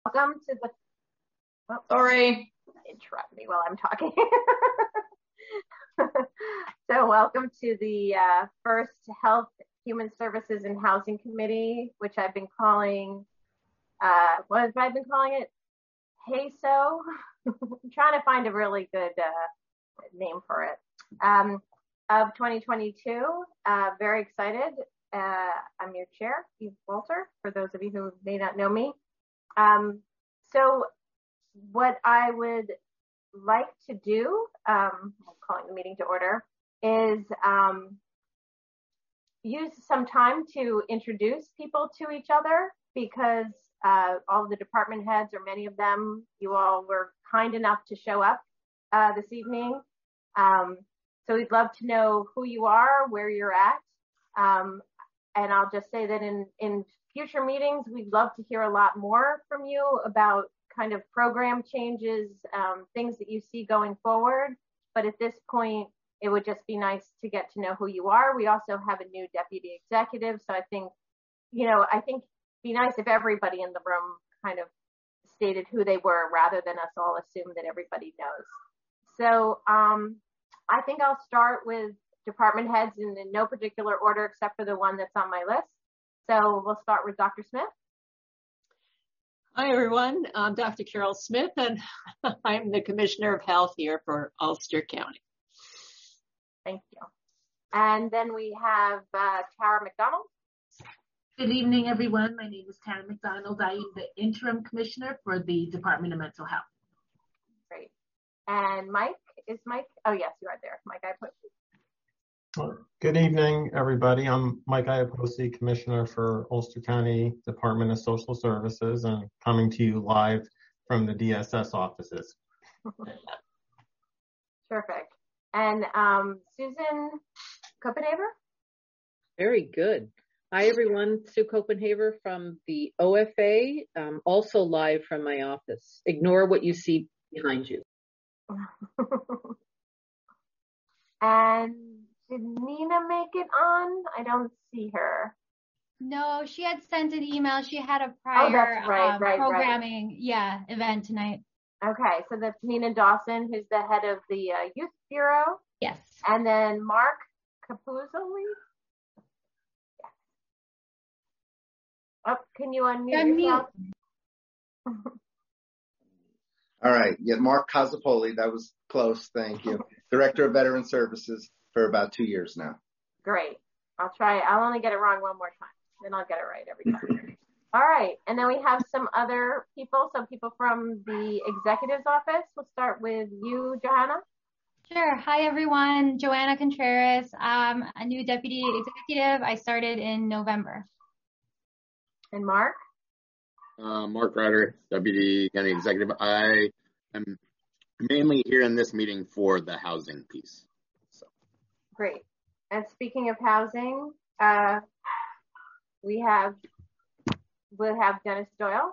Welcome to the, Sorry. interrupt me while I'm talking. So welcome to the first Health, Human Services and Housing Committee, which I've been calling, what have I been calling it? HASO. I'm trying to find a really good name for it. Of 2022, very excited. I'm your chair, Eve Walter, for those of you who may not know me. So what I would like to do, I'm calling the meeting to order, is use some time to introduce people to each other, because all of the department heads, or many of them, you all were kind enough to show up this evening. So we'd love to know who you are, where you're at. And I'll just say that in future meetings, we'd love to hear a lot more from you about kind of program changes, things that you see going forward. But at this point, it would just be nice to get to know who you are. We also have a new deputy executive. So I think it'd be nice if everybody in the room kind of stated who they were, rather than us all assume that everybody knows. So I think I'll start with department heads in no particular order except for the one that's on my list. So we'll start with Dr. Smith. Hi, everyone. I'm Dr. Carol Smith, and I'm the Commissioner of Health here for Ulster County. Thank you. And then we have Tara McDonald. Good evening, everyone. My name is Tara McDonald. I am the Interim Commissioner for the Department of Mental Health. Great. And Mike, oh yes, you are there. Mike Iapoce. Good evening, everybody. I'm Mike Iapoce, Commissioner for Ulster County Department of Social Services, and coming to you live from the DSS offices. Terrific. And Susan Copenhaver? Very good. Hi, everyone. Sue Copenhaver from the OFA, also live from my office. Ignore what you see behind you. And did Nina make it on? I don't see her. No, she had sent an email. She had a prior programming event tonight. Okay, so that's Nina Dawson, who's the head of the Youth Bureau. Yes. And then Mark Capuzoli. Yeah. Oh, can you unmute yourself? All right. Yeah, Mark Cazzapoli. That was close. Thank you. Director of Veteran Services for about 2 years now. Great. I'll try. I'll only get it wrong one more time. Then I'll get it right every time. All right. And then we have some other people. Some people from the executive's office. We'll start with you, Johanna. Sure. Hi, everyone. Joanna Contreras. I'm a new deputy executive. I started in November. And Mark? Mark Ryder, Deputy County Executive. I am mainly here in this meeting for the housing piece. So. Great. And speaking of housing, we'll have Dennis Doyle.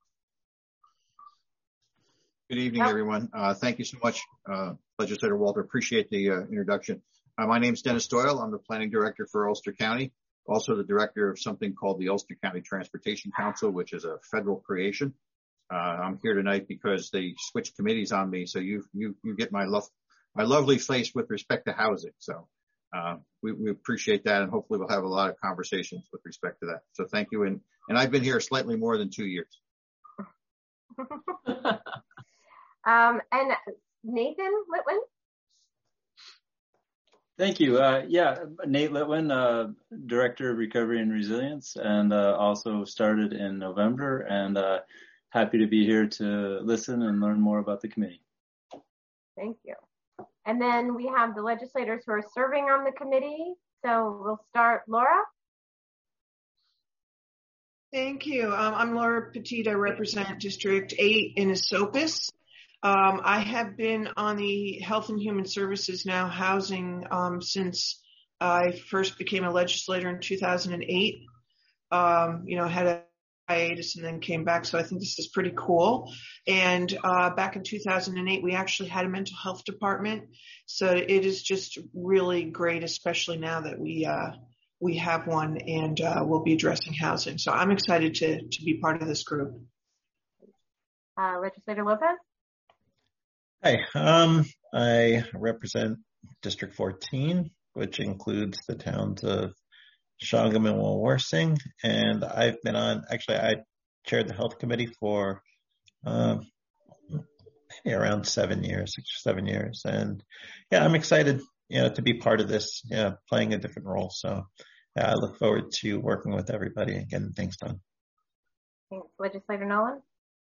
Good evening, everyone. Thank you so much, Legislator Walter. Appreciate the introduction. My name is Dennis Doyle. I'm the Planning Director for Ulster County, also the Director of something called the Ulster County Transportation Council, which is a federal creation. I'm here tonight because they switched committees on me, so you get my lovely face with respect to housing. So we appreciate that, and hopefully we'll have a lot of conversations with respect to that. So thank you, and I've been here slightly more than 2 years. And Nathan Litwin. Thank you. Nate Litwin, Director of Recovery and Resilience, and also started in November, and happy to be here to listen and learn more about the committee. Thank you. And then we have the legislators who are serving on the committee. So we'll start, Laura. Thank you. I'm Laura Petit. I represent District 8 in Esopus. I have been on the Health and Human Services, now housing, since I first became a legislator in 2008. Had a hiatus and then came back. So I think this is pretty cool. And back in 2008, we actually had a mental health department. So it is just really great, especially now that we have one, and we'll be addressing housing. So I'm excited to be part of this group. Legislator Lopez? Hi, I represent District 14, which includes the towns of Shawangum and Walworthing, and I've been on, actually I chaired the health committee for maybe around 7 years, 6 or 7 years, and yeah, I'm excited, to be part of this, playing a different role. So I look forward to working with everybody and getting things done. Thanks. Legislator Nolan?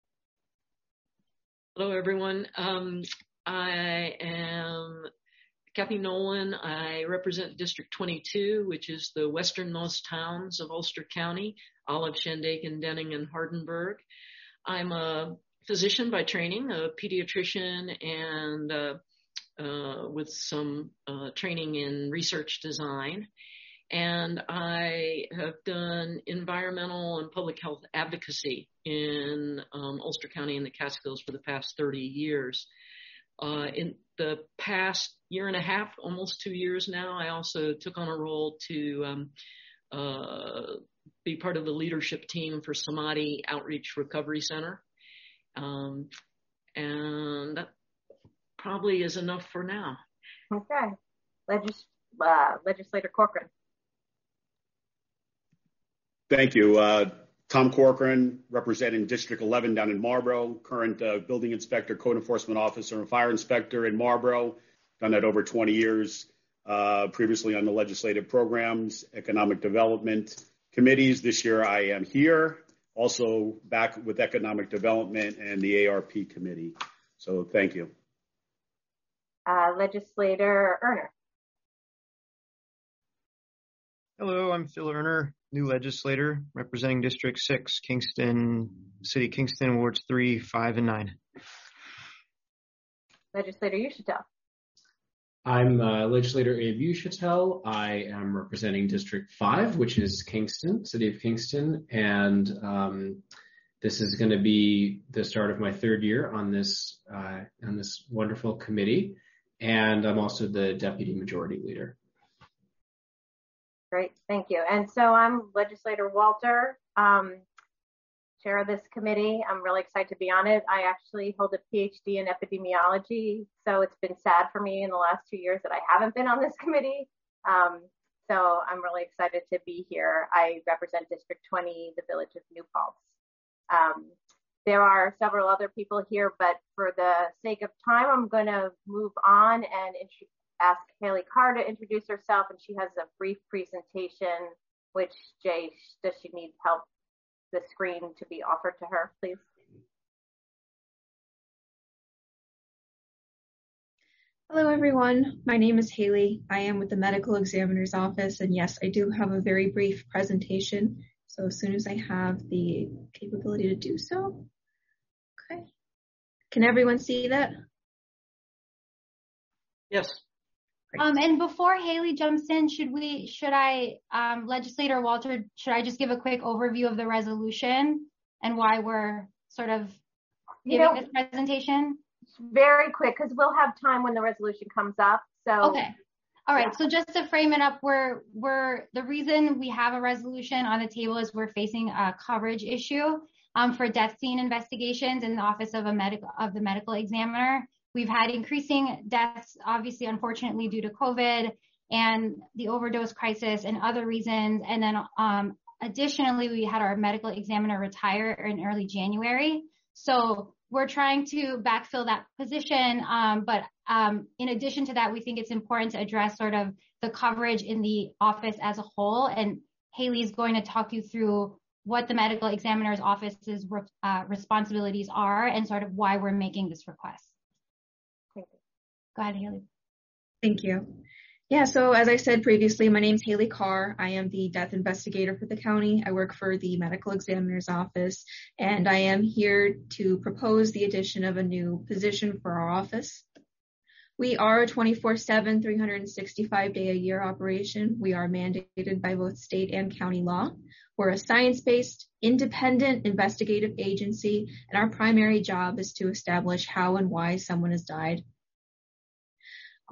Hello, everyone. I am Kathy Nolan. I represent District 22, which is the westernmost towns of Ulster County, Olive, Shandaken, Denning, and Hardenberg. I'm a physician by training, a pediatrician, and with some training in research design. And I have done environmental and public health advocacy in Ulster County and the Catskills for the past 30 years. In the past year and a half, almost 2 years now, I also took on a role to be part of the leadership team for Samadhi Outreach Recovery Center. And that probably is enough for now. Okay. Legislator Corcoran. Thank you. Tom Corcoran, representing District 11 down in Marlborough, current building inspector, code enforcement officer, and fire inspector in Marlborough. Done that over 20 years, previously on the legislative programs, economic development committees. This year I am here, also back with economic development and the ARP committee. So thank you. Legislator Erner. Hello, I'm Phil Erner, new legislator representing District 6, Kingston, City Kingston, Wards 3, 5, and 9. Legislator Ushatel. I'm Legislator Abe Ushatel. I am representing District 5, which is Kingston, City of Kingston, and this is going to be the start of my third year on this wonderful committee, and I'm also the Deputy Majority Leader. Great, thank you. And so I'm Legislator Walter, chair of this committee. I'm really excited to be on it. I actually hold a PhD in epidemiology, so it's been sad for me in the last 2 years that I haven't been on this committee. So I'm really excited to be here. I represent District 20, the village of New Paltz. There are several other people here, but for the sake of time, I'm going to move on and ask Haley Carr to introduce herself, and she has a brief presentation, which, Jay, does she need help the screen to be offered to her, please? Hello, everyone. My name is Haley. I am with the Medical Examiner's Office, and yes, I do have a very brief presentation. So as soon as I have the capability to do so. Okay. Can everyone see that? Yes. And before Haley jumps in, Legislator Walter, should I just give a quick overview of the resolution and why we're sort of giving this presentation? Very quick, because we'll have time when the resolution comes up. So okay. All right. Yeah. So just to frame it up, the reason we have a resolution on the table is we're facing a coverage issue for death scene investigations in the office of the medical examiner. We've had increasing deaths, obviously, unfortunately, due to COVID and the overdose crisis and other reasons. And then additionally, we had our medical examiner retire in early January. So we're trying to backfill that position. But in addition to that, we think it's important to address sort of the coverage in the office as a whole. And Haley's going to talk you through what the medical examiner's office's responsibilities are and sort of why we're making this request. Go ahead, Haley. Thank you. Yeah, so as I said previously, my name's Haley Carr. I am the death investigator for the county. I work for the medical examiner's office, and I am here to propose the addition of a new position for our office. We are a 24/7, 365-day-a-year operation. We are mandated by both state and county law. We're a science-based, independent investigative agency, and our primary job is to establish how and why someone has died.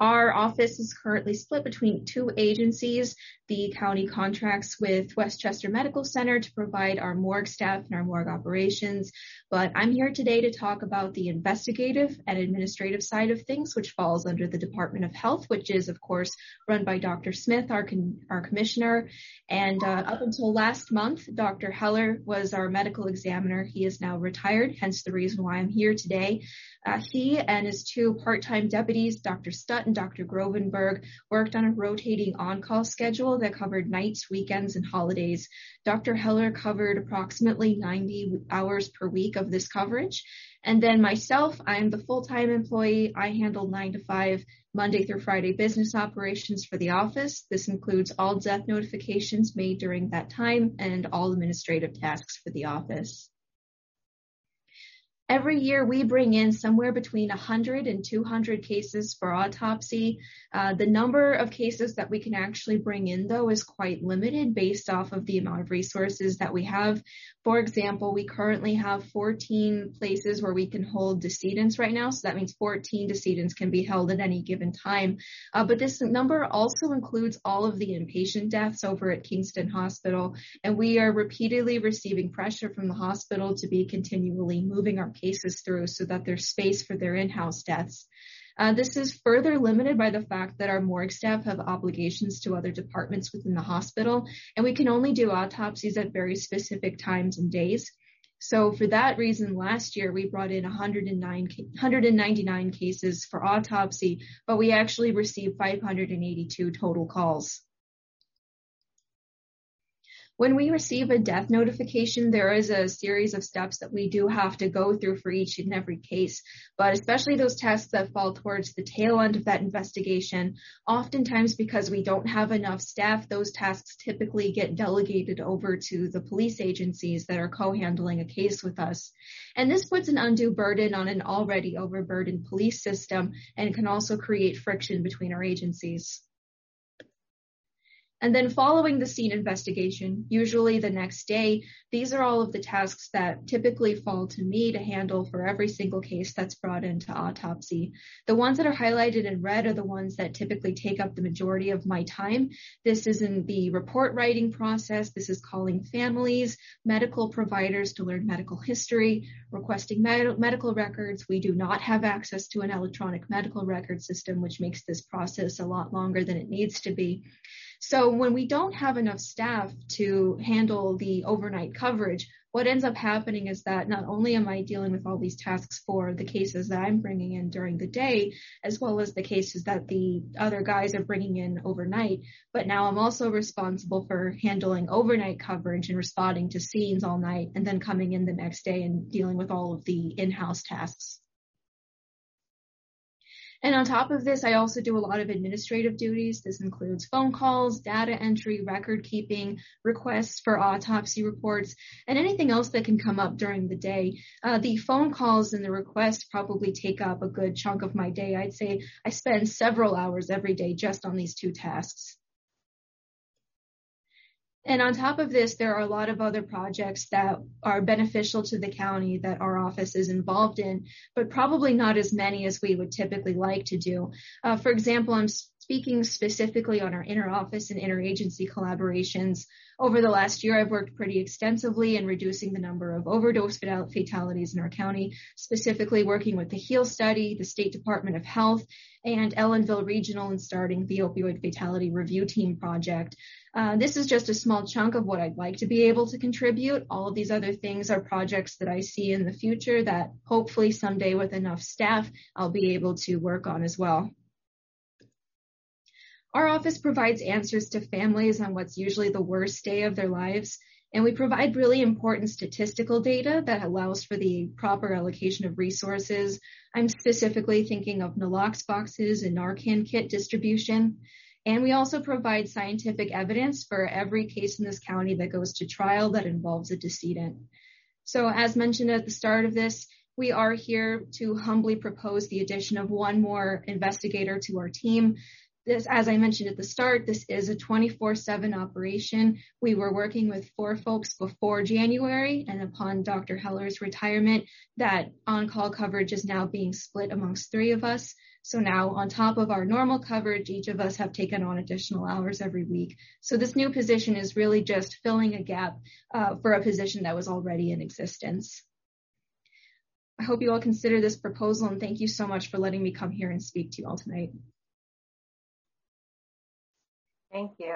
Our office is currently split between two agencies. The county contracts with Westchester Medical Center to provide our morgue staff and our morgue operations. But I'm here today to talk about the investigative and administrative side of things, which falls under the Department of Health, which is, of course, run by Dr. Smith, our commissioner. And up until last month, Dr. Heller was our medical examiner. He is now retired, hence the reason why I'm here today. He and his two part-time deputies, Dr. Stutt and Dr. Grovenberg, worked on a rotating on-call schedule that covered nights, weekends, and holidays. Dr. Heller covered approximately 90 hours per week of this coverage. And then myself, I'm the full-time employee. I handle 9 to 5 Monday through Friday business operations for the office. This includes all death notifications made during that time and all administrative tasks for the office. Every year, we bring in somewhere between 100 and 200 cases for autopsy. The number of cases that we can actually bring in, though, is quite limited based off of the amount of resources that we have. For example, we currently have 14 places where we can hold decedents right now. So that means 14 decedents can be held at any given time. But this number also includes all of the inpatient deaths over at Kingston Hospital. And we are repeatedly receiving pressure from the hospital to be continually moving our cases through so that there's space for their in-house deaths. This is further limited by the fact that our morgue staff have obligations to other departments within the hospital, and we can only do autopsies at very specific times and days. So for that reason, last year we brought in 199 cases for autopsy, but we actually received 582 total calls. When we receive a death notification, there is a series of steps that we do have to go through for each and every case, but especially those tasks that fall towards the tail end of that investigation, oftentimes because we don't have enough staff, those tasks typically get delegated over to the police agencies that are co-handling a case with us. And this puts an undue burden on an already overburdened police system and can also create friction between our agencies. And then following the scene investigation, usually the next day, these are all of the tasks that typically fall to me to handle for every single case that's brought into autopsy. The ones that are highlighted in red are the ones that typically take up the majority of my time. This is in the report writing process. This is calling families, medical providers to learn medical history, requesting medical records. We do not have access to an electronic medical record system, which makes this process a lot longer than it needs to be. So when we don't have enough staff to handle the overnight coverage, what ends up happening is that not only am I dealing with all these tasks for the cases that I'm bringing in during the day, as well as the cases that the other guys are bringing in overnight, but now I'm also responsible for handling overnight coverage and responding to scenes all night, and then coming in the next day and dealing with all of the in-house tasks. And on top of this, I also do a lot of administrative duties. This includes phone calls, data entry, record keeping, requests for autopsy reports, and anything else that can come up during the day. The phone calls and the requests probably take up a good chunk of my day. I'd say I spend several hours every day just on these two tasks. And on top of this, there are a lot of other projects that are beneficial to the county that our office is involved in, but probably not as many as we would typically like to do. For example, I'm speaking specifically on our inter-office and interagency collaborations. Over the last year, I've worked pretty extensively in reducing the number of overdose fatalities in our county, specifically working with the HEAL study, the State Department of Health, and Ellenville Regional, and starting the Opioid Fatality Review Team project. This is just a small chunk of what I'd like to be able to contribute. All of these other things are projects that I see in the future that hopefully someday with enough staff, I'll be able to work on as well. Our office provides answers to families on what's usually the worst day of their lives, and we provide really important statistical data that allows for the proper allocation of resources. I'm specifically thinking of Nalox boxes and Narcan kit distribution. And we also provide scientific evidence for every case in this county that goes to trial that involves a decedent. So as mentioned at the start of this, we are here to humbly propose the addition of one more investigator to our team. This, as I mentioned at the start, this is a 24/7 operation. We were working with 4 folks before January, and upon Dr. Heller's retirement, that on-call coverage is now being split amongst 3 of us. So now on top of our normal coverage, each of us have taken on additional hours every week. So this new position is really just filling a gap for a position that was already in existence. I hope you all consider this proposal, and thank you so much for letting me come here and speak to you all tonight. Thank you.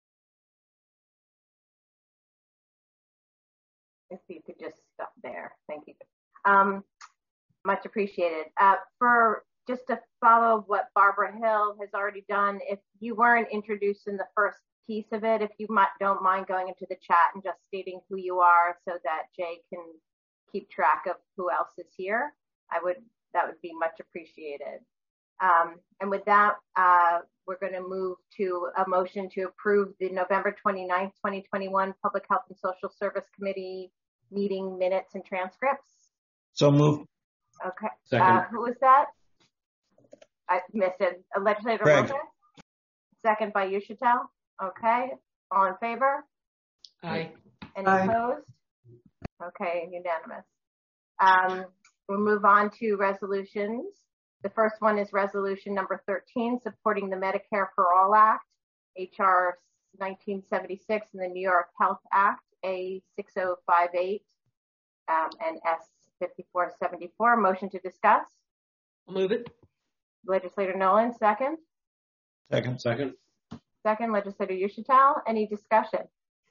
If you could just stop there. Thank you. Much appreciated. For just to follow what Barbara Hill has already done, if you weren't introduced in the first piece of it, if you don't mind going into the chat and just stating who you are so that Jay can keep track of who else is here, that would be much appreciated. And with that, we're going to move to a motion to approve the November 29th, 2021 Public Health and Social Service Committee meeting minutes and transcripts. So moved. Okay. Second. Who was that? I missed it. Legislator Lopez? Second by Ushitel. Okay. All in favor? Aye. Any opposed? Okay, unanimous. We'll move on to resolutions. The first one is resolution number 13, supporting the Medicare for All Act, HR 1976, and the New York Health Act, A6058, and S5474. Motion to discuss. I'll move it. Legislator Nolan, second. Second. Second, Legislator Ushitel. Any discussion?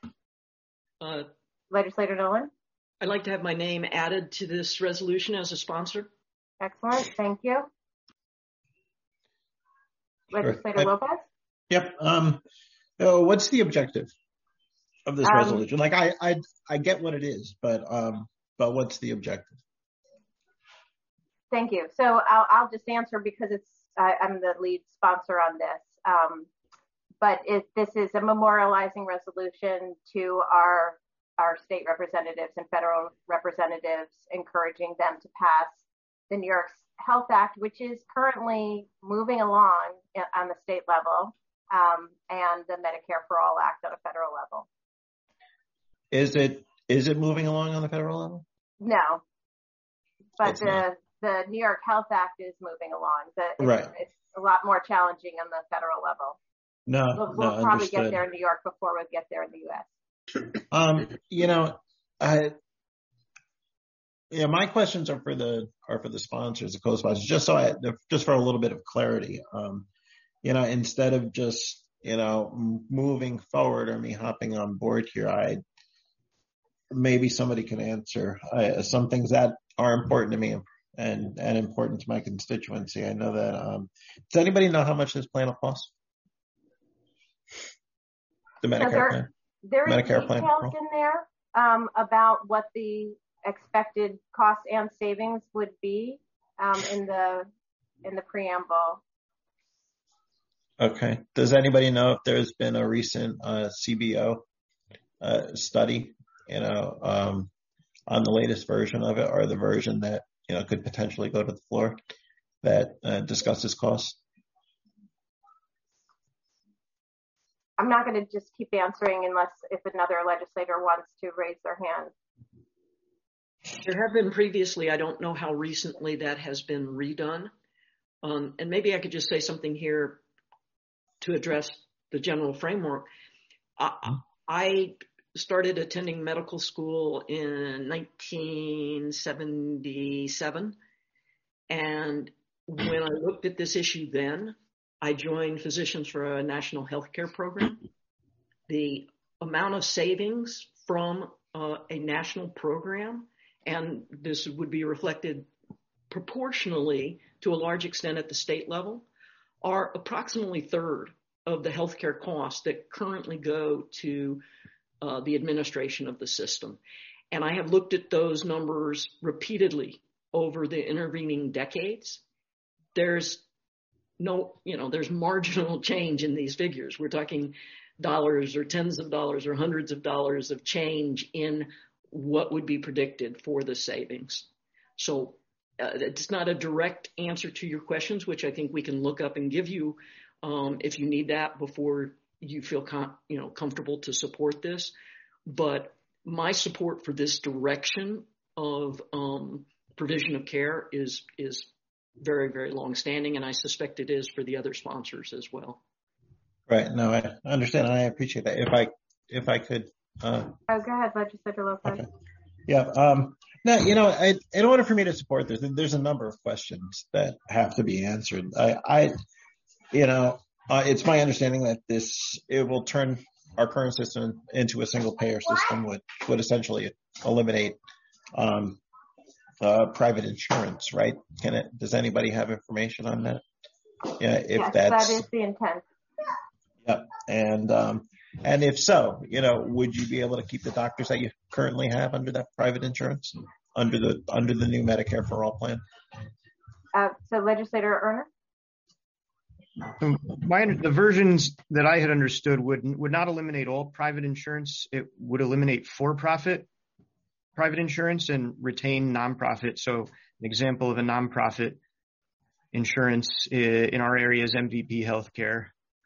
Legislator Nolan. I'd like to have my name added to this resolution as a sponsor. Excellent. Thank you. Legislator Lopez? Yep. What's the objective of this resolution? Like, I get what it is, but what's the objective? Thank you. So I'll just answer because I'm the lead sponsor on this. But this is a memorializing resolution to our state representatives and federal representatives, encouraging them to pass the New York Health Act, which is currently moving along on the state level, and the Medicare for All Act on a federal level. Is it moving along on the federal level? No, but the New York Health Act is moving along. Right. It's a lot more challenging on the federal level. No, we'll probably get there in New York before we get there in the U.S. My questions are for the sponsors, the co-sponsors, just for a little bit of clarity. Instead of just moving forward or me hopping on board here, maybe somebody can answer some things that are important to me and important to my constituency. I know that. Does anybody know how much this plan will cost? The Medicare plan. There is details in there about what the expected costs and savings would be in the preamble. Okay. Does anybody know if there's been a recent CBO study, on the latest version of it, or the version that could potentially go to the floor that discusses costs? I'm not going to just keep answering if another legislator wants to raise their hand. There have been previously, I don't know how recently that has been redone. And maybe I could just say something here to address the general framework. I started attending medical school in 1977. And when I looked at this issue then, I joined Physicians for a National Healthcare Program. The amount of savings from a national program, and this would be reflected proportionally to a large extent at the state level, are approximately a third of the healthcare costs that currently go to the administration of the system. And I have looked at those numbers repeatedly over the intervening decades. There's marginal change in these figures. We're talking dollars or tens of dollars or hundreds of dollars of change in what would be predicted for the savings. So it's not a direct answer to your questions, which I think we can look up and give you if you need that before you feel comfortable to support this. But my support for this direction of provision of care is very, very long-standing, and I suspect it is for the other sponsors as well. Right. No, I understand. And I appreciate that. If I could. Go ahead, Legislator Lopez. Okay. Yeah. Now, in order for me to support this, there's a number of questions that have to be answered. It's my understanding that it will turn our current system into a single payer system, which would essentially eliminate private insurance, right? Does anybody have information on that? Yeah, yes, that is the intent. Yep. And if so, would you be able to keep the doctors that you currently have under that private insurance, under the new Medicare for All plan? So Legislator Erner? The versions that I had understood would not eliminate all private insurance. It would eliminate for-profit private insurance and retain nonprofit. So an example of a nonprofit insurance in our area is MVP Healthcare.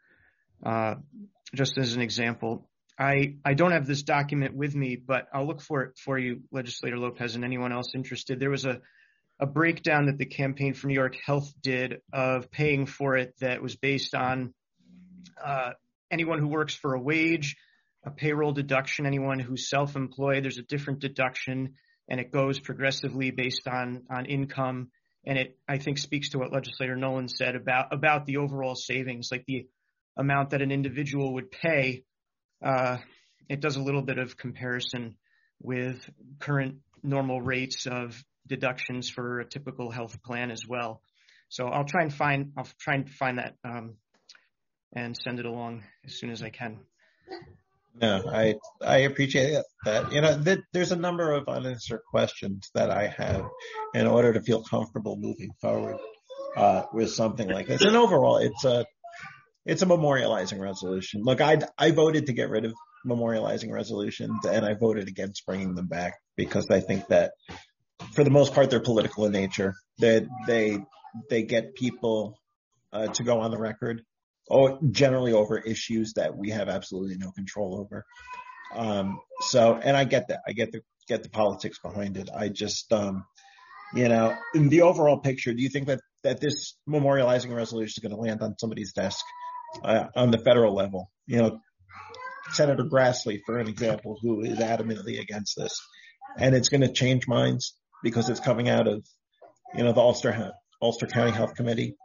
Just as an example, I don't have this document with me, but I'll look for it for you, Legislator Lopez, and anyone else interested. There was a breakdown that the Campaign for New York Health did of paying for it that was based on anyone who works for a wage, a payroll deduction, anyone who's self-employed, there's a different deduction, and it goes progressively based on income. And it, I think, speaks to what Legislator Nolan said about the overall savings, like the amount that an individual would pay. It does a little bit of comparison with current normal rates of deductions for a typical health plan as well. So I'll try and find that and send it along as soon as I can. No, I appreciate that. There's a number of unanswered questions that I have in order to feel comfortable moving forward with something like this. And overall, it's a memorializing resolution. Look, I voted to get rid of memorializing resolutions, and I voted against bringing them back because I think that, for the most part, they're political in nature. That they get people to go on the record, generally over issues that we have absolutely no control over. And I get that. I get the politics behind it. I just, in the overall picture, do you think that this memorializing resolution is going to land on somebody's desk on the federal level? Senator Grassley, for an example, who is adamantly against this, and it's going to change minds because it's coming out of, the Ulster County Health Committee,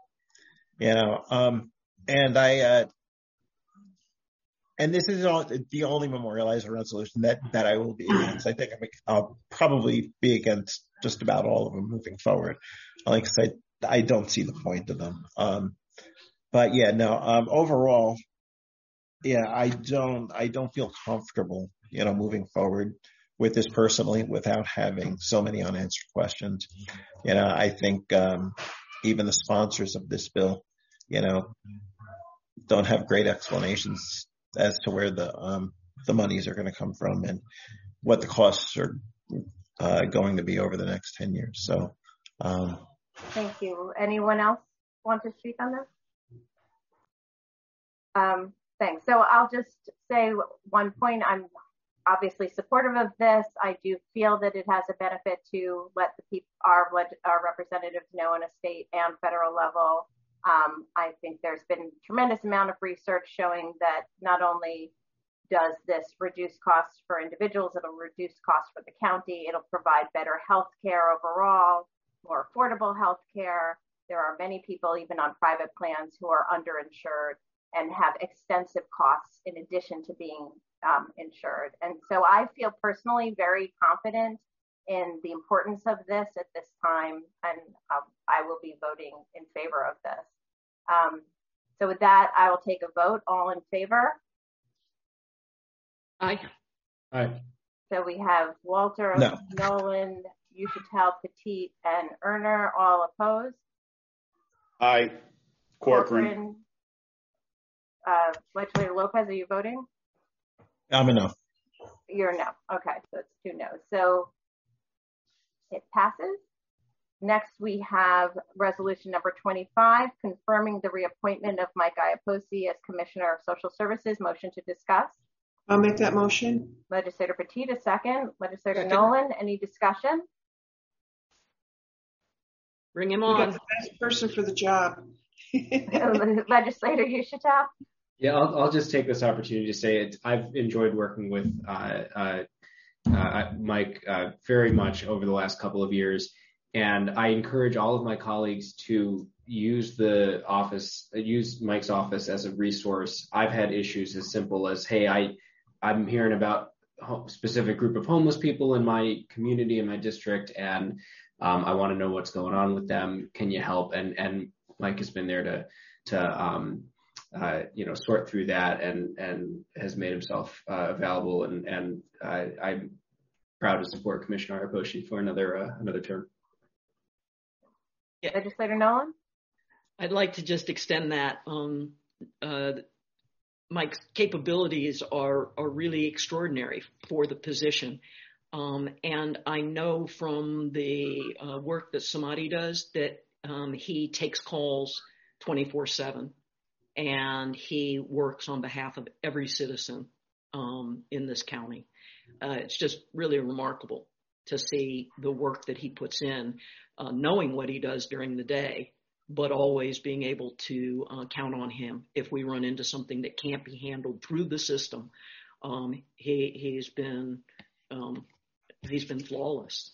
and this is the only memorializing resolution that I will be against. I think I'll probably be against just about all of them moving forward. Like I said, I don't see the point of them. But yeah, no, overall, yeah, I don't feel comfortable, moving forward with this personally without having so many unanswered questions. I think, even the sponsors of this bill, don't have great explanations as to where the monies are going to come from and what the costs are going to be over the next 10 years. So, thank you. Anyone else want to speak on this? Thanks. So I'll just say one point. I'm obviously supportive of this. I do feel that it has a benefit to let the people, our representatives know on a state and federal level. I think there's been a tremendous amount of research showing that not only does this reduce costs for individuals, it'll reduce costs for the county. It'll provide better health care overall, more affordable health care. There are many people, even on private plans, who are underinsured and have extensive costs in addition to being insured. And so I feel personally very confident in the importance of this at this time, and I will be voting in favor of this. So with that, I will take a vote. All in favor? Aye. Aye. So we have Walter, No. Nolan, Uchitel, Petit, and Erner all opposed. Aye. Corcoran. Legislator Lopez, are you voting? I'm a no. You're a no. Okay, so it's 2 no's. So it passes. Next, we have resolution number 25, confirming the reappointment of Mike Iapoce as Commissioner of Social Services. Motion to discuss. I'll make that motion. Legislator Petit, a second. Legislator Second. Nolan, any discussion? Bring him We on. got the best person for the job. Legislator Ushitov. Yeah, I'll just take this opportunity to say I've enjoyed working with Mike very much over the last couple of years, and I encourage all of my colleagues to use Mike's office as a resource. I've had issues as simple as, hey, I'm hearing about a specific group of homeless people in my community, in my district, and I want to know what's going on with them. Can you help? And Mike has been there to sort through that and has made himself available. And I'm proud to support Commissioner Iapoce for another term. Yeah. Legislator Nolan. I'd like to just extend that. Mike's capabilities are really extraordinary for the position. And I know from the work that Samadhi does that he takes calls 24/7, and he works on behalf of every citizen in this county. It's just really remarkable to see the work that he puts in, knowing what he does during the day, but always being able to count on him if we run into something that can't be handled through the system. He's been flawless.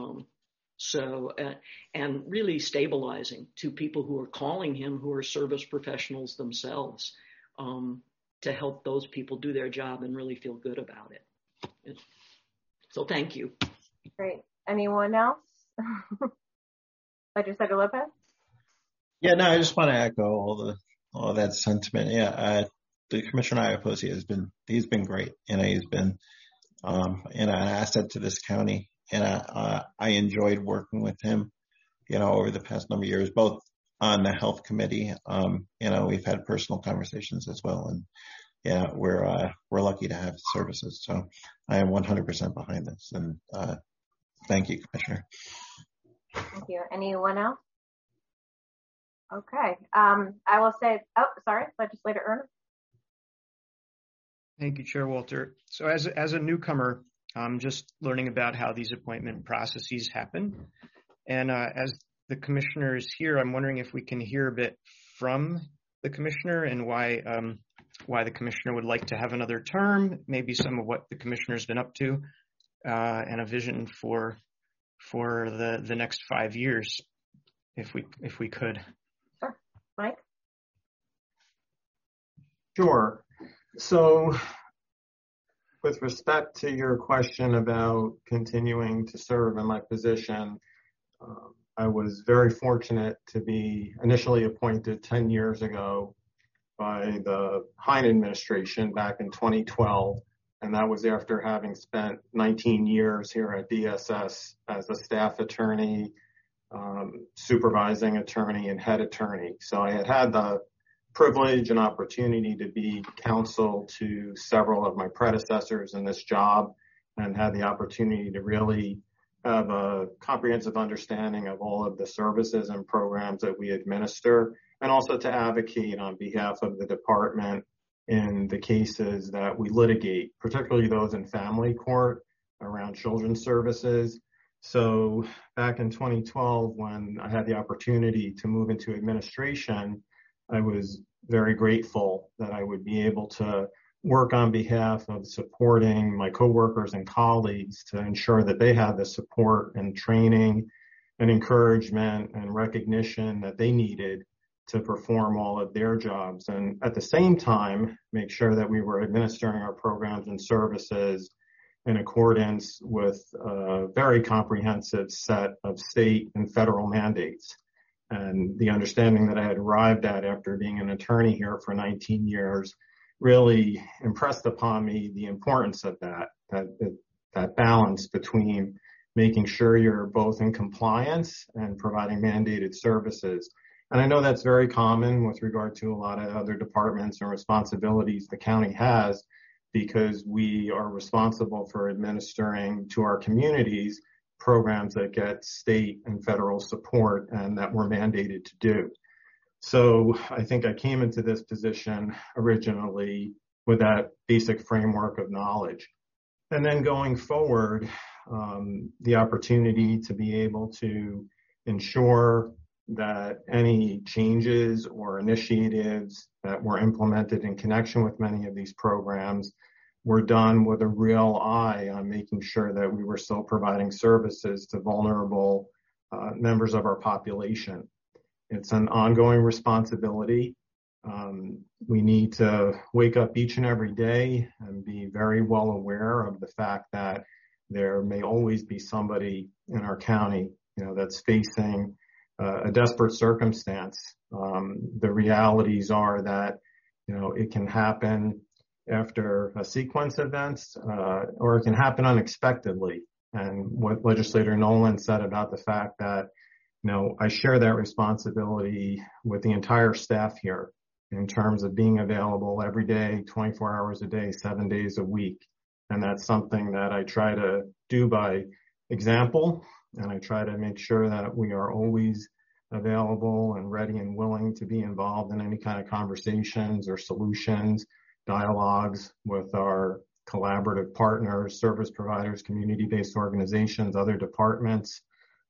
And really stabilizing to people who are calling him, who are service professionals themselves, to help those people do their job and really feel good about it. So thank you. Great. Anyone else? Legislator Lopez? Yeah, no, I just want to echo all that sentiment. Yeah, the Commissioner Iapoce he's been great. He's been an asset to this county, and I enjoyed working with him, over the past number of years, both on the health committee. We've had personal conversations as well, and yeah, we're lucky to have his services. So I am 100% behind this, and thank you, Commissioner. Thank you. Anyone else? Okay. I will say, Legislator Erner. Thank you, Chair Walter. So as a newcomer, I'm just learning about how these appointment processes happen. And as the commissioner is here, I'm wondering if we can hear a bit from the commissioner and why the commissioner would like to have another term, maybe some of what the commissioner's been up to, and a vision for the next 5 years, if we could. Sure. Mike? Sure. So with respect to your question about continuing to serve in my position, I was very fortunate to be initially appointed 10 years ago by the Hein administration back in 2012. And that was after having spent 19 years here at DSS as a staff attorney, supervising attorney, and head attorney. So I had the privilege and opportunity to be counsel to several of my predecessors in this job, and had the opportunity to really have a comprehensive understanding of all of the services and programs that we administer, and also to advocate on behalf of the department in the cases that we litigate, particularly those in family court around children's services. So back in 2012, when I had the opportunity to move into administration, I was very grateful that I would be able to work on behalf of supporting my coworkers and colleagues to ensure that they had the support and training and encouragement and recognition that they needed to perform all of their jobs. And at the same time, make sure that we were administering our programs and services in accordance with a very comprehensive set of state and federal mandates. And the understanding that I had arrived at after being an attorney here for 19 years really impressed upon me the importance of that balance between making sure you're both in compliance and providing mandated services. And I know that's very common with regard to a lot of other departments and responsibilities the county has, because we are responsible for administering to our communities programs that get state and federal support and that we're mandated to do. So I think I came into this position originally with that basic framework of knowledge. And then going forward, the opportunity to be able to ensure that any changes or initiatives that were implemented in connection with many of these programs were done with a real eye on making sure that we were still providing services to vulnerable members of our population. It's an ongoing responsibility. We need to wake up each and every day and be very well aware of the fact that there may always be somebody in our county, that's facing a desperate circumstance. The realities are that, it can happen after a sequence of events, or it can happen unexpectedly. And what Legislator Nolan said about the fact that, I share that responsibility with the entire staff here in terms of being available every day, 24 hours a day, 7 days a week. And that's something that I try to do by example, and I try to make sure that we are always available and ready and willing to be involved in any kind of conversations or solutions, dialogues with our collaborative partners, service providers, community-based organizations, other departments,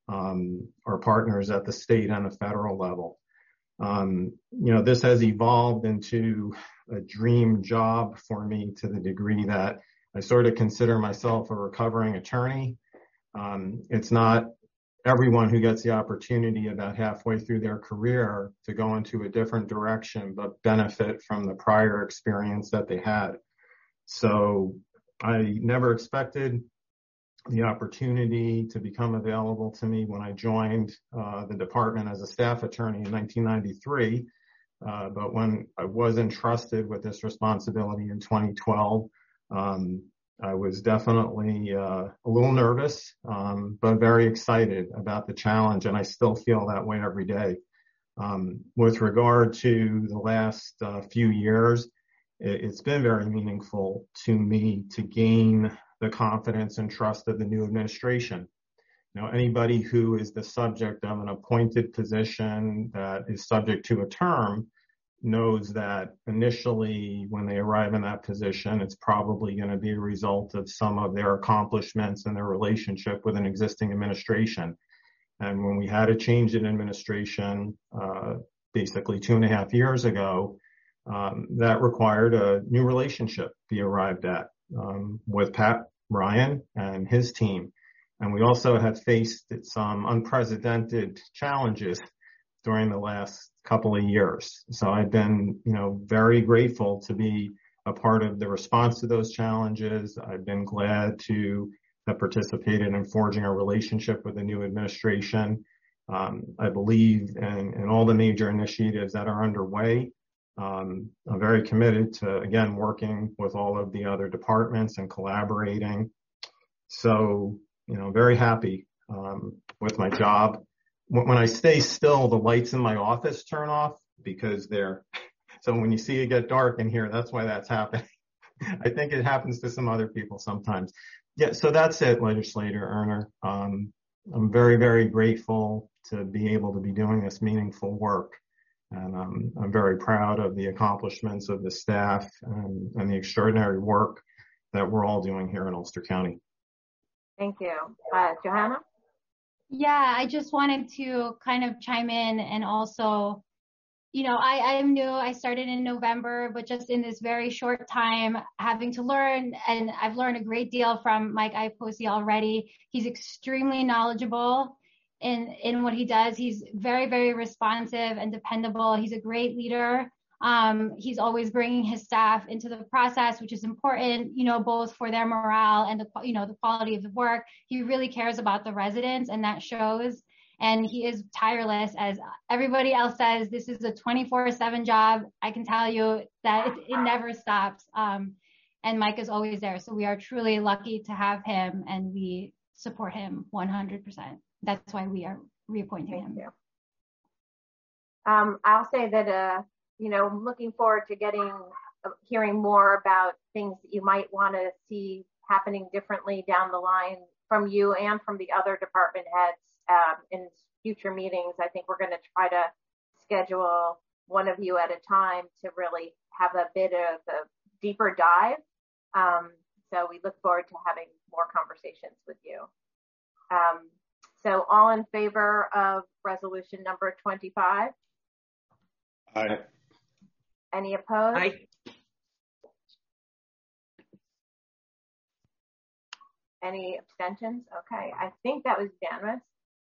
or partners at the state and the federal level. This has evolved into a dream job for me to the degree that I sort of consider myself a recovering attorney. It's not everyone who gets the opportunity about halfway through their career to go into a different direction, but benefit from the prior experience that they had. So I never expected the opportunity to become available to me when I joined the department as a staff attorney in 1993. But when I was entrusted with this responsibility in 2012, I was definitely a little nervous, but very excited about the challenge, and I still feel that way every day. With regard to the last few years, it's been very meaningful to me to gain the confidence and trust of the new administration. Anybody who is the subject of an appointed position that is subject to a term knows that initially when they arrive in that position, it's probably going to be a result of some of their accomplishments and their relationship with an existing administration. And when we had a change in administration, basically 2.5 years ago, that required a new relationship be arrived at with Pat Ryan and his team. And we also have faced some unprecedented challenges during the last couple of years. So I've been, very grateful to be a part of the response to those challenges. I've been glad to have participated in forging a relationship with the new administration. I believe in all the major initiatives that are underway. I'm very committed to, again, working with all of the other departments and collaborating. So, very happy with my job. When I stay still, the lights in my office turn off because so when you see it get dark in here, that's why that's happening. I think it happens to some other people sometimes. Yeah, so that's it, Legislator Erner. I'm very, very grateful to be able to be doing this meaningful work. And I'm very proud of the accomplishments of the staff and the extraordinary work that we're all doing here in Ulster County. Thank you. Johanna? Yeah, I just wanted to kind of chime in and also, I'm new. I started in November, but just in this very short time, having to learn, and I've learned a great deal from Mike Iapoce already. He's extremely knowledgeable in what he does. He's very, very responsive and dependable. He's a great leader. He's always bringing his staff into the process, which is important, both for their morale and the quality of the work. He really cares about the residents, and that shows. And he is tireless, as everybody else says. This is a 24/7 job. I can tell you that it never stops. And Mike is always there. So we are truly lucky to have him, and we support him 100%. That's why we are reappointing him. I'll say that, I'm looking forward to hearing more about things that you might want to see happening differently down the line from you and from the other department heads in future meetings. I think we're going to try to schedule one of you at a time to really have a bit of a deeper dive. So we look forward to having more conversations with you. So all in favor of resolution number 25? Aye. Any opposed? Aye. Any abstentions? Okay, I think that was unanimous.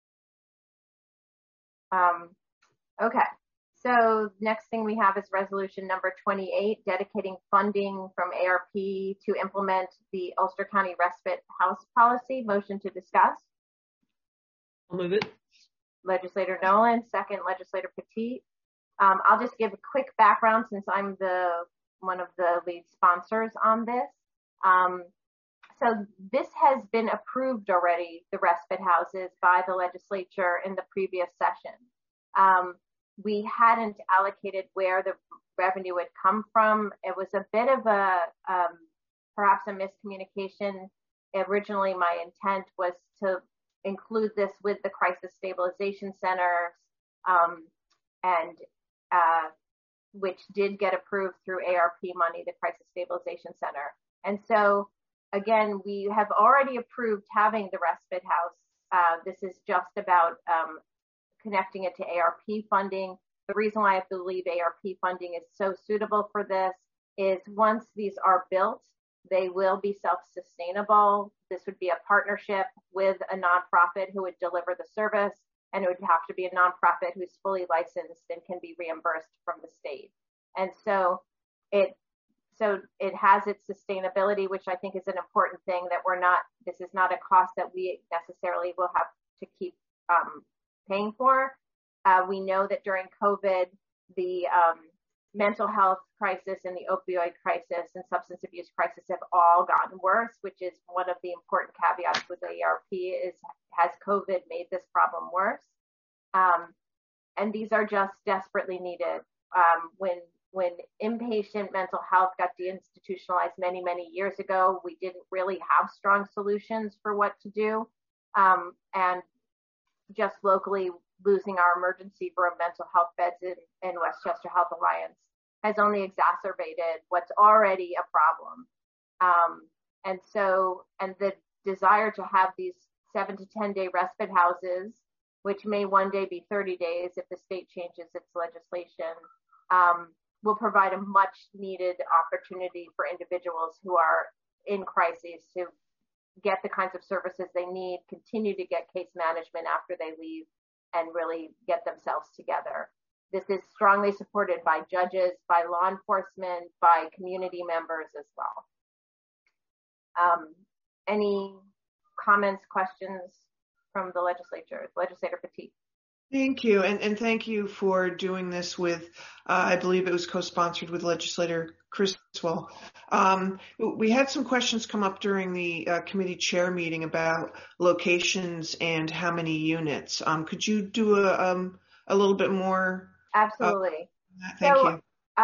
Okay, so next thing we have is resolution number 28, dedicating funding from ARP to implement the Ulster County Respite House Policy. Motion to discuss. I'll move it. Legislator Nolan, second Legislator Petit. I'll just give a quick background since I'm one of the lead sponsors on this. So this has been approved already, the respite houses, by the legislature in the previous session. We hadn't allocated where the revenue would come from. It was a bit of a, perhaps a miscommunication. Originally, my intent was to include this with the crisis stabilization centers, which did get approved through ARP money, the crisis stabilization center. And so, again, we have already approved having the respite house. This is just about connecting it to ARP funding. The reason why I believe ARP funding is so suitable for this is once these are built, they will be self-sustainable. This would be a partnership with a nonprofit who would deliver the service, and it would have to be a nonprofit who's fully licensed and can be reimbursed from the state. And so it has its sustainability, which I think is an important thing, that this is not a cost that we necessarily will have to keep paying for. We know that during COVID, the mental health crisis and the opioid crisis and substance abuse crisis have all gotten worse, which is one of the important caveats with ARP is, has COVID made this problem worse? And these are just desperately needed. When inpatient mental health got deinstitutionalized many, many years ago, we didn't really have strong solutions for what to do. And just locally losing our emergency room mental health beds in Westchester Health Alliance has only exacerbated what's already a problem. And the desire to have these 7 to 10 day respite houses, which may one day be 30 days if the state changes its legislation, will provide a much needed opportunity for individuals who are in crises to get the kinds of services they need, continue to get case management after they leave, and really get themselves together. This is strongly supported by judges, by law enforcement, by community members as well. Any comments, questions from the legislature? Legislator Petit. Thank you. And thank you for doing this with, I believe it was co-sponsored with Legislator Criswell. We had some questions come up during the committee chair meeting about locations and how many units. Could you do a little bit more? Absolutely. Thank you.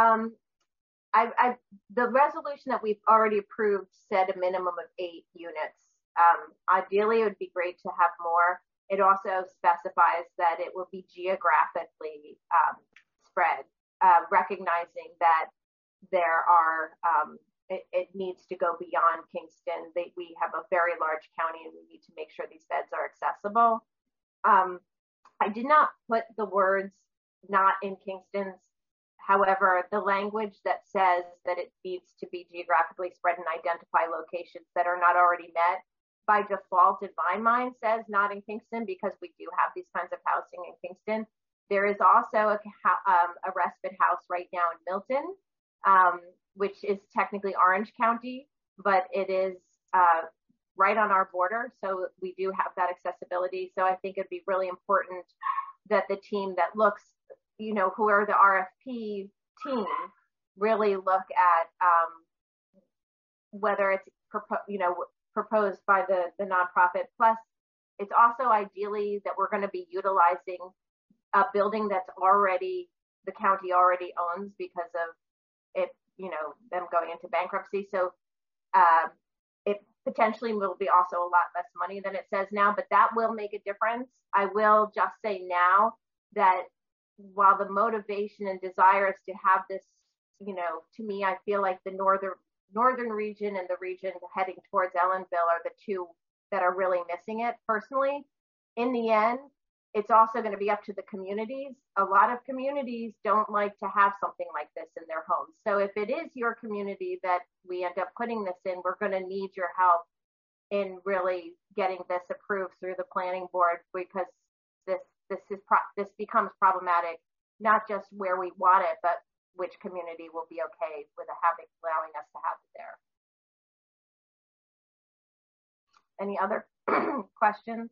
The resolution that we've already approved said a minimum of 8 units. Ideally, it would be great to have more. It also specifies that it will be geographically spread, recognizing that there are, it needs to go beyond Kingston. We have a very large county and we need to make sure these beds are accessible. I did not put the words not in Kingston's. However, the language that says that it needs to be geographically spread and identify locations that are not already met, by default in my mind says not in Kingston, because we do have these kinds of housing in Kingston. There is also a respite house right now in Milton, which is technically Orange County, but it is right on our border. So we do have that accessibility. So I think it'd be really important that the team that looks, who are the RFP team, really look at whether it's proposed by the nonprofit. Plus, it's also ideally that we're going to be utilizing a building that's already, the county already owns because of it, them going into bankruptcy. So it potentially will be also a lot less money than it says now, but that will make a difference. I will just say now that while the motivation and desire is to have this, to me, I feel like the northern region and the region heading towards Ellenville are the two that are really missing it personally. in the end, it's also going to be up to the communities. A lot of communities don't like to have something like this in their homes. So if it is your community that we end up putting this in, we're going to need your help in really getting this approved through the planning board, because this becomes problematic, not just where we want it, but which community will be okay with allowing us to have it there. Any other questions?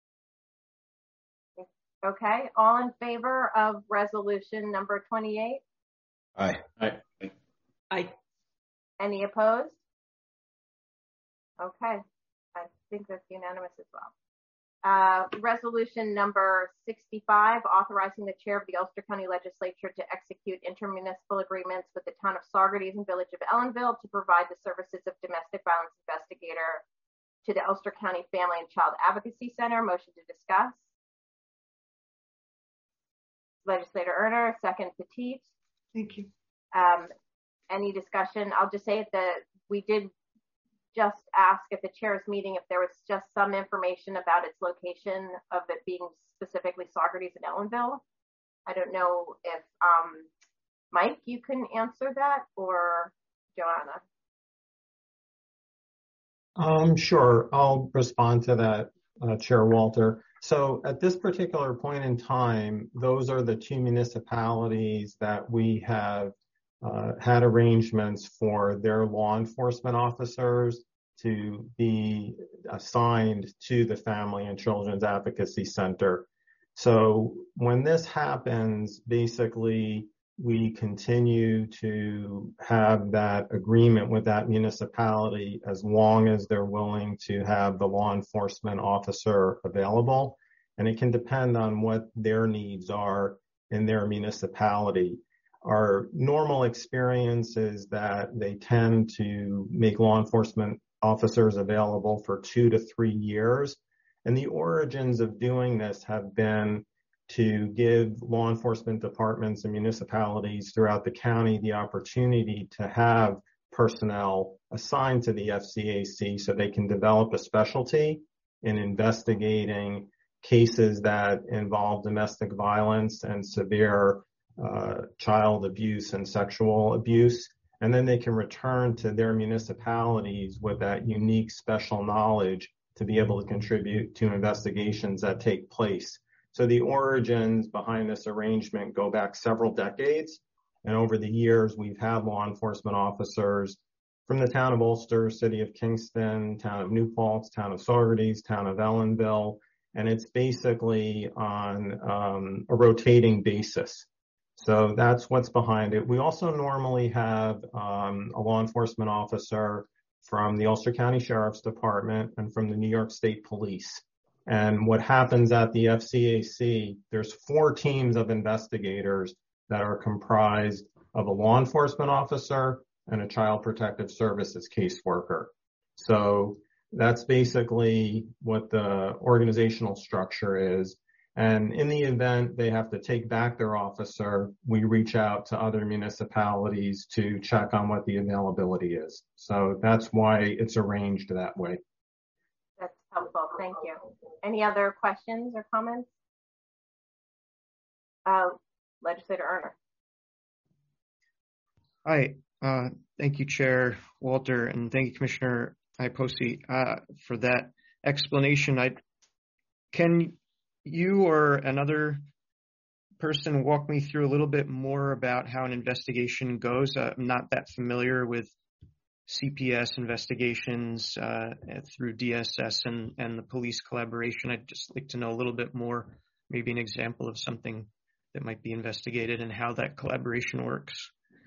Okay, all in favor of resolution number 28? Aye. Aye. Any opposed? Okay, I think that's unanimous as well. Resolution number 65, authorizing the chair of the Ulster County Legislature to execute intermunicipal agreements with the town of Saugerties and village of Ellenville to provide the services of domestic violence investigator to the Ulster County Family and Child Advocacy Center. Motion to discuss. Legislator Erner, second Petit. Thank you. Any discussion? I'll just say that we did just ask at the chair's meeting if there was just some information about its location of it being specifically Saugerties and Ellenville. I don't know if Mike, you can answer that, or Joanna. Sure, I'll respond to that, Chair Walter. So at this particular point in time, those are the two municipalities that we have had arrangements for their law enforcement officers to be assigned to the Family and Children's Advocacy Center. So when this happens, basically, we continue to have that agreement with that municipality as long as they're willing to have the law enforcement officer available. And it can depend on what their needs are in their municipality. Our normal experience is that they tend to make law enforcement officers available for 2 to 3 years. And the origins of doing this have been to give law enforcement departments and municipalities throughout the county the opportunity to have personnel assigned to the FCAC so they can develop a specialty in investigating cases that involve domestic violence and severe child abuse and sexual abuse. And then they can return to their municipalities with that unique special knowledge to be able to contribute to investigations that take place. So the origins behind this arrangement go back several decades. And over the years, we've had law enforcement officers from the town of Ulster, city of Kingston, town of New Paltz, town of Saugerties, town of Ellenville. And it's basically on a rotating basis. So that's what's behind it. We also normally have a law enforcement officer from the Ulster County Sheriff's Department and from the New York State Police. And what happens at the FCAC, there's 4 teams of investigators that are comprised of a law enforcement officer and a child protective services caseworker. So that's basically what the organizational structure is. And in the event they have to take back their officer, we reach out to other municipalities to check on what the availability is. So that's why it's arranged that way. That's helpful. Thank you. Any other questions or comments? Legislator Erner. Hi. Thank you, Chair Walter, and thank you, Commissioner Iapose, for that explanation. Can you or another person walk me through a little bit more about how an investigation goes? I'm not that familiar with CPS investigations through DSS and the police collaboration. I'd just like to know a little bit more, maybe an example of something that might be investigated and how that collaboration works.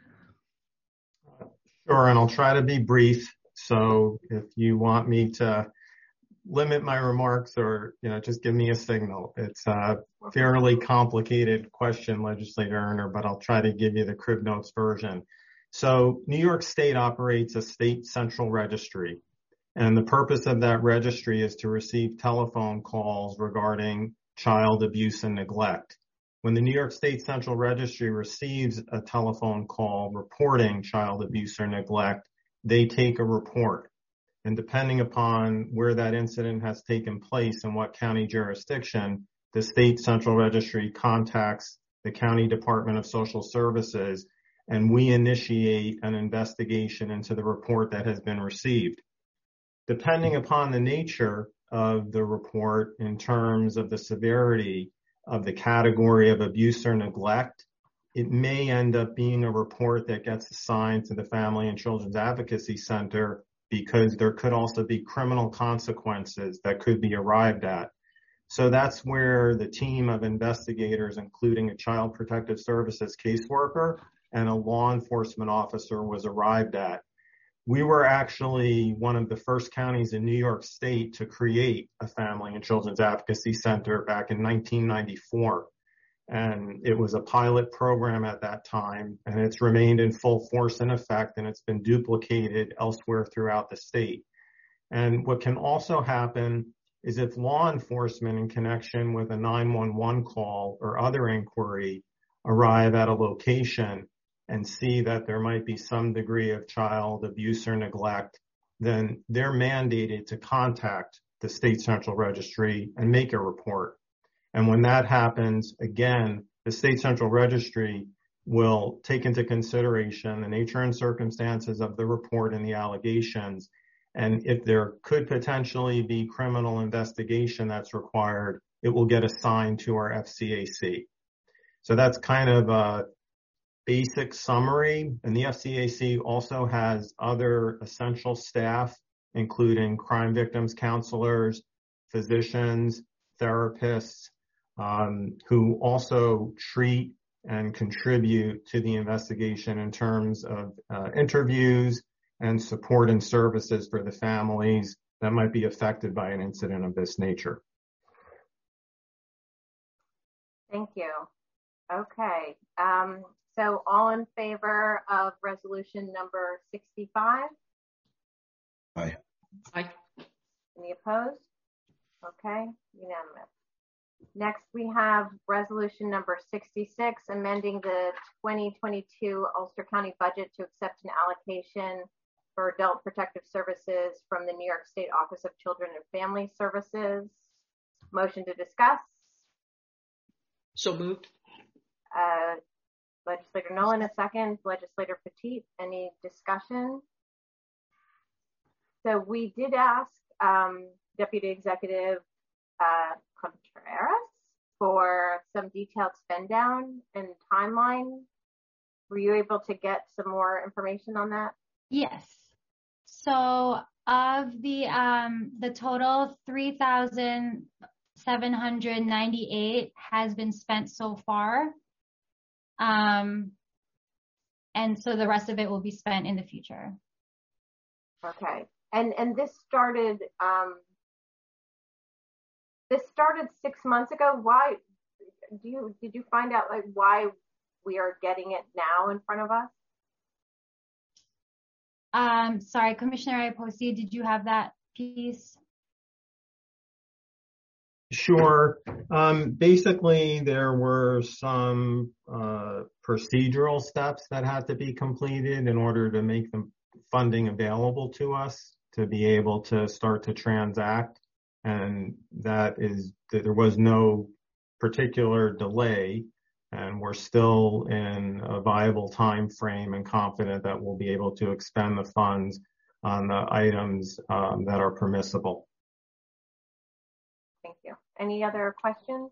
Sure, and I'll try to be brief. So if you want me to limit my remarks or, just give me a signal. It's a fairly complicated question, Legislator Erner, but I'll try to give you the Crib Notes version. So New York State operates a state central registry, and the purpose of that registry is to receive telephone calls regarding child abuse and neglect. When the New York State Central Registry receives a telephone call reporting child abuse or neglect, they take a report. And depending upon where that incident has taken place and what county jurisdiction, the state central registry contacts the county Department of Social Services, and we initiate an investigation into the report that has been received. Depending upon the nature of the report in terms of the severity of the category of abuse or neglect, it may end up being a report that gets assigned to the Family and Children's Advocacy Center, because there could also be criminal consequences that could be arrived at. So that's where the team of investigators, including a Child Protective Services caseworker and a law enforcement officer, was arrived at. We were actually one of the first counties in New York State to create a Family and Children's Advocacy Center back in 1994. And it was a pilot program at that time, and it's remained in full force and effect, and it's been duplicated elsewhere throughout the state. And what can also happen is if law enforcement, in connection with a 911 call or other inquiry, arrive at a location and see that there might be some degree of child abuse or neglect, then they're mandated to contact the state central registry and make a report. And when that happens, again, the state central registry will take into consideration the nature and circumstances of the report and the allegations. And if there could potentially be criminal investigation that's required, it will get assigned to our FCAC. So that's kind of a basic summary. And the FCAC also has other essential staff, including crime victims counselors, physicians, therapists, who also treat and contribute to the investigation in terms of interviews and support and services for the families that might be affected by an incident of this nature. Thank you. Okay. So all in favor of resolution number 65? Aye. Aye. Any opposed? Okay, unanimous. Next, we have resolution number 66, amending the 2022 Ulster County budget to accept an allocation for adult protective services from the New York State Office of Children and Family Services. Motion to discuss. So moved. Legislator Nolan, a second. Legislator Petit, any discussion? So we did ask Deputy Executive Contreras for some detailed spend down and timeline. Were you able to get some more information on that? Yes. So of the total 3,798 has been spent so far. And so the rest of it will be spent in the future. Okay. And this started 6 months ago. Why did you find out like why we are getting it now in front of us? Sorry, Commissioner Iapoce, did you have that piece? Sure. Basically, there were some procedural steps that had to be completed in order to make the funding available to us to be able to start to transact. And that is that there was no particular delay, and we're still in a viable time frame and confident that we'll be able to expend the funds on the items that are permissible. Thank you. Any other questions?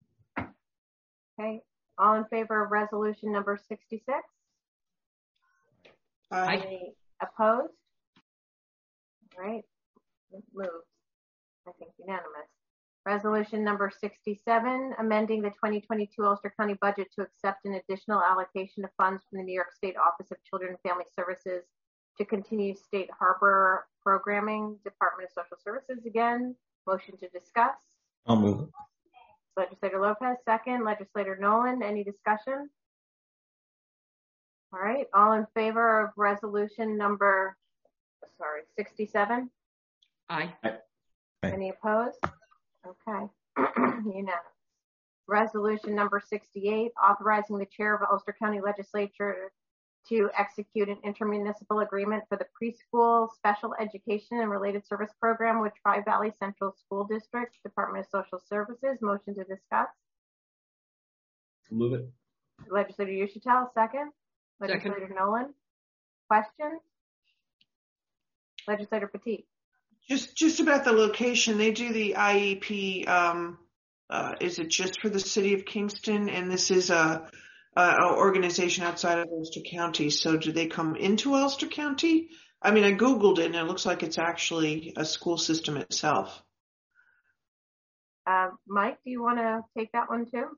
Okay. All in favor of resolution number 66? Aye. Any opposed? All right. It moves. I think unanimous. Resolution number 67, amending the 2022 Ulster County budget to accept an additional allocation of funds from the New York State Office of Children and Family Services to continue State Harbor programming, Department of Social Services again. Motion to discuss. I'll move it. Legislator Lopez, second. Legislator Nolan, any discussion? All right, all in favor of resolution number, 67? Aye. Aye. Any opposed? Okay, unanimous. Resolution number 68, authorizing the chair of Ulster County Legislature to execute an intermunicipal agreement for the preschool special education and related service program with Tri-Valley Central School District, Department of Social Services. Motion to discuss. Move it. Legislator Uschitel, second. Legislator Nolan. Questions? Legislator Petit. Just about the location, they do the IEP. Is it just for the city of Kingston? And this is a organization outside of Ulster County. So do they come into Ulster County? I mean, I Googled it and it looks like it's actually a school system itself. Mike, do you want to take that one too?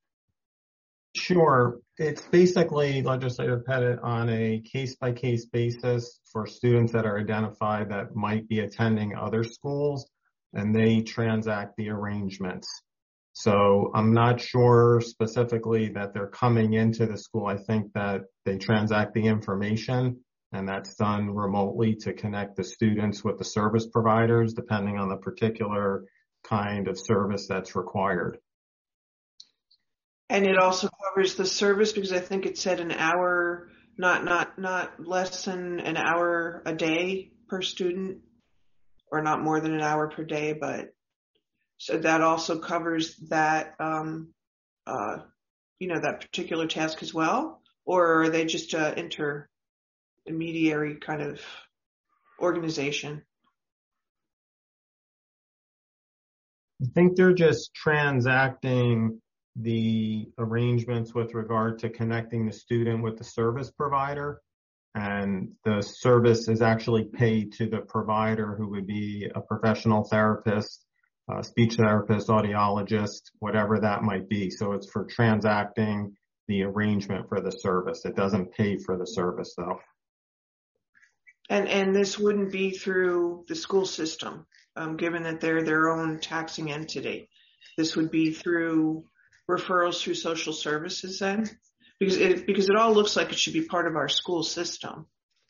Sure. It's basically, Legislator Pettit, on a case-by-case basis for students that are identified that might be attending other schools, and they transact the arrangements. So I'm not sure specifically that they're coming into the school. I think that they transact the information, and that's done remotely to connect the students with the service providers, depending on the particular kind of service that's required. And it also covers the service, because I think it said an hour, not less than an hour a day per student, or not more than an hour per day. But so that also covers that, that particular task as well, or are they just intermediary kind of organization? I think they're just transacting the arrangements with regard to connecting the student with the service provider, and the service is actually paid to the provider, who would be a professional therapist, speech therapist, audiologist, whatever that might be. So it's for transacting the arrangement for the service. It doesn't pay for the service though. And this wouldn't be through the school system, given that they're their own taxing entity. This would be through referrals through social services then? Because it all looks like it should be part of our school system.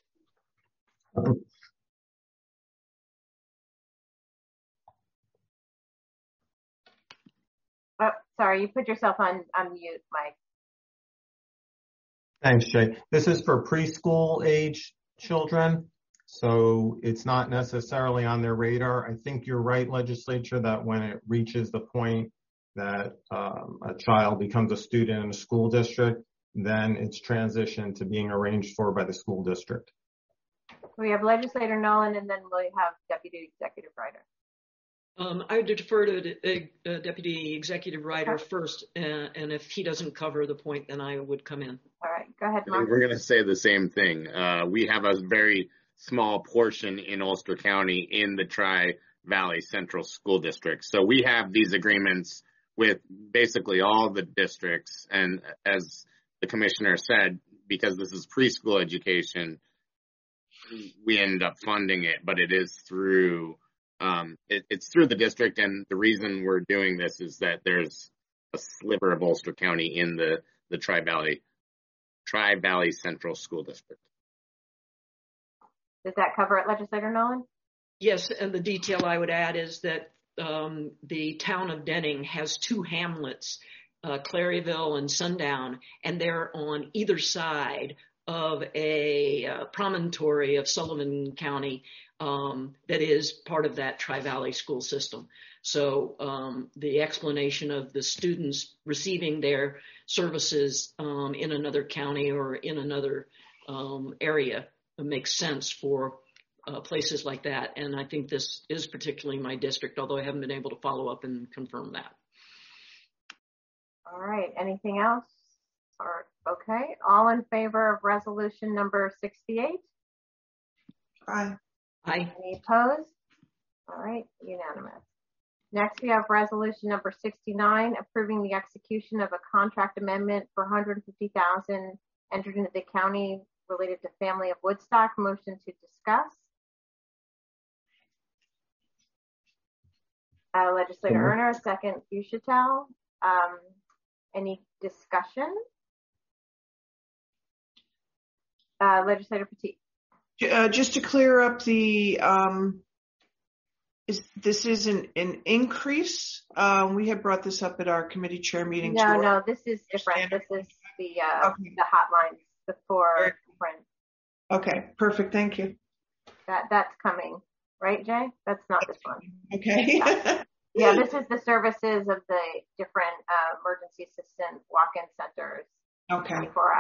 Oh, sorry, you put yourself on mute, Mike. Thanks, Jay. This is for preschool age children, so it's not necessarily on their radar. I think you're right, legislature, that when it reaches the point that a child becomes a student in a school district, then it's transitioned to being arranged for by the school district. We have Legislator Nolan, and then we'll have Deputy Executive Writer. I would defer to Deputy Executive Writer first, and if he doesn't cover the point, then I would come in. All right, go ahead, Mark. We're going to say the same thing. We have a very small portion in Ulster County in the Tri-Valley Central School District. So we have these agreements with basically all the districts. And as the commissioner said, because this is preschool education, we end up funding it, but it is through it's through the district. And the reason we're doing this is that there's a sliver of Ulster County in the Tri-Valley Central School District. Does that cover it, Legislator Nolan? Yes, and the detail I would add is that the town of Denning has two hamlets, Claryville and Sundown, and they're on either side of a promontory of Sullivan County that is part of that Tri-Valley school system. So the explanation of the students receiving their services in another county or in another area makes sense for places like that. And I think this is particularly my district, although I haven't been able to follow up and confirm that. All right, anything else? Okay, all in favor of resolution number 68? Aye. Aye. Any opposed? All right, unanimous. Next, we have resolution number 69, approving the execution of a contract amendment for $150,000 entered into the county related to Family of Woodstock. Motion to discuss. Legislator Erner, second Uschitel. Any discussion? Legislator Petit. Just to clear up the, this is an increase? We had brought this up at our committee chair meeting. No, this is different. This is the hotlines before Okay, perfect. Thank you. That's coming, right, Jay? That's not this one. Okay. Yeah, this is the services of the different emergency assistant walk-in centers. Okay.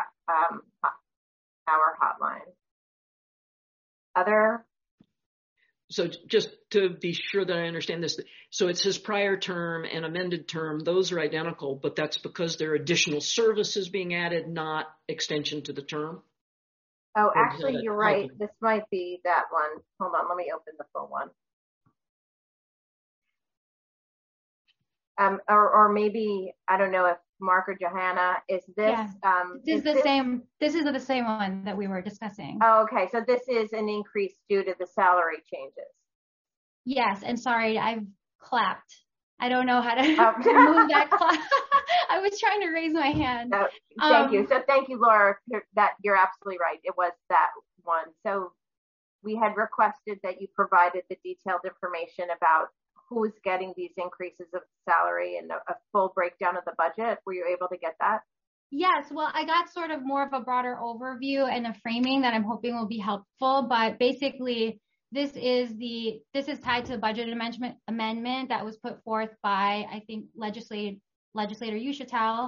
24-hour hotline. Other? So just to be sure that I understand this, so it says prior term and amended term, those are identical, but that's because there are additional services being added, not extension to the term? Oh, actually, you're right. This might be that one. Hold on, let me open the full one. Or maybe, I don't know if Mark or Johanna, is this? Yeah. This is the same. This is the same one that we were discussing. Oh, okay. So this is an increase due to the salary changes. Yes, and sorry, I've clapped. I don't know how to remove that clap. I was trying to raise my hand. No, thank you. So thank you, Laura. That you're absolutely right. It was that one. So we had requested that you provided the detailed information about who's getting these increases of salary and a full breakdown of the budget. Were you able to get that? Yes, well, I got sort of more of a broader overview and a framing that I'm hoping will be helpful, but basically this is tied to the budget amendment that was put forth by, I think, Legislator Uschitel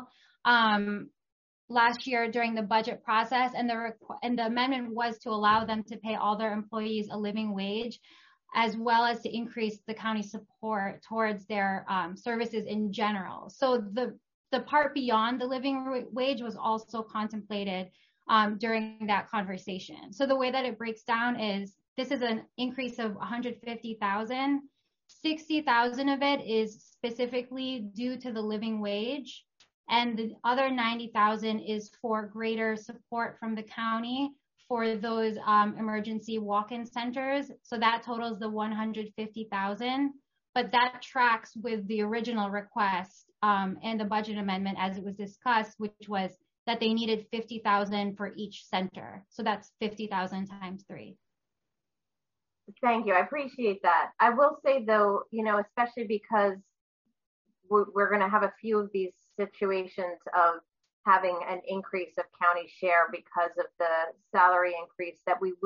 last year during the budget process, and the amendment was to allow them to pay all their employees a living wage, as well as to increase the county support towards their services in general. So the part beyond the living wage was also contemplated during that conversation. So the way that it breaks down is this is an increase of $150,000. $60,000 of it is specifically due to the living wage, and the other $90,000 is for greater support from the county for those emergency walk-in centers. So that totals the $150,000, but that tracks with the original request and the budget amendment as it was discussed, which was that they needed $50,000 for each center. So that's $50,000 times 3. Thank you. I appreciate that. I will say though, especially because we're going to have a few of these situations of having an increase of county share because of the salary increase, that we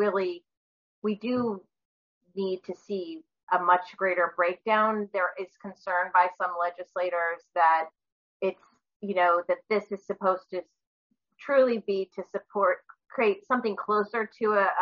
do need to see a much greater breakdown. There is concern by some legislators that it's, that this is supposed to truly be to create something closer to a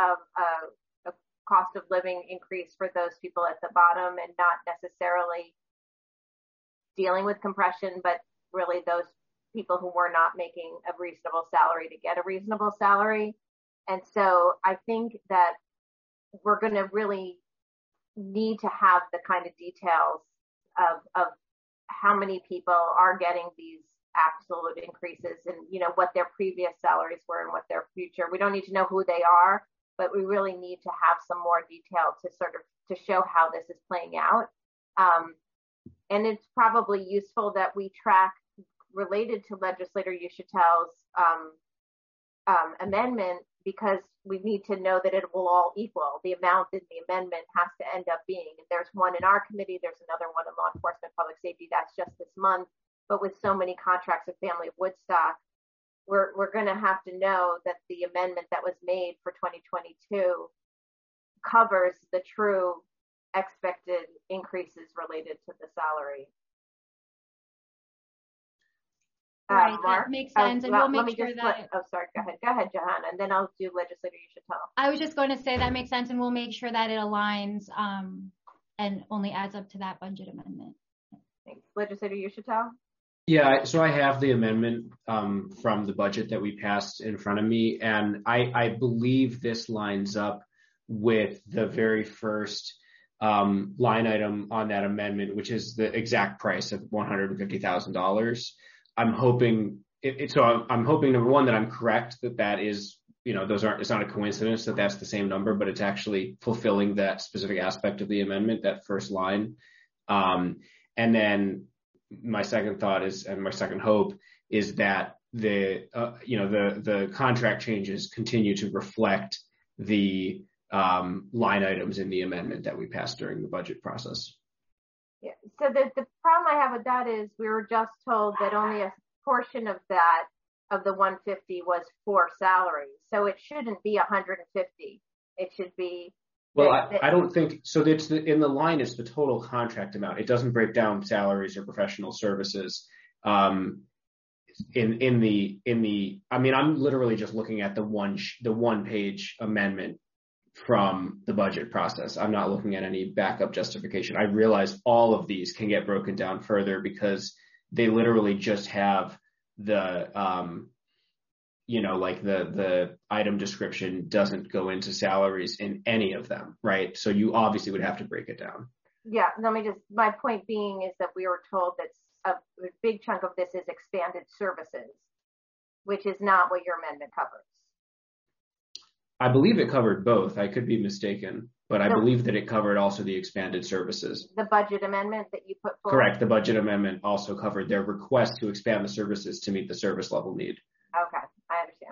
cost of living increase for those people at the bottom, and not necessarily dealing with compression, but really those people who were not making a reasonable salary to get a reasonable salary. And so I think that we're going to really need to have the kind of details of how many people are getting these absolute increases, and what their previous salaries were and what their future. We don't need to know who they are, but we really need to have some more detail to show how this is playing out. And it's probably useful that we track, related to Legislator Uschitel's amendment, because we need to know that it will all equal. The amount in the amendment has to end up being, and there's one in our committee, there's another one in law enforcement, public safety, that's just this month. But with so many contracts with Family of Woodstock, we're going to have to know that the amendment that was made for 2022 covers the true expected increases related to the salary. Right, Mark? that makes sense, and we'll make sure that. Sorry, go ahead, Johanna, and then I'll do Legislator Uschitel. I was just going to say that makes sense, and we'll make sure that it aligns and only adds up to that budget amendment. Thanks. Legislator Uschitel? Yeah, so I have the amendment from the budget that we passed in front of me, and I believe this lines up with the very first line item on that amendment, which is the exact price of $150,000. I'm hoping I'm hoping, number one, that I'm correct, that is, it's not a coincidence that that's the same number, but it's actually fulfilling that specific aspect of the amendment, that first line. And then my second thought is, and my second hope is that the contract changes continue to reflect the line items in the amendment that we passed during the budget process. Yeah. So the problem I have with that is we were just told that only a portion of that of the 150 was for salaries. So it shouldn't be 150. It should be. Well, I don't think so. It's in the line is the total contract amount. It doesn't break down salaries or professional services. I'm literally just looking at the one page amendment from the budget process. I'm not looking at any backup justification. I realize all of these can get broken down further because they literally just have the the item description doesn't go into salaries in any of them, right? So you obviously would have to break it down. Yeah, my point being is that we were told that a big chunk of this is expanded services, which is not what your amendment covers. I believe it covered both. I could be mistaken, but I believe that it covered also the expanded services. The budget amendment that you put forward? Correct. The budget amendment also covered their request to expand the services to meet the service level need. Okay, I understand.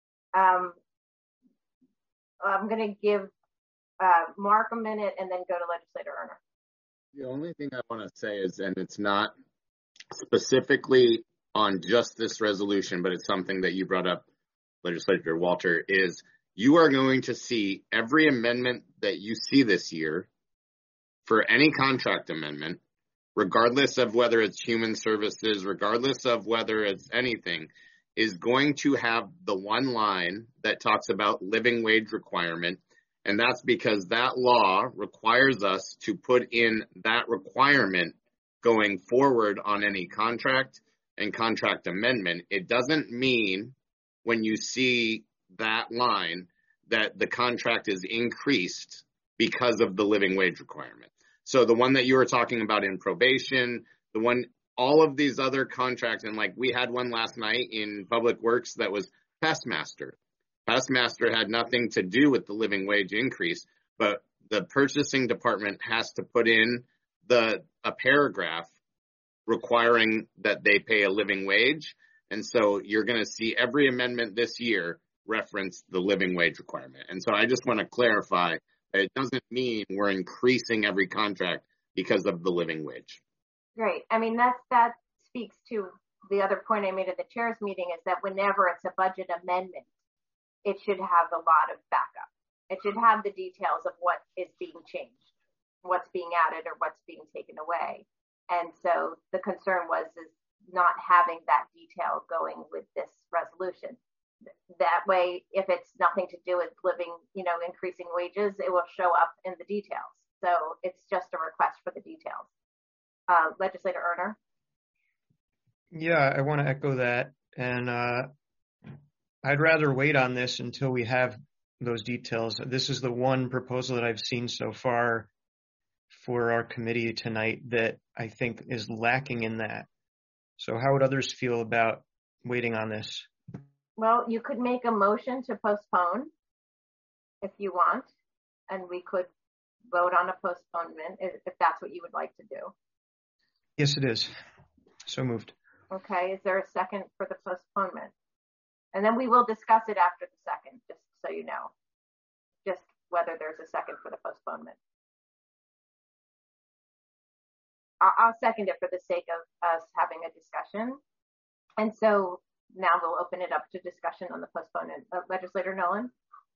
I'm going to give Mark a minute and then go to Legislator Erner. The only thing I want to say is, and it's not specifically on just this resolution, but it's something that you brought up, Legislator Walter, is you are going to see every amendment that you see this year for any contract amendment, regardless of whether it's human services, regardless of whether it's anything, is going to have the one line that talks about living wage requirement. And that's because that law requires us to put in that requirement going forward on any contract and contract amendment. It doesn't mean when you see that line that the contract is increased because of the living wage requirement. So the one that you were talking about in probation, all of these other contracts, and like we had one last night in Public Works that was Pestmaster. Pestmaster had nothing to do with the living wage increase, but the purchasing department has to put in a paragraph requiring that they pay a living wage. And so you're going to see every amendment this year reference the living wage requirement. And so I just want to clarify that it doesn't mean we're increasing every contract because of the living wage. Great. I mean, that speaks to the other point I made at the chair's meeting, is that whenever it's a budget amendment, it should have a lot of backup. It should have the details of what is being changed, what's being added, or what's being taken away. And so the concern is not having that detail going with this resolution. That way, if it's nothing to do with increasing wages, it will show up in the details. So it's just a request for the details. Legislator Erner? Yeah, I want to echo that. And I'd rather wait on this until we have those details. This is the one proposal that I've seen so far for our committee tonight that I think is lacking in that. So how would others feel about waiting on this? Well, you could make a motion to postpone if you want, and we could vote on a postponement if that's what you would like to do. Yes, it is. So moved. Okay, is there a second for the postponement? And then we will discuss it after the second, just so you know, just whether there's a second for the postponement. I'll second it for the sake of us having a discussion. And so now we'll open it up to discussion on the postponement. Legislator Nolan?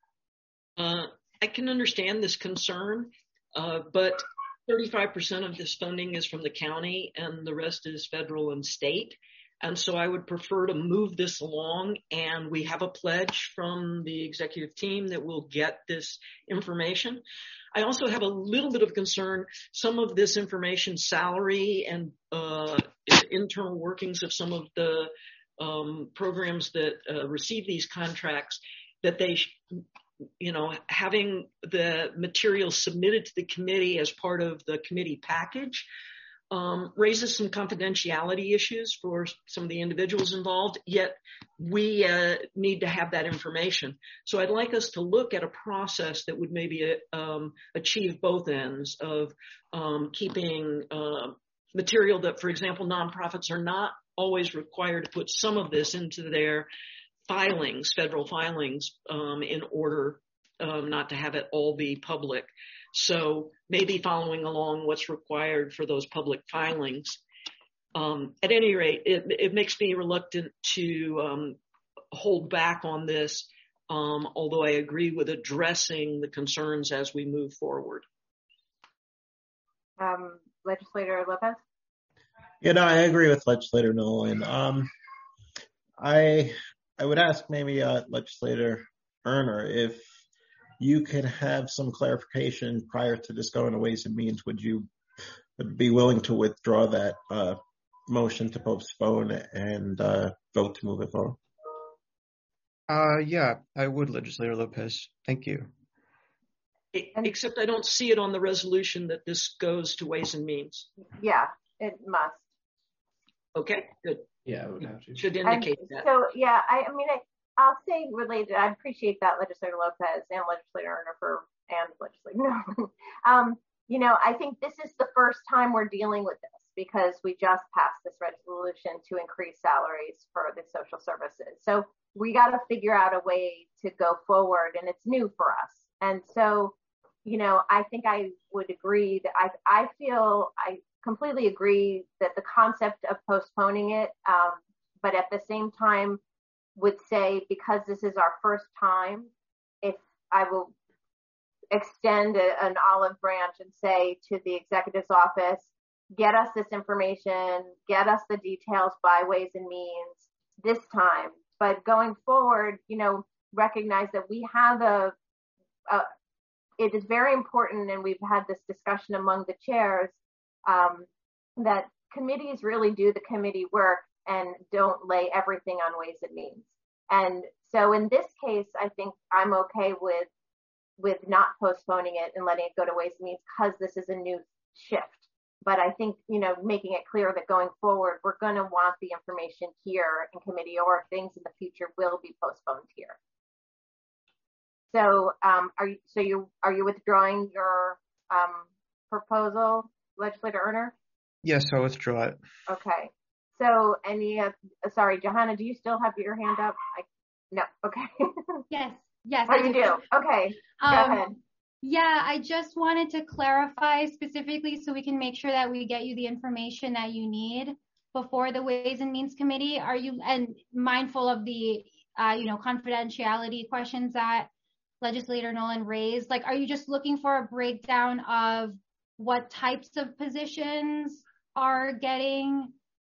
I can understand this concern, but 35% of this funding is from the county and the rest is federal and state. And so I would prefer to move this along, and we have a pledge from the executive team that we'll get this information. I also have a little bit of concern, some of this information, salary and internal workings of some of the programs that receive these contracts, that they having the material submitted to the committee as part of the committee package raises some confidentiality issues for some of the individuals involved, yet we need to have that information. So I'd like us to look at a process that would maybe achieve both ends of keeping material that, for example, nonprofits are not always required to put some of this into their filings, federal filings, in order not to have it all be public. So maybe following along what's required for those public filings. At any rate, it makes me reluctant to hold back on this, although I agree with addressing the concerns as we move forward. Legislator Lopez? Yeah, no, I agree with Legislator Nolan. I would ask maybe Legislator Erner if you could have some clarification prior to this going to Ways and Means. Would you be willing to withdraw that motion to postpone and vote to move it forward? Yeah, I would, Legislator Lopez. Thank you. Except I don't see it on the resolution that this goes to Ways and Means. Yeah, it must. Okay, good. Yeah, it would have to. Should indicate that. So, yeah, I'll say related, I appreciate that, Legislator Lopez and Legislator Erner and Legislator Nolan. I think this is the first time we're dealing with this because we just passed this resolution to increase salaries for the social services. So we got to figure out a way to go forward, and it's new for us. And so, I think I would agree that I completely agree that the concept of postponing it, but at the same time would say, because this is our first time, if I will extend an olive branch and say to the executive's office, get us this information, get us the details by Ways and Means this time. But going forward, recognize that we have it is very important, and we've had this discussion among the chairs, that committees really do the committee work and don't lay everything on Ways and Means. And so in this case, I think I'm okay with not postponing it and letting it go to Ways and Means because this is a new shift. But I think, making it clear that going forward, we're going to want the information here in committee, or things in the future will be postponed here. So, are you withdrawing your proposal, Legislator Erner? Yes, I'll withdraw it. Okay. So, sorry, Johanna, do you still have your hand up? No. Okay. Yes. Oh, you do. Okay. Go ahead. Yeah, I just wanted to clarify specifically so we can make sure that we get you the information that you need before the Ways and Means Committee. Are you, and mindful of the, confidentiality questions that Legislator Nolan raised, are you just looking for a breakdown of what types of positions are getting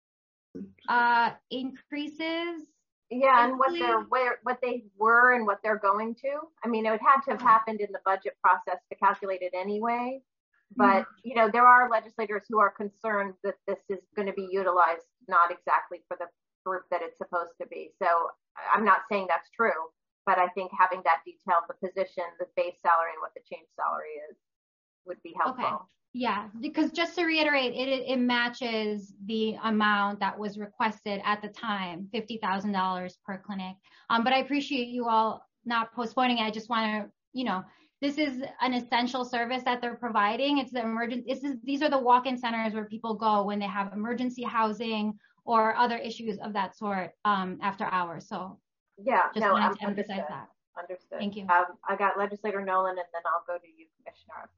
increases? Yeah, and what they were and what they're going to. I mean, it would have to have happened in the budget process to calculate it anyway. But, there are legislators who are concerned that this is going to be utilized not exactly for the group that it's supposed to be. So I'm not saying that's true, but I think having that detailed, the position, the base salary, and what the change salary is would be helpful. Okay. Yeah, because just to reiterate, it matches the amount that was requested at the time, $50,000 per clinic. But I appreciate you all not postponing it. I just want to, this is an essential service that they're providing. It's the these are the walk-in centers where people go when they have emergency housing or other issues of that sort after hours. So yeah, just wanted to emphasize that. Understood. Thank you. I got Legislator Nolan, and then I'll go to you, Commissioner.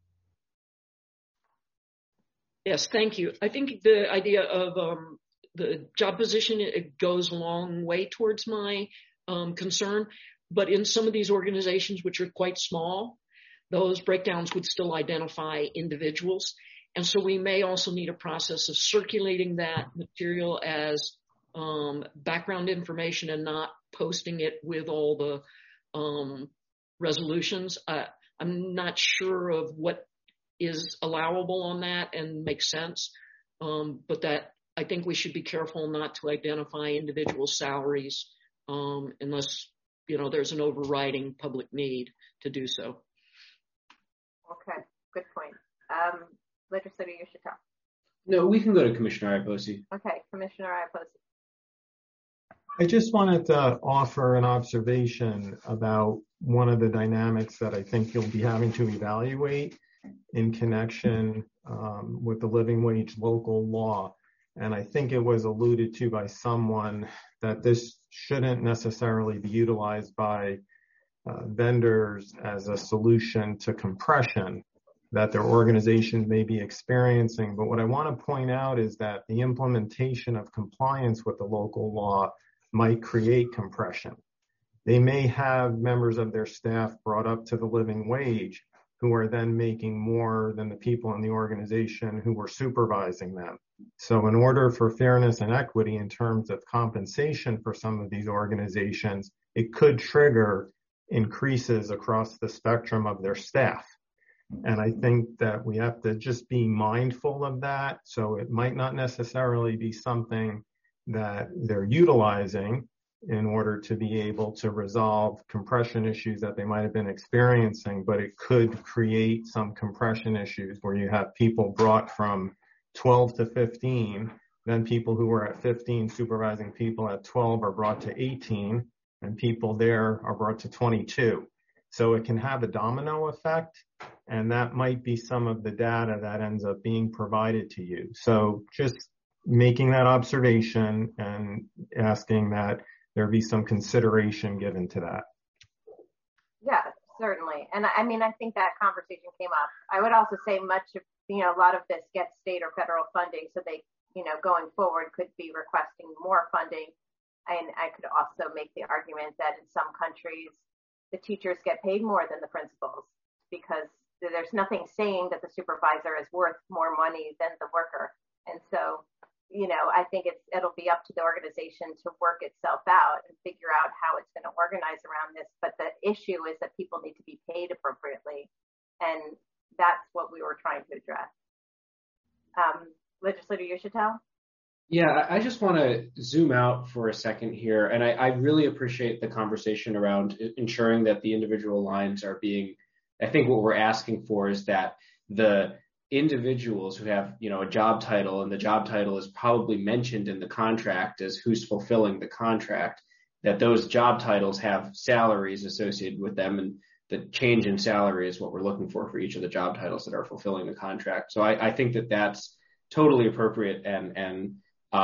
Yes, thank you. I think the idea of the job position, it goes a long way towards my concern. But in some of these organizations, which are quite small, those breakdowns would still identify individuals. And so we may also need a process of circulating that material as background information and not posting it with all the resolutions. I'm not sure of what is allowable on that and makes sense. But that I think we should be careful not to identify individual salaries unless, there's an overriding public need to do so. Okay, good point. Legislator Yoshikawa. No, we can go to Commissioner Iapoce. Okay, Commissioner Iapoce. I just wanted to offer an observation about one of the dynamics that I think you'll be having to evaluate in connection with the living wage local law. And I think it was alluded to by someone that this shouldn't necessarily be utilized by vendors as a solution to compression that their organization may be experiencing. But what I want to point out is that the implementation of compliance with the local law might create compression. They may have members of their staff brought up to the living wage who are then making more than the people in the organization who were supervising them. So in order for fairness and equity in terms of compensation for some of these organizations, it could trigger increases across the spectrum of their staff. And I think that we have to just be mindful of that. So it might not necessarily be something that they're utilizing in order to be able to resolve compression issues that they might have been experiencing, but it could create some compression issues where you have people brought from 12 to 15, then people who were at 15 supervising people at 12 are brought to 18, and people there are brought to 22. So it can have a domino effect, and that might be some of the data that ends up being provided to you. So just making that observation and asking that there be some consideration given to that. Yeah, certainly. And I mean, I think that conversation came up. I would also say much of, a lot of this gets state or federal funding, so they, going forward could be requesting more funding. And I could also make the argument that in some countries, the teachers get paid more than the principals because there's nothing saying that the supervisor is worth more money than the worker. And so, I think it'll be up to the organization to work itself out and figure out how it's going to organize around this. But the issue is that people need to be paid appropriately. And that's what we were trying to address. Legislator Uschitel? Yeah, I just want to zoom out for a second here. And I really appreciate the conversation around ensuring that the individual lines are being, I think what we're asking for is that the individuals who have, a job title, and the job title is probably mentioned in the contract as who's fulfilling the contract, that those job titles have salaries associated with them, and the change in salary is what we're looking for each of the job titles that are fulfilling the contract. So I think that that's totally appropriate, and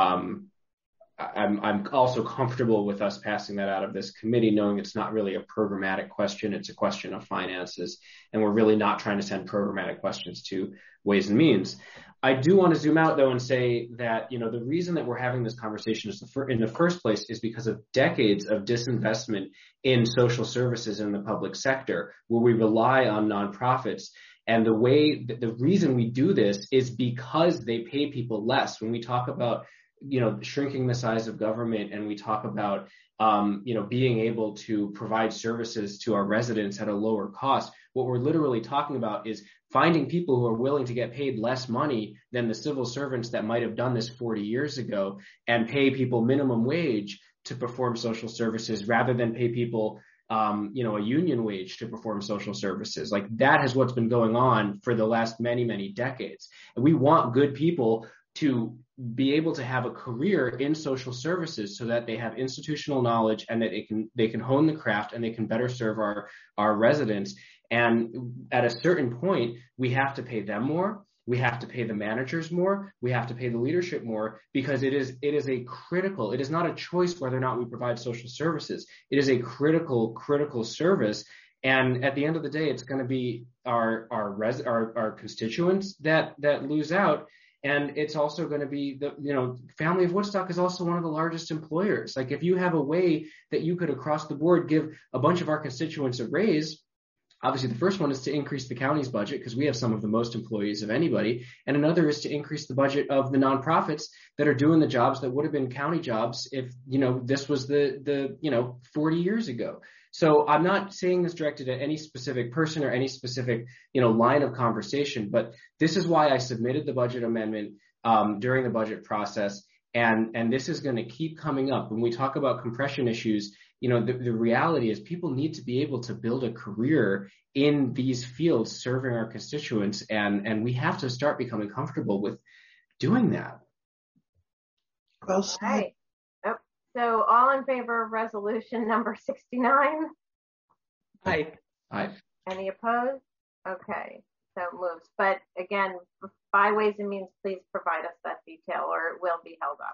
I'm also comfortable with us passing that out of this committee, knowing it's not really a programmatic question. It's a question of finances, and we're really not trying to send programmatic questions to Ways and Means. I do want to zoom out, though, and say that, the reason that we're having this conversation is in the first place is because of decades of disinvestment in social services in the public sector, where we rely on nonprofits. And the reason we do this is because they pay people less. When we talk about shrinking the size of government, and we talk about, being able to provide services to our residents at a lower cost, what we're literally talking about is finding people who are willing to get paid less money than the civil servants that might have done this 40 years ago, and pay people minimum wage to perform social services rather than pay people a union wage to perform social services. Like, that is what's been going on for the last many, many decades. And we want good people to be able to have a career in social services so that they have institutional knowledge, and that they can hone the craft, and they can better serve our residents. And at a certain point, we have to pay them more. We have to pay the managers more. We have to pay the leadership more, because it is it is not a choice whether or not we provide social services. It is a critical service. And at the end of the day, it's going to be our constituents that lose out. And it's also going to be Family of Woodstock is also one of the largest employers. Like, if you have a way that you could across the board give a bunch of our constituents a raise, obviously the first one is to increase the county's budget, because we have some of the most employees of anybody. And another is to increase the budget of the nonprofits that are doing the jobs that would have been county jobs if, this was the 40 years ago. So I'm not saying this directed at any specific person or any specific, line of conversation, but this is why I submitted the budget amendment during the budget process. And this is going to keep coming up. When we talk about compression issues, the reality is people need to be able to build a career in these fields serving our constituents. And we have to start becoming comfortable with doing that. Well said. Right. So all in favor of resolution number 69? Aye. Any opposed? Okay, so it moves. But again, by Ways and Means, please provide us that detail, or it will be held up.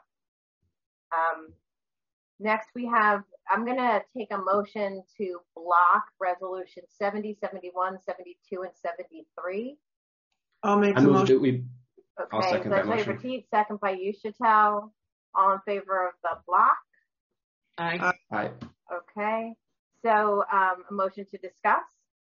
Next I'm going to take a motion to block resolution 70, 71, 72, and 73. I'll make the motion. I'll second that motion. Legislator Petit, second by Uschitel. All in favor of the block? Aye. Aye. Okay. So a motion to discuss.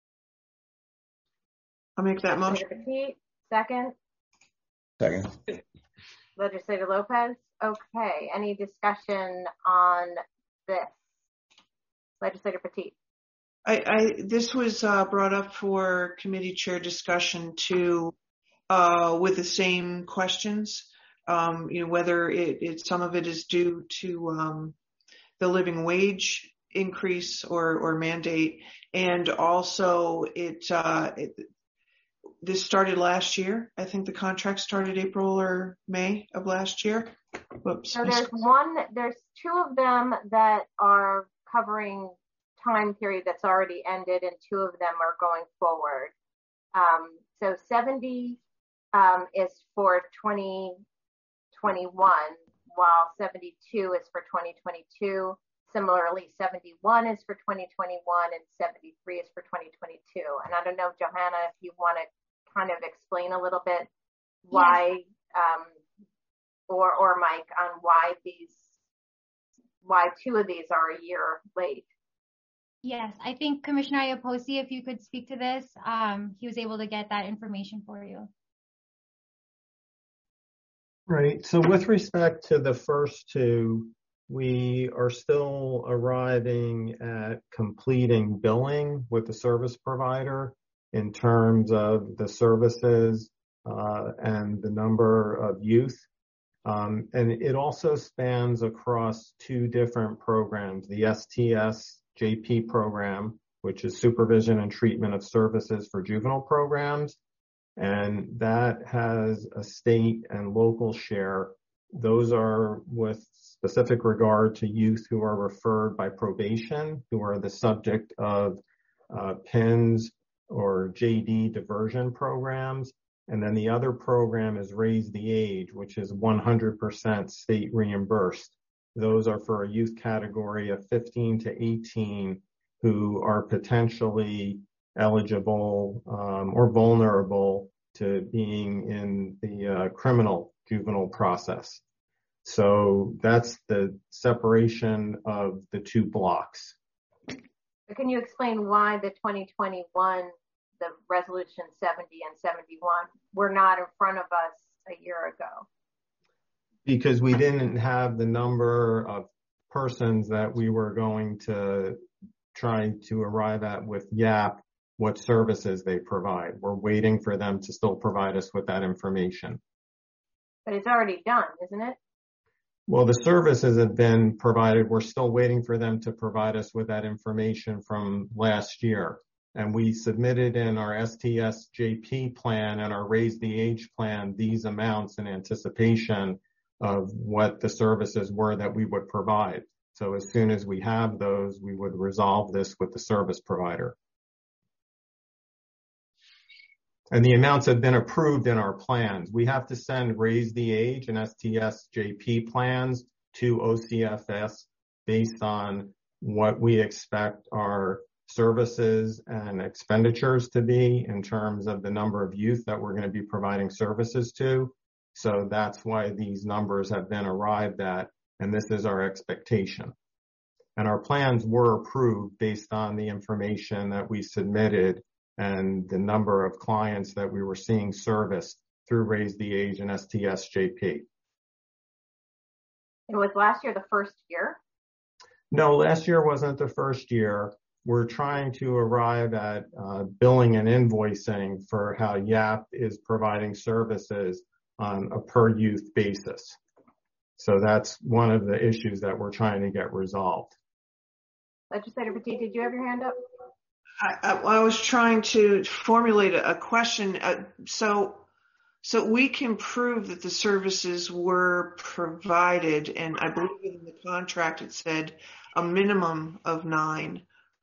I'll make that motion. Legislator Petit, second. Second. Legislator Lopez. Okay. Any discussion on this? Legislator Petit. This was brought up for committee chair discussion too, with the same questions. Whether some of it is due to the living wage increase or mandate, and also this started last year. I think the contract started April or May of last year. Whoops. So there's two of them that are covering time period that's already ended, and two of them are going forward. So 70 is for 2021, while 72 is for 2022. Similarly, 71 is for 2021 and 73 is for 2022. And I don't know, Johanna, if you want to kind of explain a little bit why, or Mike, on why two of these are a year late. Yes, I think Commissioner Iapoce, if you could speak to this, he was able to get that information for you. Right. So with respect to the first two, we are still arriving at completing billing with the service provider in terms of the services and the number of youth. And it also spans across two different programs, the STS JP program, which is Supervision and Treatment of Services for Juvenile Programs, and that has a state and local share. Those are with specific regard to youth who are referred by probation, who are the subject of PINS or JD diversion programs. And then the other program is Raise the Age, which is 100% state reimbursed. Those are for a youth category of 15 to 18 who are potentially eligible or vulnerable to being in the criminal juvenile process. So that's the separation of the two blocks. Can you explain why the 2021, the resolution 70 and 71 were not in front of us a year ago? Because we didn't have the number of persons that we were going to try to arrive at with YAP, what services they provide. We're waiting for them to still provide us with that information. But it's already done, isn't it? Well, the services have been provided. We're still waiting for them to provide us with that information from last year. And we submitted in our STS JP plan and our Raise the Age plan these amounts in anticipation of what the services were that we would provide. So as soon as we have those, we would resolve this with the service provider. And the amounts have been approved in our plans. We have to send Raise the Age and STS JP plans to OCFS based on what we expect our services and expenditures to be in terms of the number of youth that we're going to be providing services to. So that's why these numbers have been arrived at, and this is our expectation. And our plans were approved based on the information that we submitted and the number of clients that we were seeing serviced through Raise the Age and STS JP. And was last year the first year? No, last year wasn't the first year. We're trying to arrive at billing and invoicing for how YAP is providing services on a per youth basis. So that's one of the issues that we're trying to get resolved. Legislator Petit, did you have your hand up? I was trying to formulate a question. So we can prove that the services were provided, and I believe in the contract it said a minimum of 9.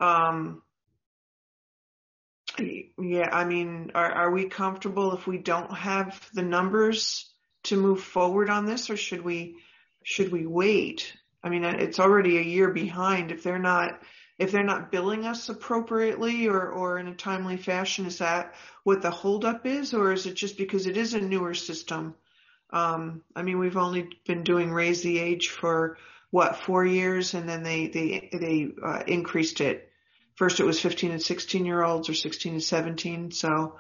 Yeah, I mean, are we comfortable if we don't have the numbers to move forward on this, or should we wait? I mean, it's already a year behind. If they're not billing us appropriately or in a timely fashion, is that what the holdup is, or is it just because it is a newer system? I mean, we've only been doing Raise the Age for 4 years, and then they increased it. First it was 15 and 16-year-olds, or 16 and 17. So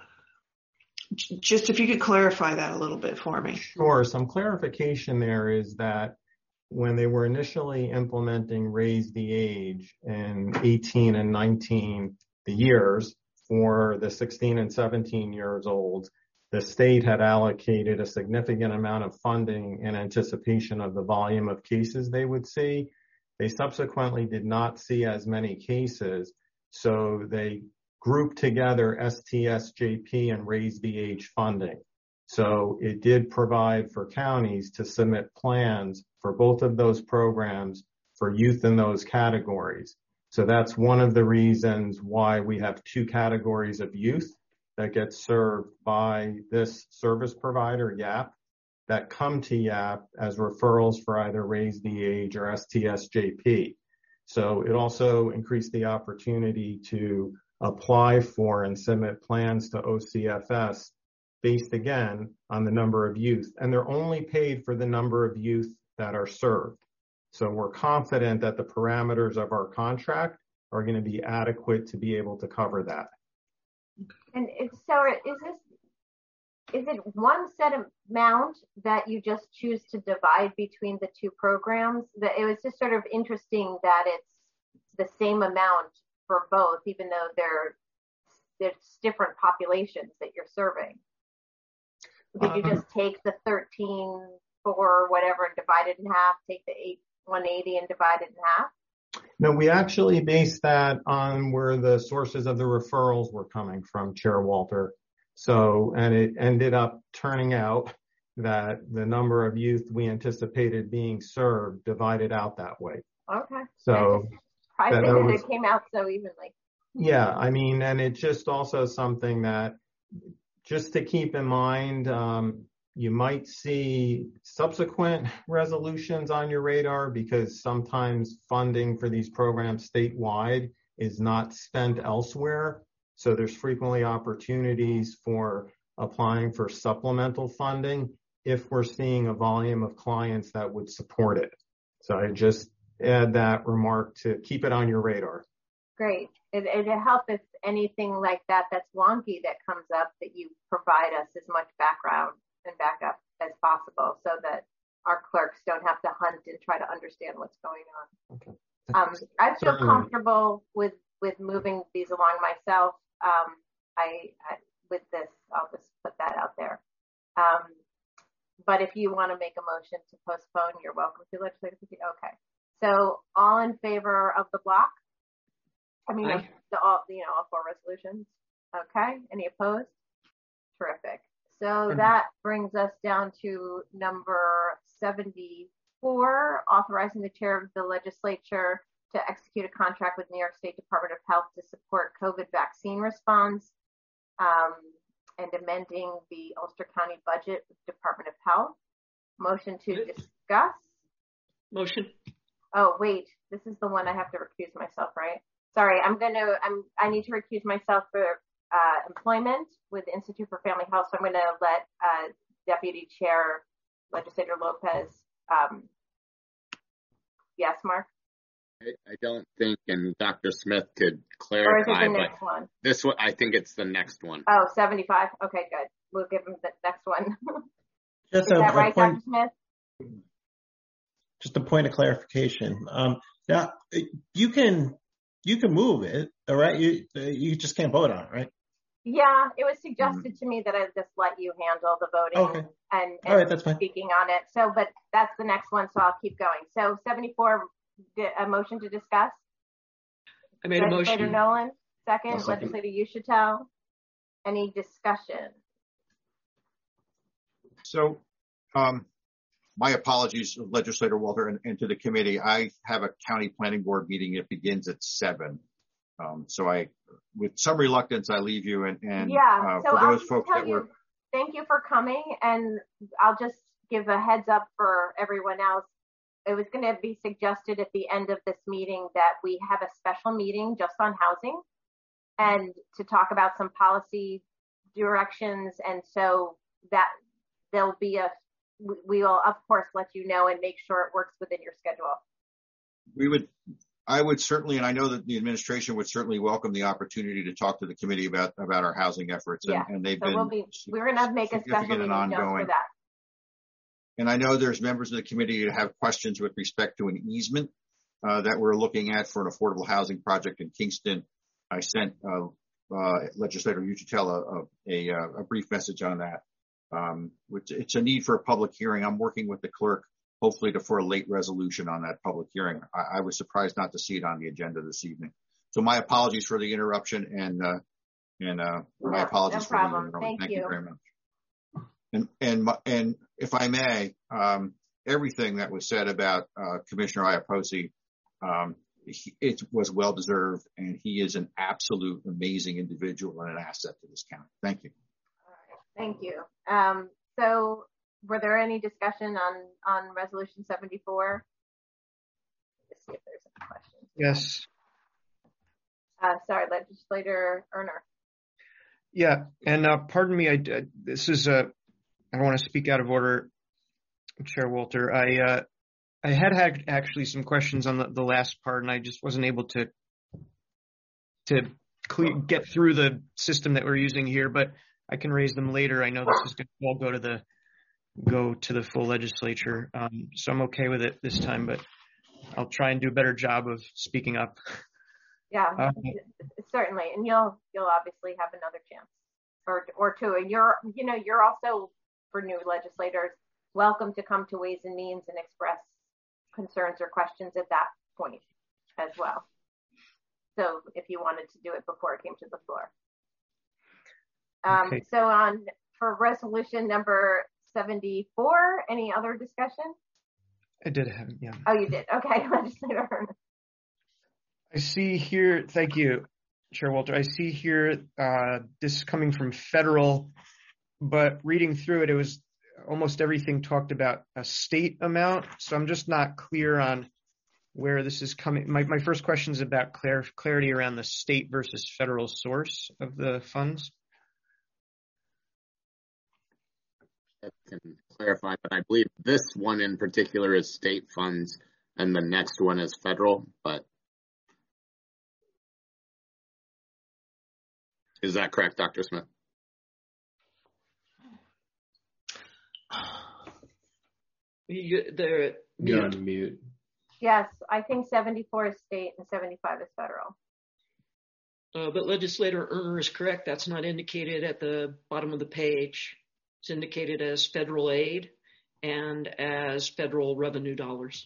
just if you could clarify that a little bit for me. Sure. Some clarification there is that when they were initially implementing Raise the Age in 18 and 19, the years for the 16 and 17 years old, the state had allocated a significant amount of funding in anticipation of the volume of cases they would see. They subsequently did not see as many cases, so they grouped together STSJP and Raise the Age funding. So it did provide for counties to submit plans for both of those programs for youth in those categories. So that's one of the reasons why we have two categories of youth that get served by this service provider, YAP, that come to YAP as referrals for either Raise the Age or STSJP. So it also increased the opportunity to apply for and submit plans to OCFS based again on the number of youth. And they're only paid for the number of youth that are served. So we're confident that the parameters of our contract are going to be adequate to be able to cover that. And so is it one set amount that you just choose to divide between the two programs? That it was just sort of interesting that it's the same amount for both, even though there's different populations that you're serving. Did you just take the 13 for whatever and divide it in half, take the 180 and divide it in half? No, we actually based that on where the sources of the referrals were coming from, Chair Walter. So, and it ended up turning out that the number of youth we anticipated being served divided out that way. Okay. So surprising that it came out so evenly. Yeah, I mean, and it's just also something that just to keep in mind, you might see subsequent resolutions on your radar because sometimes funding for these programs statewide is not spent elsewhere. So there's frequently opportunities for applying for supplemental funding if we're seeing a volume of clients that would support it. So I just add that remark to keep it on your radar. Great. It'll help if anything like that's wonky that comes up, that you provide us as much background and backup as possible so that our clerks don't have to hunt and try to understand what's going on. Okay. I feel comfortable with moving these along myself. With this, I'll just put that out there. But if you want to make a motion to postpone, you're welcome to. Legislative. Okay. So all in favor of the block? I mean, all four resolutions. Okay. Any opposed? Terrific. So that brings us down to number 74, authorizing the chair of the legislature to execute a contract with New York State Department of Health to support COVID vaccine response, and amending the Ulster County budget with the Department of Health. Motion to discuss. Motion. Oh, wait, this is the one I have to recuse myself, right? Sorry, I need to recuse myself for employment with the Institute for Family Health. So I'm going to let Deputy Chair Legislator Lopez. Yes, Mark? I don't think, and Dr. Smith could clarify, or is it the next one? This one, I think it's the next one. Oh, 75? Okay, good. We'll give him the next one. Just is that right, Dr. Smith? Just a point of clarification. Now, you can move it, all right? You just can't vote on it, right? Yeah, it was suggested to me that I just let you handle the voting and all right, that's fine. Speaking on it. So, but that's the next one, so I'll keep going. So 74, a motion to discuss. I made a motion. Legislator Nolan, second. Legislator Uschitel. Any discussion? So, my apologies, Legislator Walter, and to the committee. I have a county planning board meeting. It begins at 7. So with some reluctance, I leave you. And yeah, so for I'll those folks that were. Thank you for coming, and I'll just give a heads up for everyone else. It was going to be suggested at the end of this meeting that we have a special meeting just on housing and to talk about some policy directions. And so that there'll be we will, of course, let you know and make sure it works within your schedule. I would certainly, and I know that the administration would certainly welcome the opportunity to talk to the committee about our housing efforts. Yeah. And they've so been we're going to make a special meeting just for that. And I know there's members of the committee that have questions with respect to an easement that we're looking at for an affordable housing project in Kingston. I sent Legislator Uchitel a brief message on that. Which it's a need for a public hearing. I'm working with the clerk, hopefully for a late resolution on that public hearing. I was surprised not to see it on the agenda this evening. So my apologies for the interruption and my apologies for the interruption. Thank you very much. And if I may, everything that was said about Commissioner Iapoce, it was well deserved, and he is an absolute amazing individual and an asset to this county. Thank you. Thank you. So were there any discussion on Resolution 74? Let's see if there's any questions. Yes. Sorry, Legislator Erner. Yeah, and pardon me, this is I don't want to speak out of order, Chair Walter. I had actually some questions on the last part, and I just wasn't able to get through the system that we're using here, but I can raise them later. I know this is going to all go to the full legislature, so I'm okay with it this time. But I'll try and do a better job of speaking up. Yeah, certainly, and you'll obviously have another chance or two. And you're also, for new legislators, welcome to come to Ways and Means and express concerns or questions at that point as well. So if you wanted to do it before it came to the floor. Okay. So for resolution number 74, any other discussion? I did have, yeah. Oh, you did. Okay, Legislator Herman. I see here, thank you, Chair Walter. I see here this is coming from federal, but reading through it, it was almost everything talked about a state amount. So I'm just not clear on where this is coming. My first question is about clarity around the state versus federal source of the funds. I can clarify, but I believe this one in particular is state funds and the next one is federal, but is that correct, Dr. Smith? You're on mute. Yes, I think 74 is state and 75 is federal. But Legislator Erner is correct. That's not indicated at the bottom of the page. It's indicated as federal aid and as federal revenue dollars.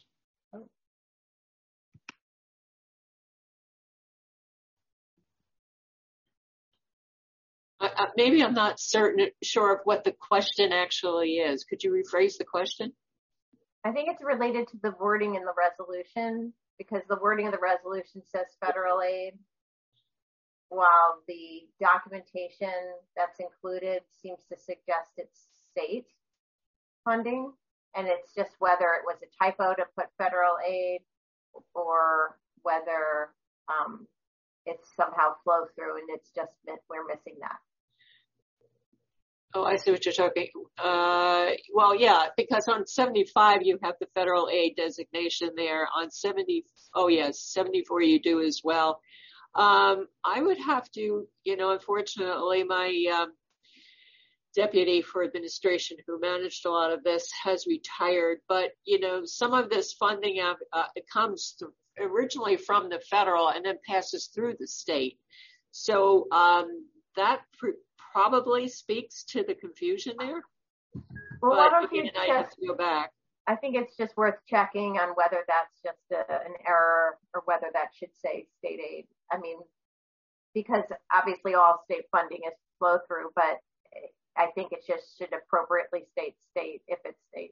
Maybe I'm not sure of what the question actually is. Could you rephrase the question? I think it's related to the wording in the resolution, because the wording of the resolution says federal aid, while the documentation that's included seems to suggest it's state funding. And it's just whether it was a typo to put federal aid or whether it's somehow flow through and it's just we're missing that. Oh, I see what you're talking. Well, yeah, because on 75 you have the federal aid designation there. On 74 you do as well. I would have to, unfortunately, my deputy for administration who managed a lot of this has retired, but some of this funding it comes originally from the federal and then passes through the state. So that probably speaks to the confusion there. Well, but why don't you I have to go back. I think it's just worth checking on whether that's just an error or whether that should say state aid. I mean, because obviously all state funding is flow through, but I think it just should appropriately state state if it's state.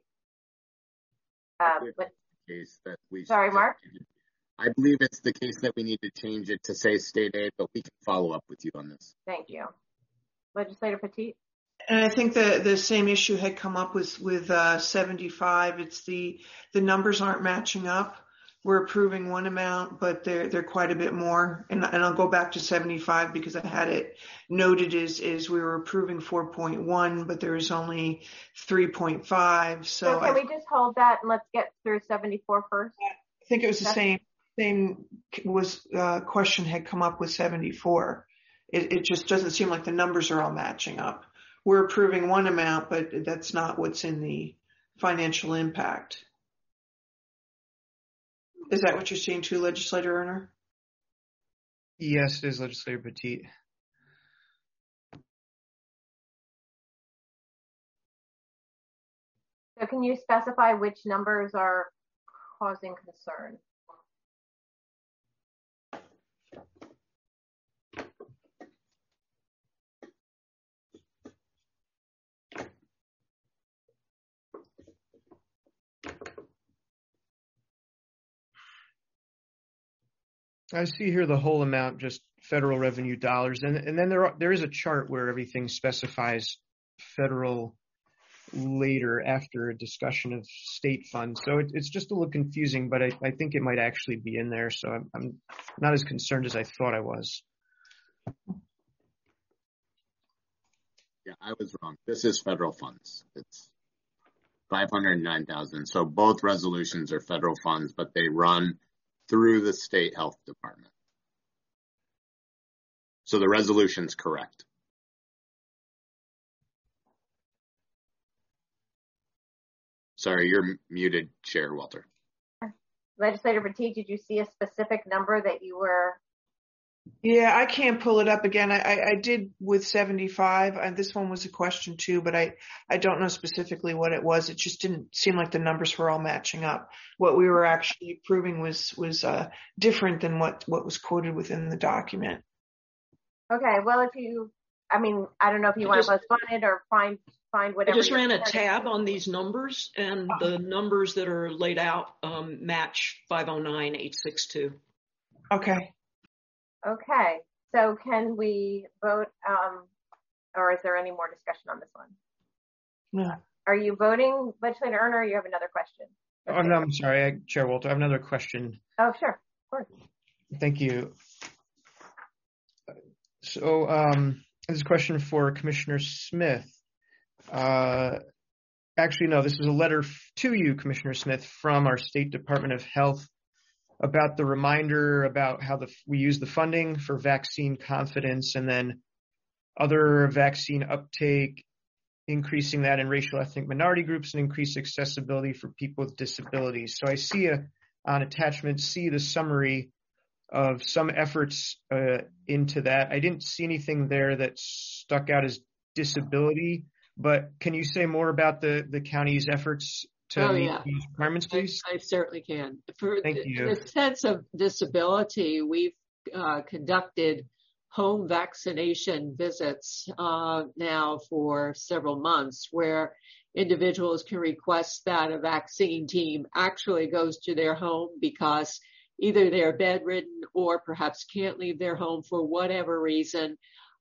Sorry, Mark? I believe it's the case that we need to change it to say state aid, but we can follow up with you on this. Thank you. Legislator Petit? And I think the same issue had come up with 75. It's the numbers aren't matching up. We're approving one amount, but they're quite a bit more. And I'll go back to 75 because I had it noted as we were approving 4.1, but there is only 3.5. So can we just hold that and let's get through 74 first? I think it was the same. same question had come up with 74. It just doesn't seem like the numbers are all matching up. We're approving one amount, but that's not what's in the financial impact. Is that what you're seeing too, Legislator Erner? Yes, it is, Legislator Petit. So can you specify which numbers are causing concern? I see here the whole amount, just federal revenue dollars, and then there is a chart where everything specifies federal later after a discussion of state funds. So it's just a little confusing, but I think it might actually be in there. So I'm not as concerned as I thought I was. Yeah, I was wrong. This is federal funds. It's $509,000. So both resolutions are federal funds, but they run through the state health department. So the resolution's correct. Sorry, you're muted, Chair Walter. Legislator Petit, did you see a specific number that you were? Yeah, I can't pull it up again. I did with 75, and this one was a question too, but I don't know specifically what it was. It just didn't seem like the numbers were all matching up. What we were actually approving was different than what was quoted within the document. Okay, well, I don't know if you want to postpone it or find whatever. I just ran a tab on these numbers, and the numbers that are laid out match 509,862. Okay. Okay, so can we vote, or is there any more discussion on this one? No. Are you voting, Legislator Erner, or you have another question? Oh, no, I'm sorry, Chair Walter, I have another question. Oh, sure, of course. Thank you. So this is a question for Commissioner Smith. Actually, no, this is a letter to you, Commissioner Smith, from our State Department of Health about the reminder about how we use the funding for vaccine confidence and then other vaccine uptake, increasing that in racial ethnic minority groups and increased accessibility for people with disabilities. So I see on attachment C, the summary of some efforts into that. I didn't see anything there that stuck out as disability, but can you say more about the county's efforts to meet these requirements, please? I certainly can. Thank you. In the sense of disability, we've conducted home vaccination visits now for several months where individuals can request that a vaccine team actually goes to their home because either they're bedridden or perhaps can't leave their home for whatever reason.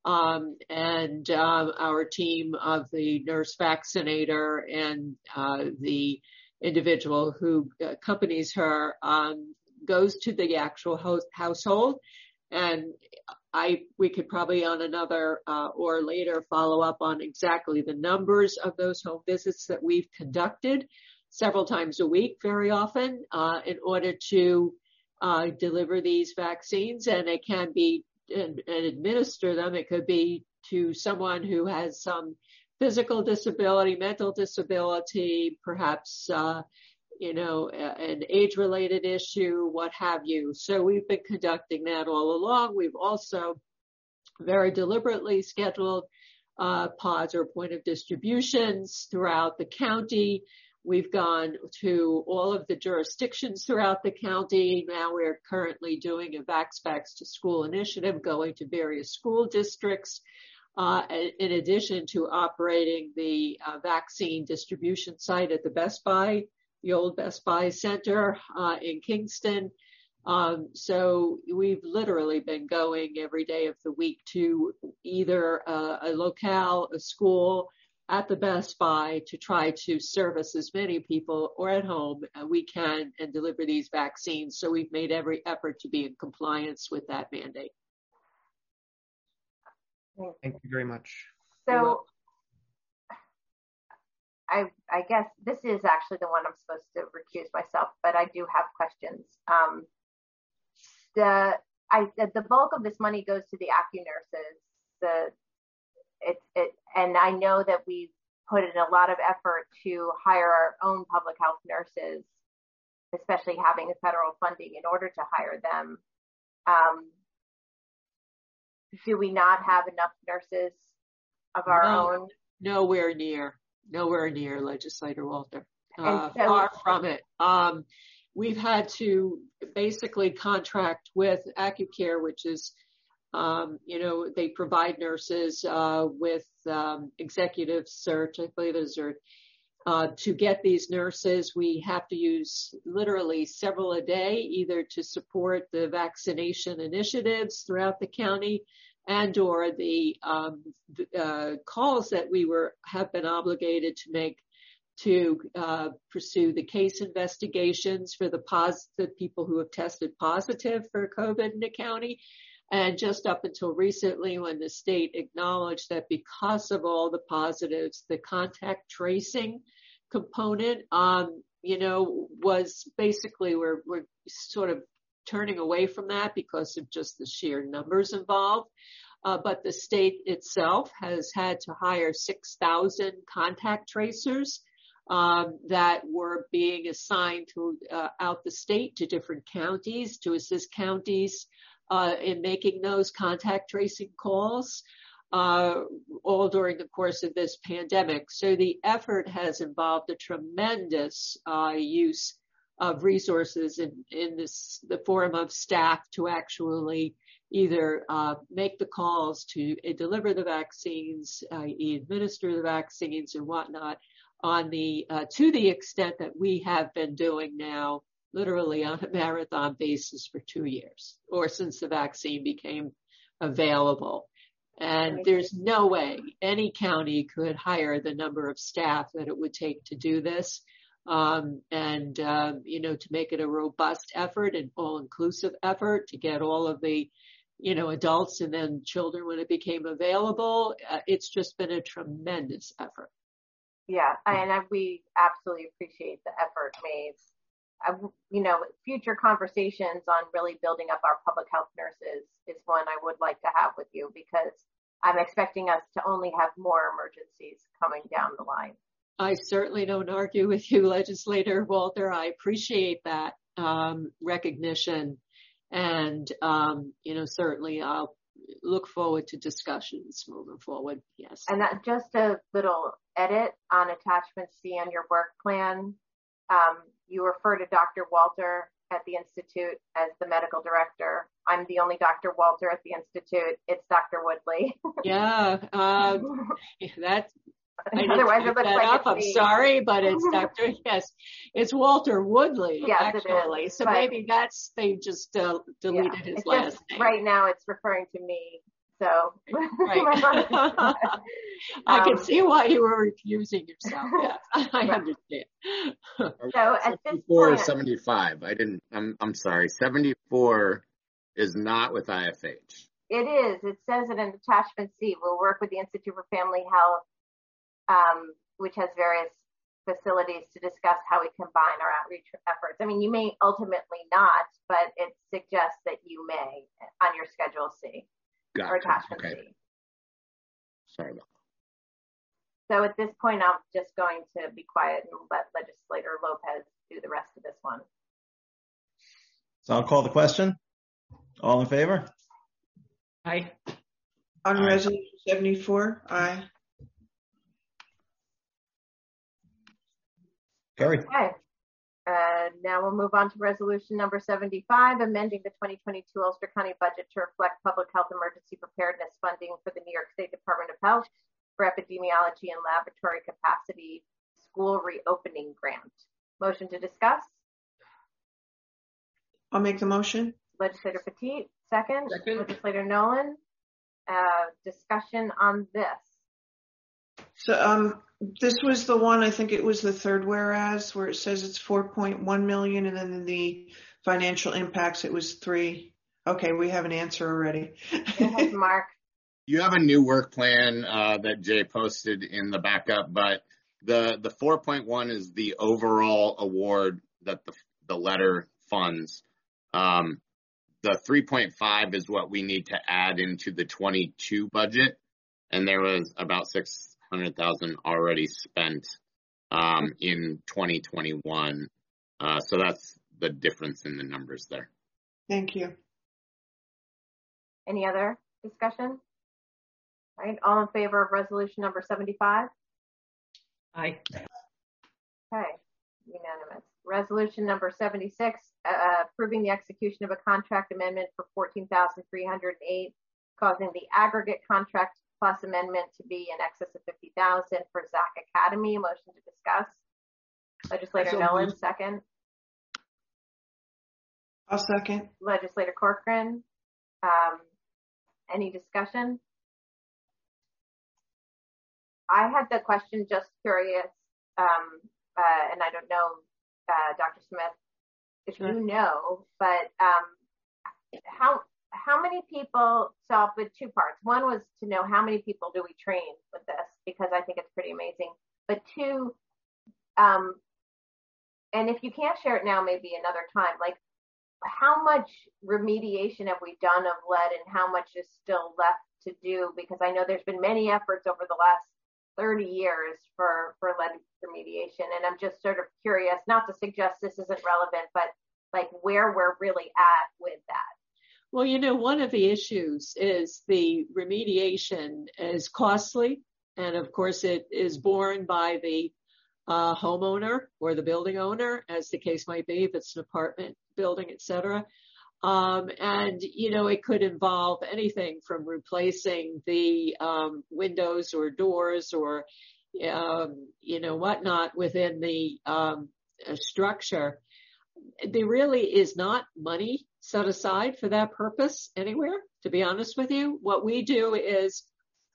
And our team of the nurse vaccinator and the individual who accompanies her goes to the actual household. And we could probably on another or later follow up on exactly the numbers of those home visits that we've conducted several times a week, very often, in order to deliver these vaccines. And it can be and administer them. It could be to someone who has some physical disability, mental disability, perhaps, an age-related issue, what have you. So we've been conducting that all along. We've also very deliberately scheduled pods or point of distributions throughout the county. We've gone to all of the jurisdictions throughout the county. Now we're currently doing a Vax to School initiative, going to various school districts, in addition to operating the vaccine distribution site at the Best Buy, the old Best Buy Center in Kingston. So we've literally been going every day of the week to either a locale, a school, at the Best Buy to try to service as many people or at home we can and deliver these vaccines. So we've made every effort to be in compliance with that mandate. Thank you very much. So I guess this is actually the one I'm supposed to recuse myself, but I do have questions. the bulk of this money goes to the ACU nurses. And I know that we've put in a lot of effort to hire our own public health nurses, especially having the federal funding in order to hire them. Do we not have enough nurses of our own? Nowhere near, Legislator Walter. Far from it. We've had to basically contract with AccuCare, which is, they provide nurses with executive cert, I believe it is, to get these nurses. We have to use literally several a day, either to support the vaccination initiatives throughout the county and or the calls that we have been obligated to make to pursue the case investigations for the people who have tested positive for COVID in the county. And just up until recently, when the state acknowledged that because of all the positives, the contact tracing component, was basically we're sort of turning away from that because of just the sheer numbers involved. But the state itself has had to hire 6,000 contact tracers that were being assigned out the state to different counties to assist counties in making those contact tracing calls, all during the course of this pandemic. So the effort has involved a tremendous use of resources in the form of staff to actually either make the calls to deliver the vaccines, administer the vaccines and whatnot, to the extent that we have been doing now, literally on a marathon basis for 2 years, or since the vaccine became available. And there's no way any county could hire the number of staff that it would take to do this. To make it a robust effort and all-inclusive effort to get all of the, adults and then children when it became available. It's just been a tremendous effort. Yeah, and we absolutely appreciate the effort made. Future conversations on really building up our public health nurses is one I would like to have with you, because I'm expecting us to only have more emergencies coming down the line. I certainly don't argue with you, Legislator Walter. I appreciate that recognition. And, certainly I'll look forward to discussions moving forward. Yes. And that just a little edit on attachment C on your work plan. You refer to Dr. Walter at the Institute as the medical director. I'm the only Dr. Walter at the Institute. It's Dr. Woodley. Yeah. Otherwise, it looks like up. I'm sorry, but it's Dr. Yes, it's Walter Woodley, yes, actually. So maybe they just deleted his last name. Right now, it's referring to me. So right. I can see why you were refusing yourself. Yes, I understand. So at this 74 point, or 75. I'm sorry. 74 is not with IFH. It is. It says it in attachment C. We'll work with the Institute for Family Health, which has various facilities, to discuss how we combine our outreach efforts. I mean, you may ultimately not, but it suggests that you may on your Schedule C. Gotcha. Or attachment Okay. C. Sorry about that. So at this point, I'm just going to be quiet and let Legislator Lopez do the rest of this one. So I'll call the question. All in favor? Aye. On Resolution 74, aye. Carrie. Okay. Now we'll move on to resolution number 75, amending the 2022 Ulster County budget to reflect public health emergency preparedness funding for the New York State Department of Health for epidemiology and laboratory capacity school reopening grant. Motion to discuss? I'll make the motion. Legislator Petit, second. Legislator Nolan, discussion on this. So this was the one, I think it was the third whereas, where it says it's 4.1 million, and then the financial impacts, it was 3. Okay, we have an answer already. Go ahead, Mark. You have a new work plan that Jay posted in the backup, but the 4.1 is the overall award that the letter funds. the 3.5 is what we need to add into the 22 budget. And there was about 600,000 already spent in 2021. So that's the difference in the numbers there. Thank you. Any other discussion? All right, all in favor of resolution number 75? Aye. Okay, unanimous. Resolution number 76, approving the execution of a contract amendment for $14,308, causing the aggregate contract plus amendment to be in excess of $50,000 for Zach Academy. Motion to discuss. Legislator Nolan, second. I'll second. Legislator Corcoran. Any discussion? I had the question, just curious, and I don't know, Dr. Smith, if you know, but how many people, so with two parts. One was to know how many people do we train with this, because I think it's pretty amazing. But two, and if you can't share it now, maybe another time, like how much remediation have we done of lead and how much is still left to do? Because I know there's been many efforts over the last 30 years for lead remediation. And I'm just sort of curious, not to suggest this isn't relevant, but like where we're really at with that. Well, you know, one of the issues is the remediation is costly. And of course, it is borne by the homeowner or the building owner, as the case might be, if it's an apartment building, et cetera. And, you know, it could involve anything from replacing the windows or doors or, you know, whatnot within the structure. There really is not money set aside for that purpose anywhere, to be honest with you. What we do is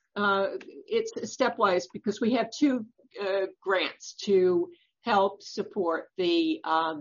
it's stepwise, because we have two grants to help support the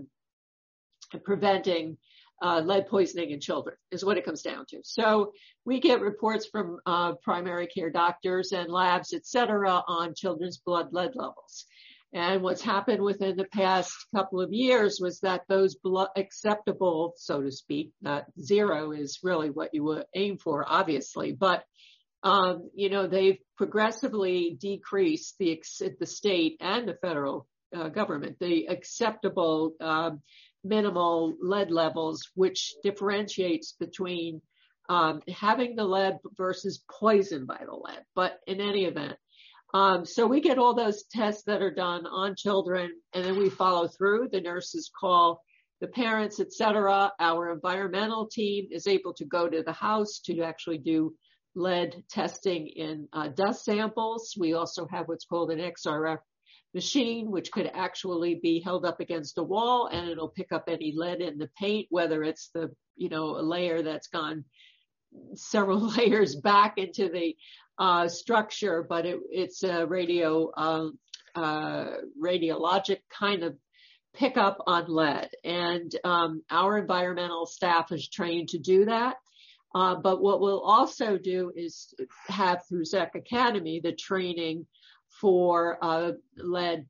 preventing lead poisoning in children, is what it comes down to. So we get reports from primary care doctors and labs, et cetera, on children's blood lead levels. And what's happened within the past couple of years was that those blood acceptable, so to speak, not zero is really what you would aim for, obviously, but you know, they've progressively decreased the state and the federal government, the acceptable minimal lead levels, which differentiates between having the lead versus poison by the lead. But in any event, so we get all those tests that are done on children, and then we follow through. The nurses call the parents, et cetera. Our environmental team is able to go to the house to actually do lead testing in dust samples. We also have what's called an XRF machine, which could actually be held up against a wall, and it'll pick up any lead in the paint, whether it's the, you know, a layer that's gone several layers back into the structure, but it's a radiologic kind of pickup on lead. And our environmental staff is trained to do that. But what we'll also do is have through Zach Academy the training for lead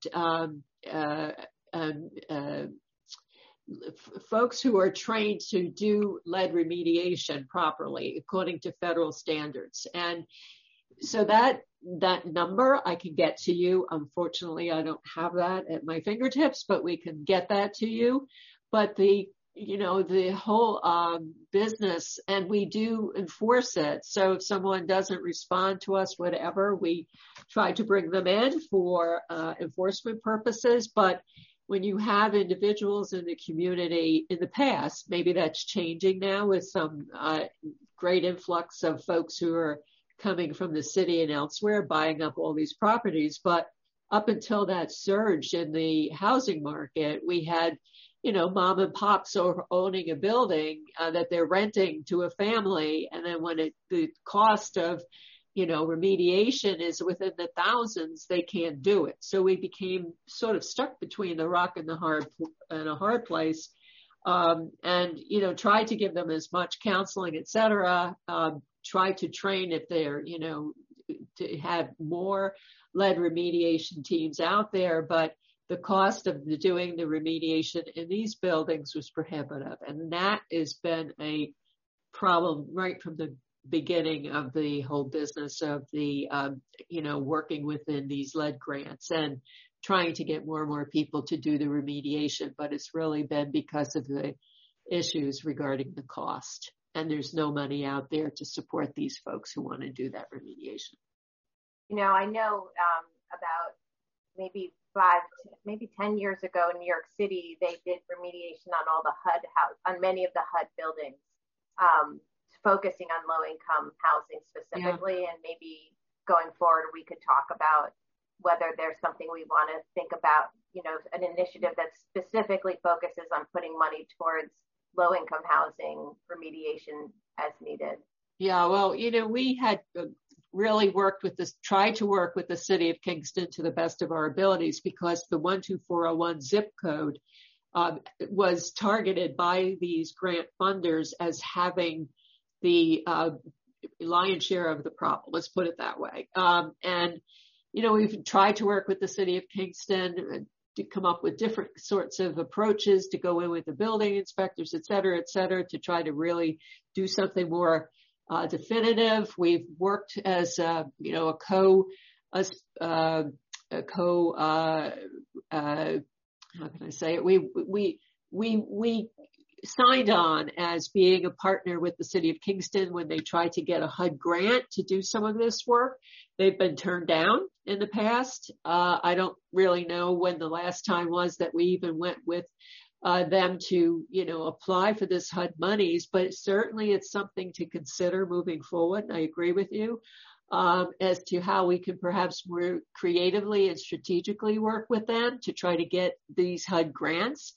folks who are trained to do lead remediation properly according to federal standards. And so that number I can get to you. Unfortunately, I don't have that at my fingertips, but we can get that to you. But the whole business, and we do enforce it. So if someone doesn't respond to us, whatever, we try to bring them in for enforcement purposes. But when you have individuals in the community in the past, maybe that's changing now with some great influx of folks who are coming from the city and elsewhere, buying up all these properties. But up until that surge in the housing market, we had, you know, mom and pops owning a building that they're renting to a family. And then when the cost of, you know, remediation is within the thousands, they can't do it. So we became sort of stuck between the rock and a hard place. And, you know, tried to give them as much counseling, et cetera, try to train if they're, you know, to have more lead remediation teams out there. But the cost of doing the remediation in these buildings was prohibitive. And that has been a problem right from the beginning of the whole business of the, working within these lead grants and trying to get more and more people to do the remediation. But it's really been because of the issues regarding the cost. And there's no money out there to support these folks who want to do that remediation. I know about maybe 10 years ago in New York City, they did remediation on all the on many of the HUD buildings, focusing on low-income housing specifically. Yeah. And maybe going forward, we could talk about whether there's something we want to think about, an initiative that specifically focuses on putting money towards low-income housing remediation as needed. Yeah, well, we had really tried to work with the city of Kingston to the best of our abilities, because the 12401 zip code was targeted by these grant funders as having the lion's share of the problem. Let's put it that way. And we've tried to work with the city of Kingston to come up with different sorts of approaches to go in with the building inspectors, et cetera, to try to really do something more definitive. We've worked as how can I say it? We signed on as being a partner with the city of Kingston when they tried to get a HUD grant to do some of this work. They've been turned down in the past. I don't really know when the last time was that we even went with them to, apply for this HUD monies, but certainly it's something to consider moving forward. And I agree with you as to how we can perhaps more creatively and strategically work with them to try to get these HUD grants.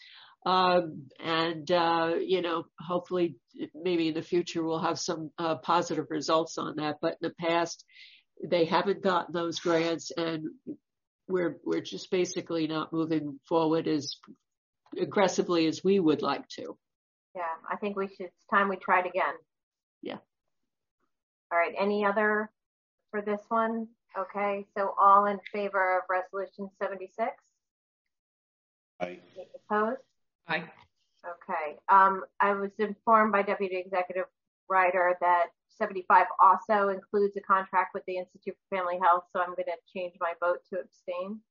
Hopefully maybe in the future we'll have some positive results on that. But in the past, they haven't gotten those grants, and we're just basically not moving forward as aggressively as we would like to. Yeah, I think it's time we tried again. Yeah. All right. Any other for this one? Okay. So all in favor of resolution 76? Aye. Opposed? Aye. Okay. I was informed by Deputy Executive Ryder that 75 also includes a contract with the Institute for Family Health, so I'm going to change my vote to abstain.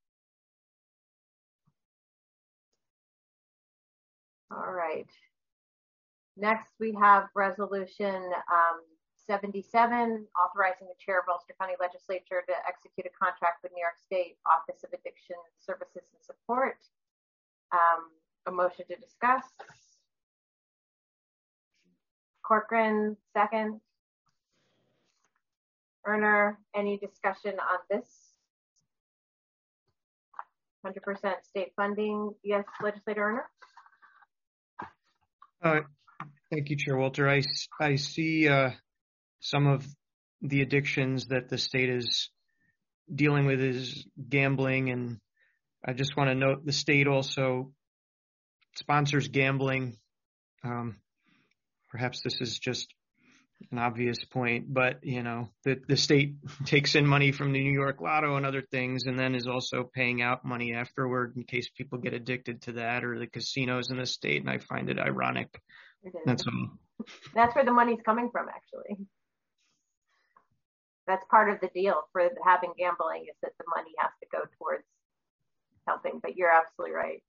All right. Next, we have resolution 77, authorizing the chair of Ulster County Legislature to execute a contract with New York State Office of Addiction Services and Support. A motion to discuss. Corcoran, second. Erner, any discussion on this? 100% state funding. Yes, Legislator Erner? Thank you, Chair Walter. I see some of the addictions that the state is dealing with is gambling, and I just want to note the state also sponsors gambling. Perhaps this is just an obvious point, but the state takes in money from the New York Lotto and other things, and then is also paying out money afterward in case people get addicted to that, or the casinos in the state. And I find it ironic. That's all. That's where the money's coming from, actually. That's part of the deal for having gambling, is that the money has to go towards helping. But you're absolutely right.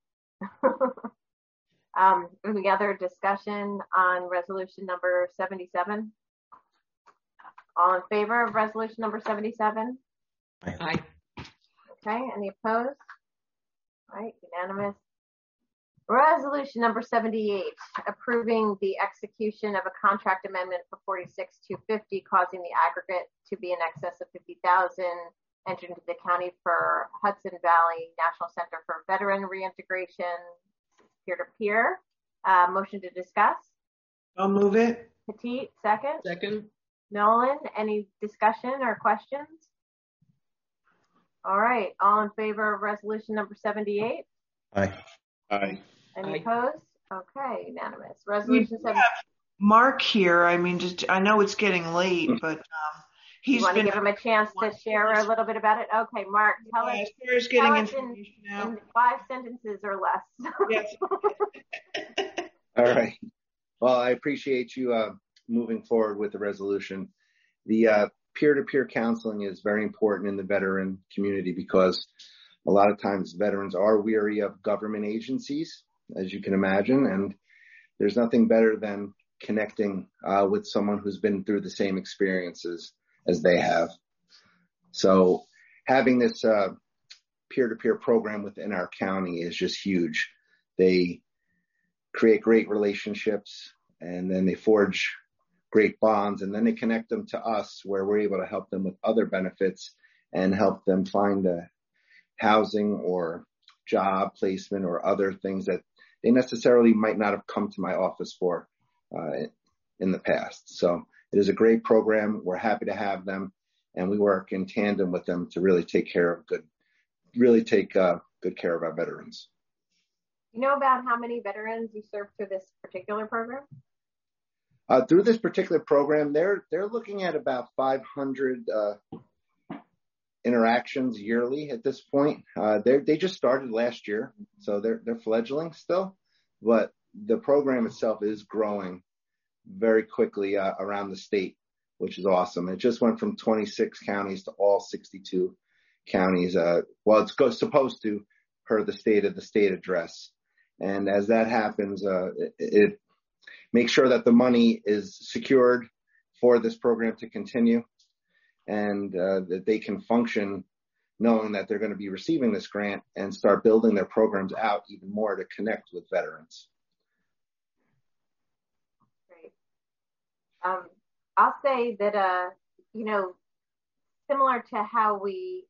Any other discussion on resolution number 77? All in favor of resolution number 77? Aye. Okay, any opposed? All right, unanimous. Resolution number 78, approving the execution of a contract amendment for 46-250, causing the aggregate to be in excess of $50,000, entered into the county for Hudson Valley National Center for Veteran Reintegration, peer-to-peer. Motion to discuss. I'll move it. Petit, second. Second. Nolan, any discussion or questions? All right, all in favor of resolution number 78? Aye. Aye. Any Aye. opposed? Okay, unanimous. Resolution 78. Mark here. I mean, I know it's getting late, but he's want been. to give him a chance to share a little bit about it? Okay, Mark, tell us. As far as getting information in 5 sentences or less. Yes. All right. Well, I appreciate you moving forward with the resolution. The peer-to-peer counseling is very important in the veteran community because a lot of times veterans are weary of government agencies, as you can imagine, and there's nothing better than connecting with someone who's been through the same experiences as they have. So having this peer-to-peer program within our county is just huge. They create great relationships, and then they forge great bonds, and then they connect them to us where we're able to help them with other benefits and help them find a housing or job placement or other things that they necessarily might not have come to my office for in the past. So it is a great program. We're happy to have them, and we work in tandem with them to really take good care of our veterans. You know about how many veterans you serve through this particular program? Through this particular program, they're looking at about 500 interactions yearly at this point. They just started last year, so they're fledgling still, but the program itself is growing very quickly around the state, which is awesome. It just went from 26 counties to all 62 counties. Well, it's supposed to per the state address. And as that happens, it makes sure that the money is secured for this program to continue and that they can function knowing that they're going to be receiving this grant and start building their programs out even more to connect with veterans. Great. I'll say that, similar to how we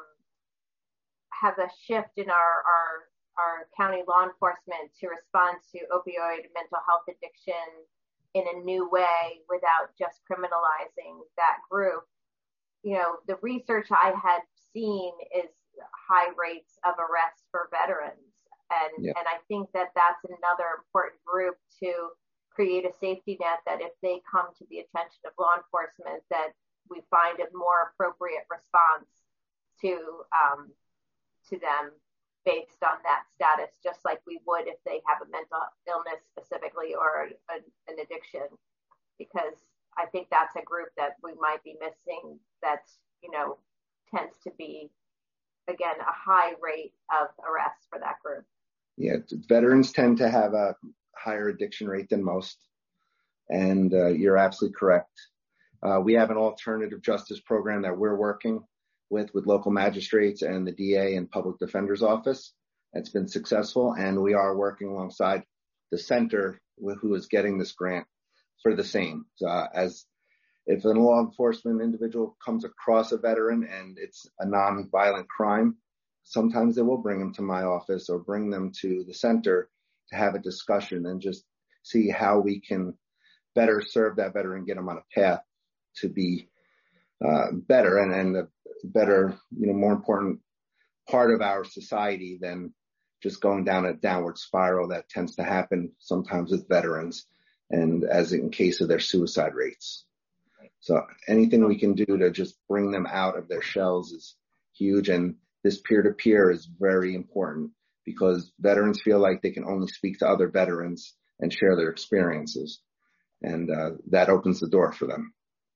have a shift in our county law enforcement to respond to opioid mental health addiction in a new way without just criminalizing that group. The research I had seen is high rates of arrests for veterans. And I think that that's another important group to create a safety net that if they come to the attention of law enforcement, that we find a more appropriate response to them based on that status, just like we would if they have a mental illness specifically or an addiction, because I think that's a group that we might be missing that, tends to be, again, a high rate of arrests for that group. Yeah, veterans tend to have a higher addiction rate than most, and you're absolutely correct. We have an alternative justice program that we're working with local magistrates and the DA and public defender's office. That's been successful, and we are working alongside the center who is getting this grant for the same. As if a law enforcement individual comes across a veteran and it's a non-violent crime, sometimes they will bring them to my office or bring them to the center to have a discussion and just see how we can better serve that veteran, get them on a path to be better and a better, more important part of our society than just going down a downward spiral that tends to happen sometimes with veterans and as in case of their suicide rates. So anything we can do to just bring them out of their shells is huge. And this peer-to-peer is very important because veterans feel like they can only speak to other veterans and share their experiences. And that opens the door for them.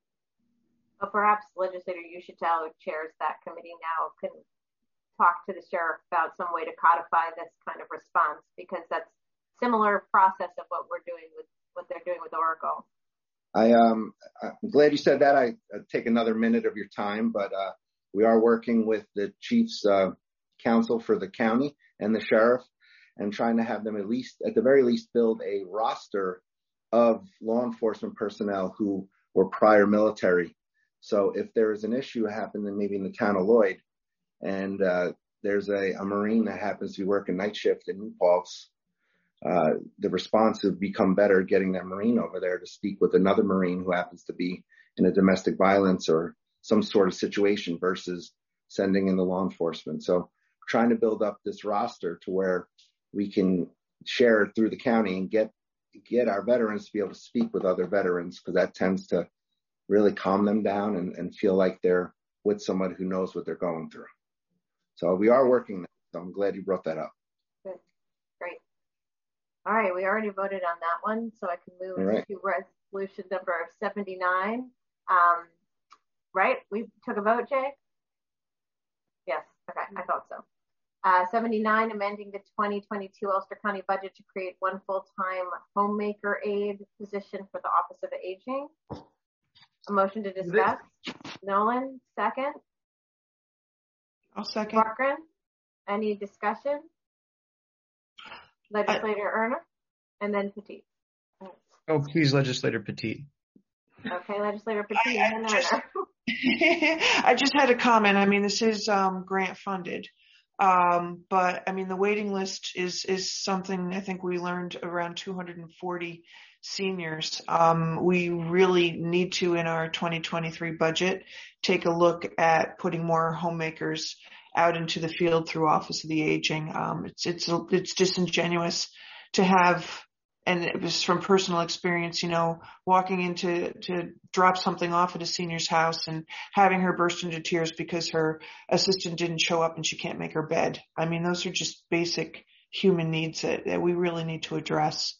Well, perhaps Legislator Uschitel, who chairs that committee now, can talk to the sheriff about some way to codify this kind of response, because that's similar process of what we're doing with what they're doing with Oracle. I'm glad you said that. I take another minute of your time, but we are working with the Chiefs Council for the county and the sheriff and trying to have them at the very least build a roster of law enforcement personnel who were prior military. So if there is an issue happening maybe in the town of Lloyd and there's a Marine that happens to be working night shift in New Paltz, the response would become better getting that Marine over there to speak with another Marine who happens to be in a domestic violence or some sort of situation versus sending in the law enforcement. So trying to build up this roster to where we can share it through the county and get our veterans to be able to speak with other veterans, because that tends to really calm them down and feel like they're with someone who knows what they're going through. So we are working that. So I'm glad you brought that up. Good. Great. All right, we already voted on that one, so I can move to resolution number 79. Right? We took a vote, Jay? Yes, okay, I thought so. 79, amending the 2022 Ulster County budget to create one full-time homemaker aide position for the Office of Aging. A motion to discuss. Nolan, second. I'll second. Corcoran, any discussion? Legislator Erner, and then Petit. Oh, please, Legislator Petit. Okay, Legislator Petit and Erner. I just had a comment. I mean, this is grant funded. But I mean, the waiting list is something I think we learned around 240 seniors. We really need to, in our 2023 budget, take a look at putting more homemakers out into the field through Office of the Aging. It's disingenuous to have, and it was from personal experience, you know, walking into to drop something off at a senior's house and having her burst into tears because her assistant didn't show up and she can't make her bed. I mean, those are just basic human needs that we really need to address.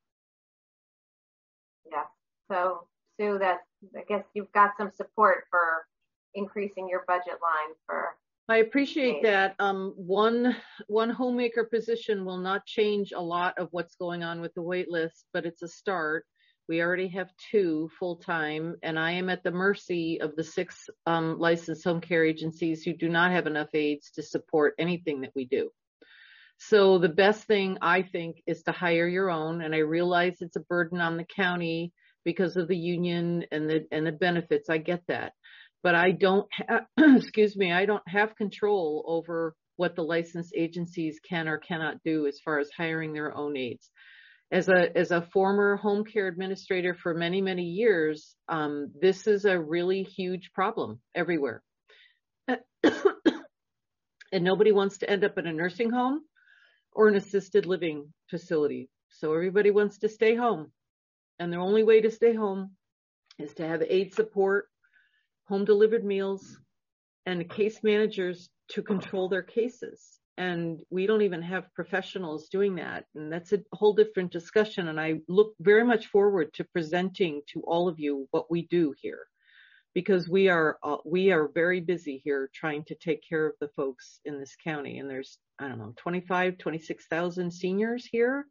Yeah. So, Sue, I guess you've got some support for increasing your budget line for. I appreciate that. One homemaker position will not change a lot of what's going on with the wait list, but it's a start. We already have 2 full-time, and I am at the mercy of the 6 licensed home care agencies who do not have enough aides to support anything that we do. So the best thing, I think, is to hire your own, and I realize it's a burden on the county because of the union and the benefits. I get that. But I don't have, I don't have control over what the licensed agencies can or cannot do as far as hiring their own aides. As a former home care administrator for many, many years, this is a really huge problem everywhere. And nobody wants to end up in a nursing home or an assisted living facility. So everybody wants to stay home. And the only way to stay home is to have aide support, home delivered meals, and case managers to control their cases. And we don't even have professionals doing that. And that's a whole different discussion. And I look very much forward to presenting to all of you what we do here, because we are very busy here trying to take care of the folks in this county. And there's, 26,000 seniors here.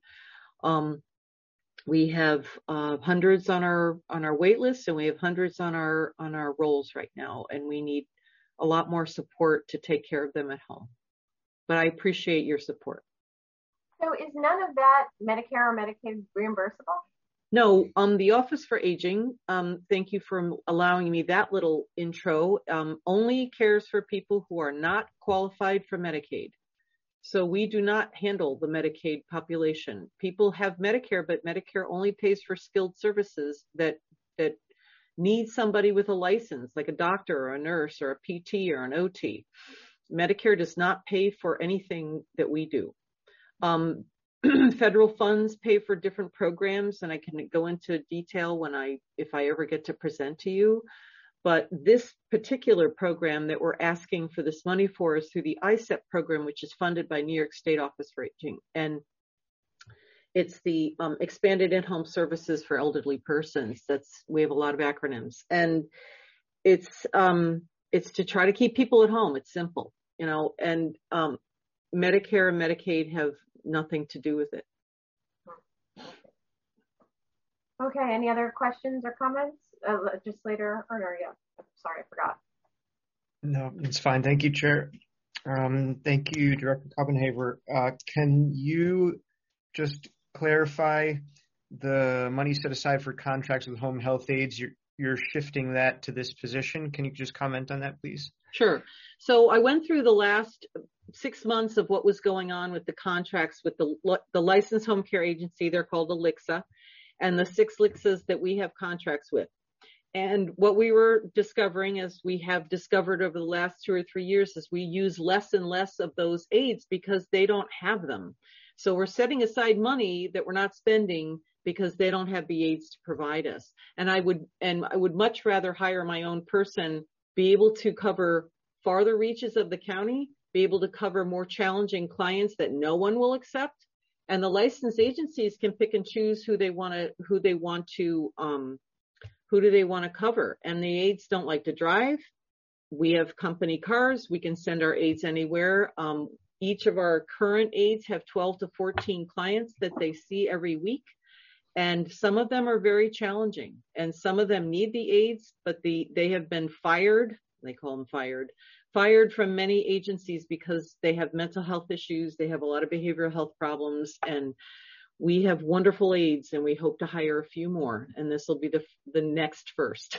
We have hundreds on our wait list, and we have hundreds on our rolls right now, and we need a lot more support to take care of them at home. But I appreciate your support. So is none of that Medicare or Medicaid reimbursable? No, the Office for Aging, thank you for allowing me that little intro, only cares for people who are not qualified for Medicaid. So we do not handle the Medicaid population. People have Medicare, but Medicare only pays for skilled services that need somebody with a license, like a doctor or a nurse or a PT or an OT. Medicare does not pay for anything that we do. Federal funds pay for different programs, and I can go into detail if I ever get to present to you. But this particular program that we're asking for this money for is through the ISEP program, which is funded by New York State Office for Aging. And it's the Expanded In-Home Services for Elderly Persons. We have a lot of acronyms. And it's to try to keep people at home. It's simple, and Medicare and Medicaid have nothing to do with it. Okay, any other questions or comments? Legislator Erner, yeah. Sorry, I forgot. No, it's fine. Thank you, Chair. Thank you, Director Copenhaver. Can you just clarify the money set aside for contracts with home health aides? You're shifting that to this position. Can you just comment on that, please? Sure. So I went through the last 6 months of what was going on with the contracts with the licensed home care agency. They're called LHCSA, and the 6 LHCSAs that we have contracts with. And what we were discovering, as we have discovered over the last 2 or 3 years, is we use less and less of those aides because they don't have them. So we're setting aside money that we're not spending because they don't have the aides to provide us. And I would much rather hire my own person, be able to cover farther reaches of the county, be able to cover more challenging clients that no one will accept, And the licensed agencies can pick and choose who do they want to cover. And the aides don't like to drive. We have company cars. We can send our aides anywhere. Each of our current aides have 12 to 14 clients that they see every week. And some of them are very challenging, and some of them need the aides, but they have been fired. They call them fired from many agencies because they have mental health issues. They have a lot of behavioral health problems, and we have wonderful aides, and we hope to hire a few more. And this will be the next first.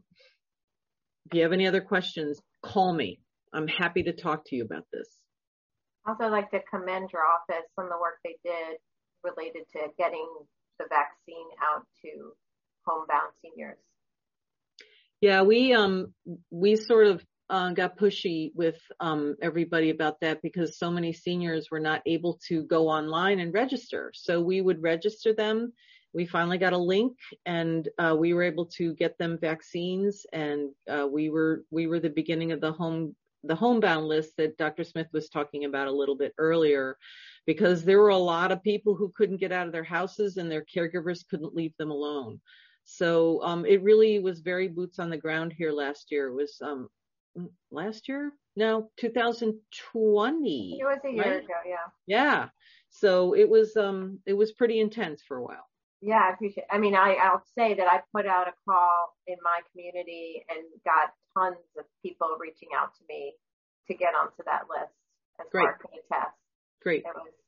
If you have any other questions, call me. I'm happy to talk to you about this. Also, I'd like to commend your office on the work they did related to getting the vaccine out to homebound seniors. Yeah, we sort of got pushy with everybody about that because so many seniors were not able to go online and register. So we would register them. We finally got a link, and we were able to get them vaccines, and we were the beginning of the homebound list that Dr. Smith was talking about a little bit earlier, because there were a lot of people who couldn't get out of their houses and their caregivers couldn't leave them alone. So it really was very boots on the ground here last year. It was last year? No, 2020. It was a year ago, yeah. Yeah. So it was pretty intense for a while. Yeah, I appreciate it. I mean, I'll say that I put out a call in my community and got tons of people reaching out to me to get onto that list, as Mark can attest. Great.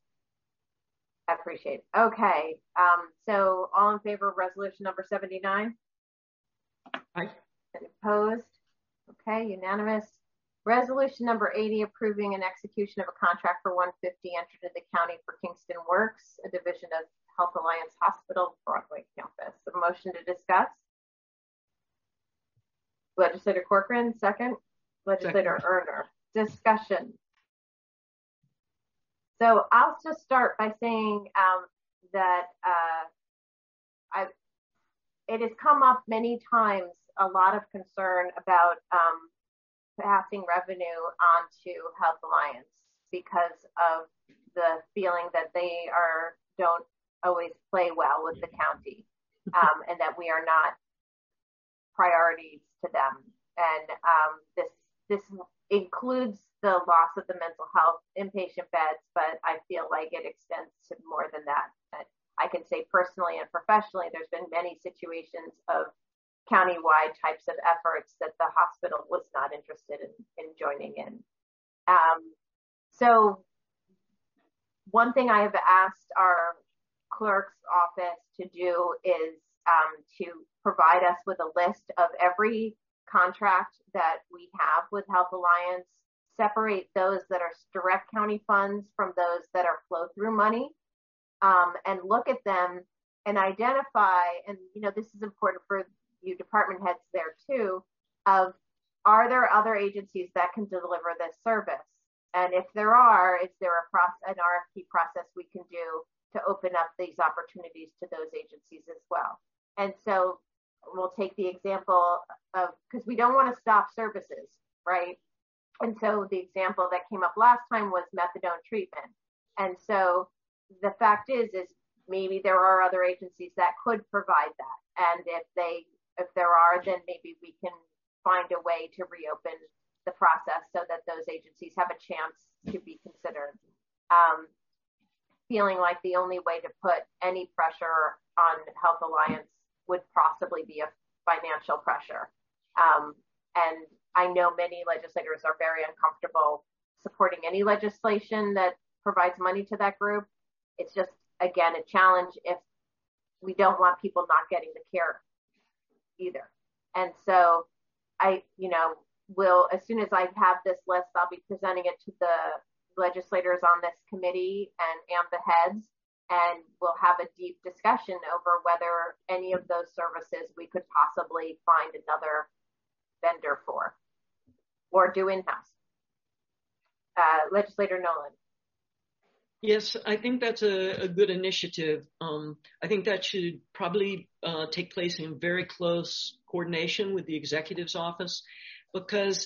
I appreciate it. Okay. So all in favor of resolution number 79? Aye. And opposed? Okay, unanimous. Resolution number 80, approving an execution of a contract for 150 entered into the county for Kingston Works, a division of Health Alliance Hospital Broadway campus. A motion to discuss. Legislator Corcoran, second. Legislator Erner. Discussion. So I'll just start by saying that it has come up many times, a lot of concern about passing revenue onto Health Alliance because of the feeling that they don't always play well with the county, and that we are not priorities to them. And this includes the loss of the mental health inpatient beds, but I feel like it extends to more than that. I can say personally and professionally, there's been many situations of countywide types of efforts that the hospital was not interested in joining in. So one thing I have asked our clerk's office to do is to provide us with a list of every contract that we have with Health Alliance, separate those that are direct county funds from those that are flow through money, and look at them and identify, and this is important for you department heads there too, of are there other agencies that can deliver this service? And if there are, is there an RFP process we can do to open up these opportunities to those agencies as well? And so we'll take the example of, because we don't want to stop services, right? And so the example that came up last time was methadone treatment. And so the fact is maybe there are other agencies that could provide that. And if there are, then maybe we can find a way to reopen the process so that those agencies have a chance to be considered. Feeling like the only way to put any pressure on Health Alliance would possibly be a financial pressure. And I know many legislators are very uncomfortable supporting any legislation that provides money to that group. It's just, again, a challenge if we don't want people not getting the care either. And so as soon as I have this list, I'll be presenting it to the legislators on this committee and the heads, and we'll have a deep discussion over whether any of those services we could possibly find another vendor for or do in-house. Legislator Nolan. Yes, I think that's a good initiative. I think that should probably take place in very close coordination with the executive's office, because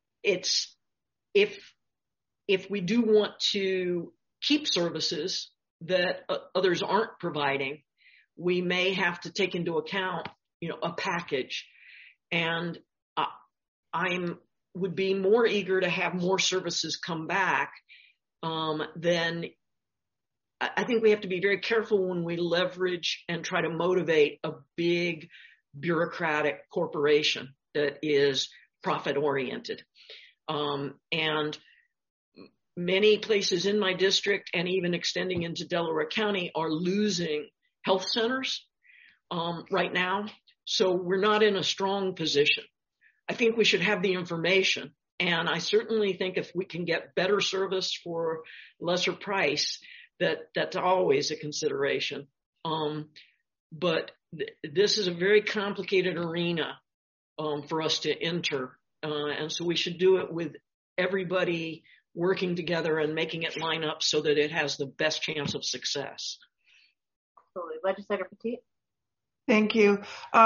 if we do want to keep services, that others aren't providing, we may have to take into account, a package. And would be more eager to have more services come back than I think we have to be very careful when we leverage and try to motivate a big bureaucratic corporation that is profit oriented. And many places in my district and even extending into Delaware County are losing health centers right now. So we're not in a strong position. I think we should have the information. And I certainly think if we can get better service for lesser price, that's always a consideration. But this is a very complicated arena for us to enter. And so we should do it with everybody working together and making it line up so that it has the best chance of success. Absolutely. Legislator Petit. Thank you.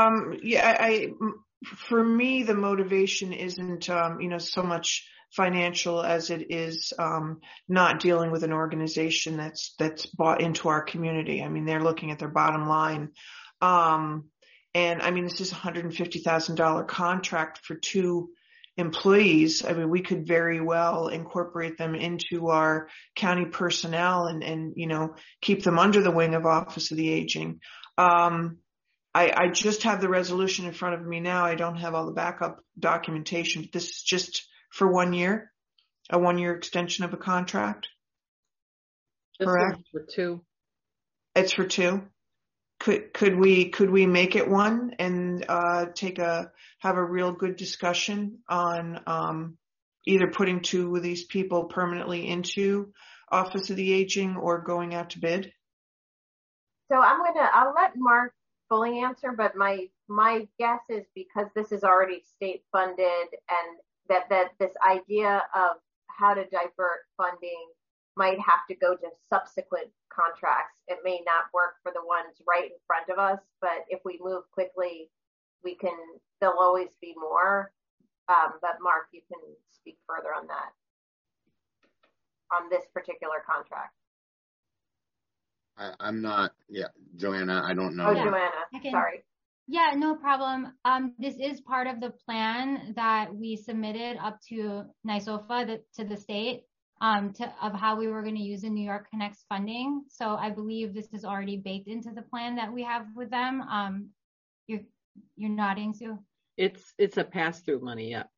For me, the motivation isn't, so much financial as it is not dealing with an organization that's bought into our community. I mean, they're looking at their bottom line. And I mean, this is a $150,000 contract for 2 employees. I mean, we could very well incorporate them into our county personnel and keep them under the wing of Office of the Aging. I just have the resolution in front of me now. I don't have all the backup documentation. This is just for 1 year, a 1-year extension of a contract. Correct? For 2. It's for 2. Could we make it 1 and have a real good discussion on either putting 2 of these people permanently into Office of the Aging or going out to bid? So I'll let Mark fully answer, but my guess is because this is already state funded and that this idea of how to divert funding might have to go to subsequent contracts. It may not work for the ones right in front of us, but if we move quickly, there'll always be more. But Mark, you can speak further on that, on this particular contract. I'm not, Joanna, I don't know. Oh, Joanna, sorry. Yeah, no problem. This is part of the plan that we submitted up to NYSOFA, to the state, of how we were going to use the New York Connects funding. So I believe this is already baked into the plan that we have with them. You're nodding, Sue? It's a pass-through money, yeah.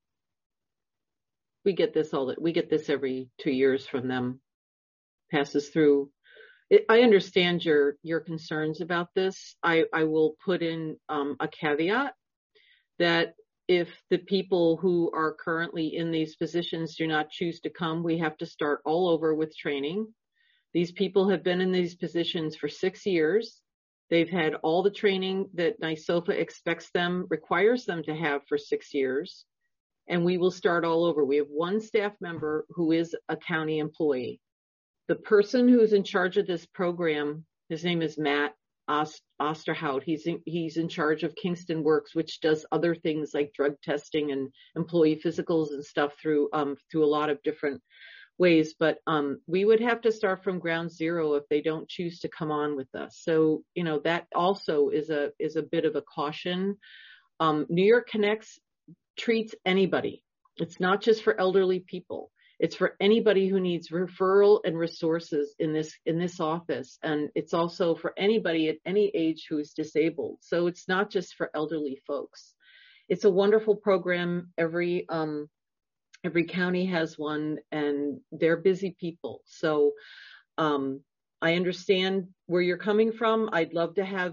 We get this every 2 years from them. Passes through. I understand your concerns about this. I will put in a caveat that if the people who are currently in these positions do not choose to come, we have to start all over with training. These people have been in these positions for 6 years. They've had all the training that NYSOFA requires them to have for 6 years. And we will start all over. We have 1 staff member who is a county employee. The person who's in charge of this program, his name is Matt Osterhout. He's in charge of Kingston Works, which does other things like drug testing and employee physicals and stuff through a lot of different ways. But we would have to start from ground zero if they don't choose to come on with us. So that also is a bit of a caution. New York Connects treats anybody. It's not just for elderly people. It's for anybody who needs referral and resources in this office. And it's also for anybody at any age who is disabled. So it's not just for elderly folks. It's a wonderful program. Every county has one, and they're busy people. So I understand where you're coming from. I'd love to have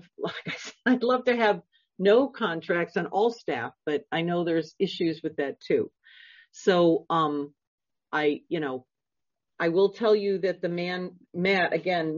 no contracts on all staff, but I know there's issues with that too. So I will tell you that the man, Matt,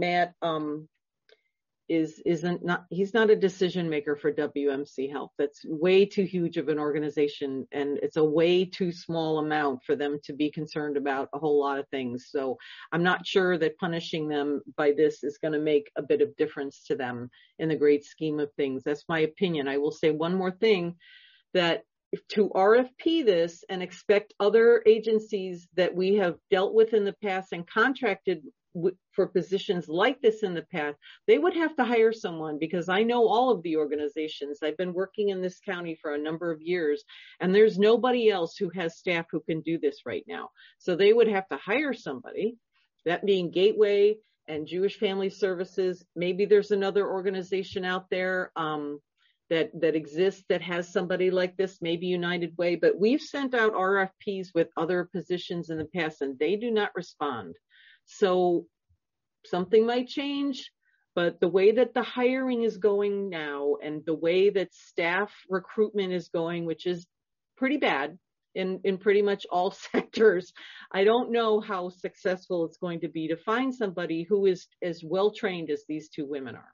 he's not a decision maker for WMC Health. That's way too huge of an organization, and it's a way too small amount for them to be concerned about a whole lot of things. So I'm not sure that punishing them by this is going to make a bit of difference to them in the great scheme of things. That's my opinion. I will say one more thing, that to RFP this and expect other agencies that we have dealt with in the past and contracted for positions like this in the past, they would have to hire someone, because I know all of the organizations. I've been working in this county for a number of years, and there's nobody else who has staff who can do this right now. So they would have to hire somebody, that being Gateway and Jewish Family Services. Maybe there's another organization out there that exists that has somebody like this, maybe United Way, but we've sent out RFPs with other positions in the past and they do not respond. So something might change, but the way that the hiring is going now and the way that staff recruitment is going, which is pretty bad in pretty much all sectors, I don't know how successful it's going to be to find somebody who is as well trained as these two women are.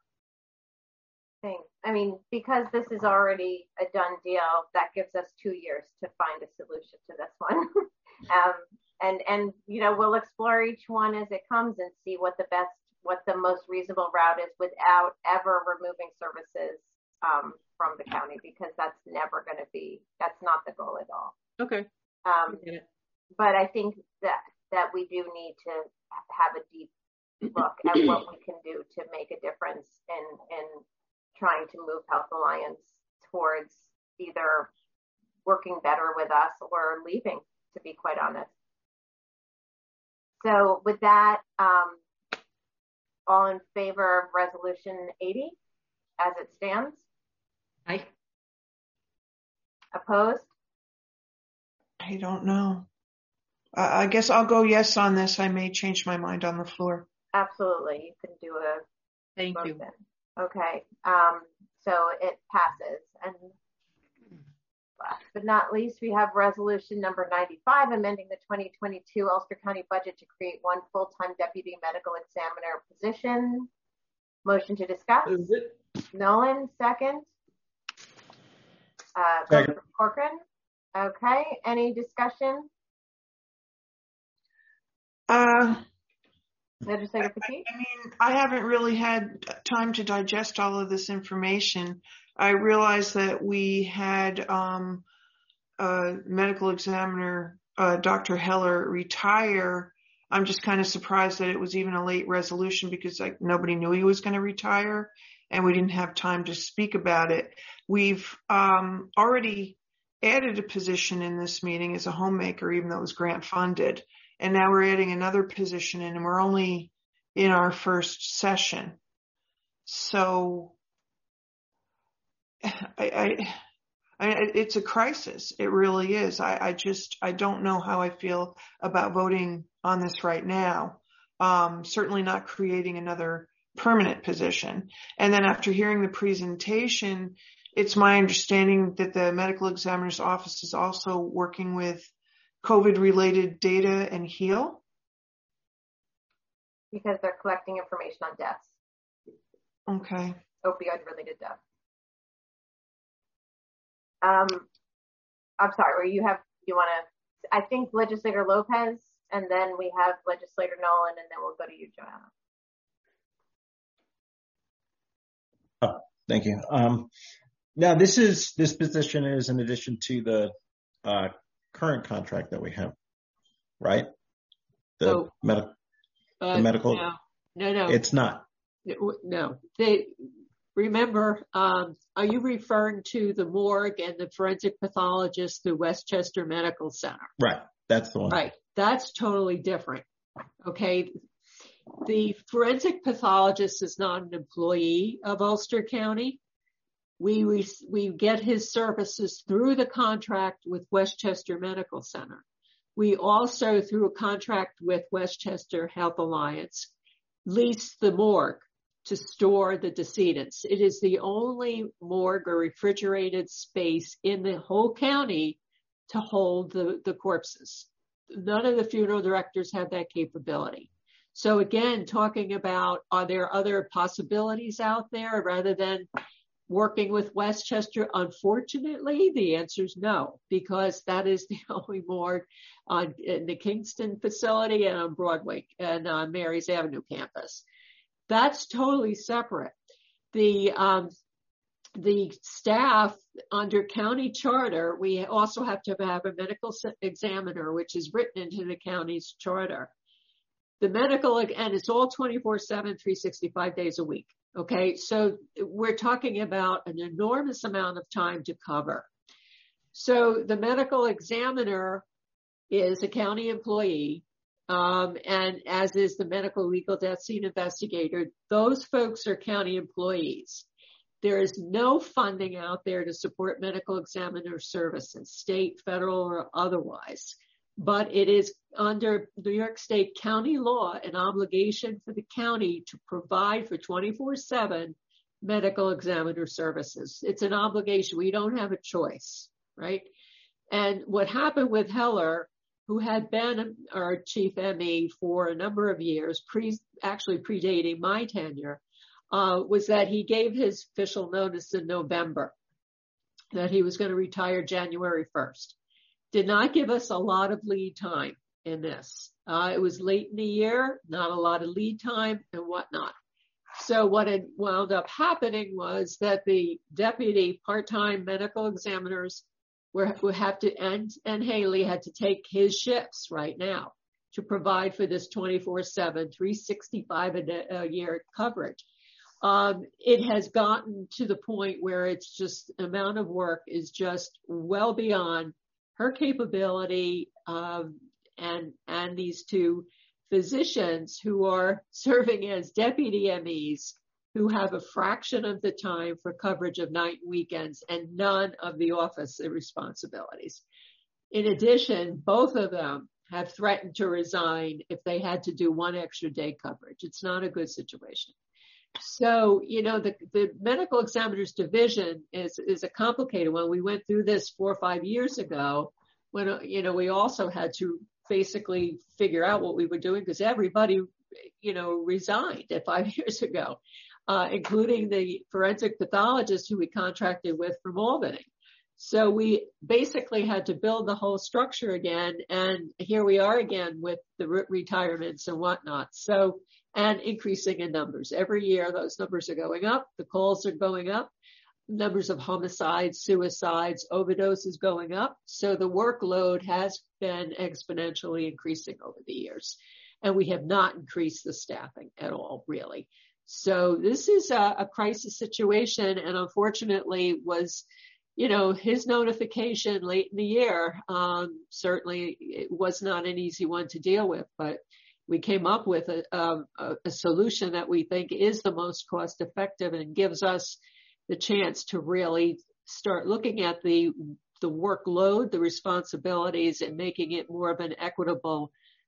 I mean, because this is already a done deal, that gives us 2 years to find a solution to this one. And you know, we'll explore each one as it comes and see what the most reasonable route is without ever removing services from the county, because that's not the goal at all. Okay. But I think that we do need to have a deep look at what we can do to make a difference in trying to move Health Alliance towards either working better with us or leaving, to be quite honest. So with that, all in favor of Resolution 80 as it stands? Aye. Opposed? I don't know. I guess I'll go yes on this. I may change my mind on the floor. Absolutely. You can do a Thank you. then. Okay. So it passes. And last but not least, we have resolution number 95, amending the 2022 Ulster County budget to create one full-time deputy medical examiner position. Motion to discuss. Is it? Nolan, second. Second. Corcoran. Okay. Any discussion? Legislator Petit? I mean, I haven't really had time to digest all of this information. I realized that we had medical examiner Dr. Heller retire. I'm just kind of surprised that it was even a late resolution, because nobody knew he was going to retire and we didn't have time to speak about it. We've already added a position in this meeting as a homemaker, even though it was grant funded. And now we're adding another position in, and we're only in our first session. So it's a crisis. It really is. I don't know how I feel about voting on this right now. Certainly not creating another permanent position. And then after hearing the presentation, it's my understanding that the medical examiner's office is also working with COVID-related data and HEAL? Because they're collecting information on deaths. Okay. Opioid-related deaths. I'm sorry, you want to, I think Legislator Lopez, and then we have Legislator Nolan, and then we'll go to you, Joanna. Oh, thank you. Now this position is in addition to the current contract that we have, right? The medical. No. It's not. No. Remember, are you referring to the morgue and the forensic pathologist through Westchester Medical Center? Right. That's the one. Right. That's totally different. Okay. The forensic pathologist is not an employee of Ulster County. We get his services through the contract with Westchester Medical Center. We also, through a contract with Westchester Health Alliance, lease the morgue to store the decedents. It is the only morgue or refrigerated space in the whole county to hold the corpses. None of the funeral directors have that capability. So again, talking about, are there other possibilities out there rather than working with Westchester? Unfortunately, the answer is no, because that is the only morgue in the Kingston facility and on Broadway and on Mary's Avenue campus. That's totally separate. The staff under county charter, we also have to have a medical examiner, which is written into the county's charter. The medical, and it's all 24/7, 365 days a week. Okay. So we're talking about an enormous amount of time to cover. So the medical examiner is a county employee, and as is the medical legal death scene investigator. Those folks are county employees. There is no funding out there to support medical examiner services, state, federal, or otherwise. But it is under New York State county law an obligation for the county to provide for 24/7 medical examiner services. It's an obligation. We don't have a choice, right? And what happened with Heller, who had been our chief ME for a number of years, actually predating my tenure, was that he gave his official notice in November that he was going to retire January 1st. Did not give us a lot of lead time in this. It was late in the year, not a lot of lead time and whatnot. So what had wound up happening was that the deputy part-time medical examiners would have to, and Haley had to take his shifts right now to provide for this 24/7, 365 a year coverage. It has gotten to the point where it's just amount of work is just well beyond her capability, and these two physicians who are serving as deputy MEs who have a fraction of the time for coverage of night and weekends and none of the office responsibilities. In addition, both of them have threatened to resign if they had to do one extra day coverage. It's not a good situation. So, the medical examiners division is a complicated one. We went through this 4 or 5 years ago when, we also had to basically figure out what we were doing because everybody, resigned 5 years ago, including the forensic pathologist who we contracted with from Albany. So we basically had to build the whole structure again. And here we are again with the retirements and whatnot. So, and increasing in numbers. Every year, those numbers are going up. The calls are going up. Numbers of homicides, suicides, overdoses going up. So the workload has been exponentially increasing over the years. And we have not increased the staffing at all, really. So this is a crisis situation. And unfortunately was, his notification late in the year, certainly it was not an easy one to deal with, but we came up with a solution that we think is the most cost effective and gives us the chance to really start looking at the workload, the responsibilities, and making it more of an equitable,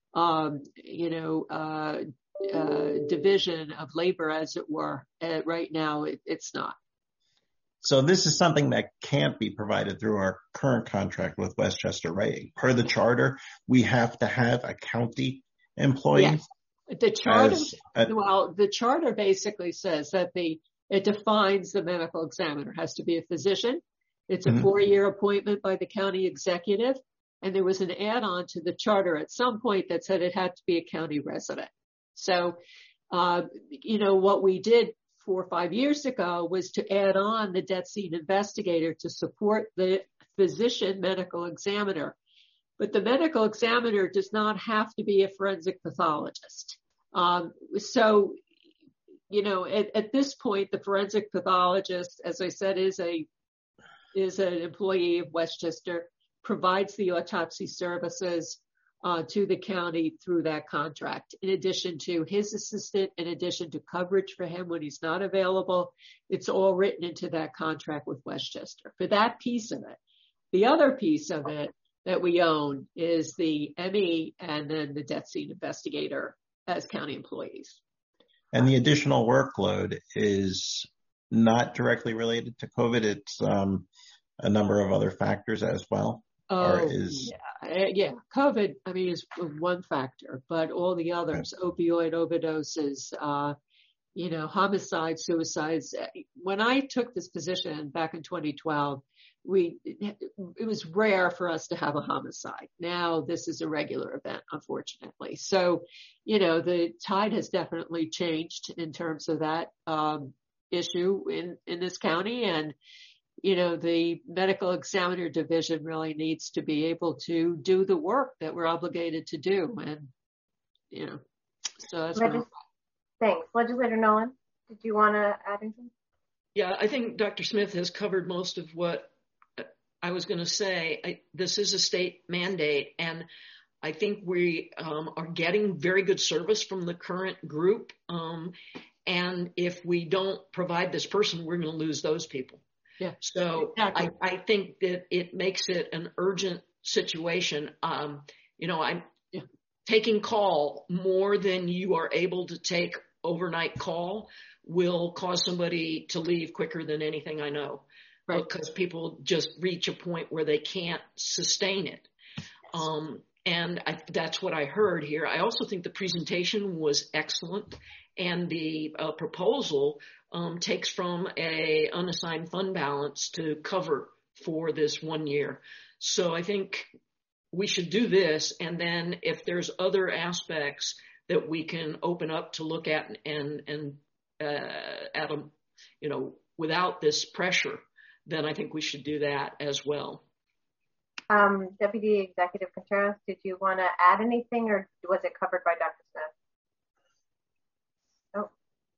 division of labor, as it were. Right now, it's not. So this is something that can't be provided through our current contract with Westchester, right? Per the charter, we have to have a county employee. Yes. The charter, the charter basically says that it defines the medical examiner has to be a physician. It's a 4-year appointment by the county executive. And there was an add-on to the charter at some point that said it had to be a county resident. So, what we did 4 or 5 years ago was to add on the death scene investigator to support the physician medical examiner. But the medical examiner does not have to be a forensic pathologist. So, at this point, the forensic pathologist, as I said, is an employee of Westchester, provides the autopsy services to the county through that contract. In addition to his assistant, in addition to coverage for him when he's not available, it's all written into that contract with Westchester for that piece of it. The other piece of it that we own is the ME and then the death scene investigator as county employees. And the additional workload is not directly related to COVID. It's a number of other factors as well. Yeah. COVID, is one factor, but all the others, opioid overdoses, homicides, suicides. When I took this position back in 2012, it was rare for us to have a homicide. Now this is a regular event, unfortunately. So, the tide has definitely changed in terms of that issue in this county. And, the medical examiner division really needs to be able to do the work that we're obligated to do. And, So that's what Thanks. Legislator Nolan, did you want to add anything? Yeah, I think Dr. Smith has covered most of what I was going to say. This is a state mandate, and I think we are getting very good service from the current group. And if we don't provide this person, we're going to lose those people. Yeah. So exactly. I think that it makes it an urgent situation. I'm taking call more than you are able to take overnight call will cause somebody to leave quicker than anything I know. Right. Because people just reach a point where they can't sustain it. And that's what I heard here. I also think the presentation was excellent, and the proposal takes from a unassigned fund balance to cover for this 1 year. So I think we should do this, and then if there's other aspects that we can open up to look at and at them, without this pressure, then I think we should do that as well. Deputy Executive Contreras, did you want to add anything, or was it covered by Dr. Smith? Oh.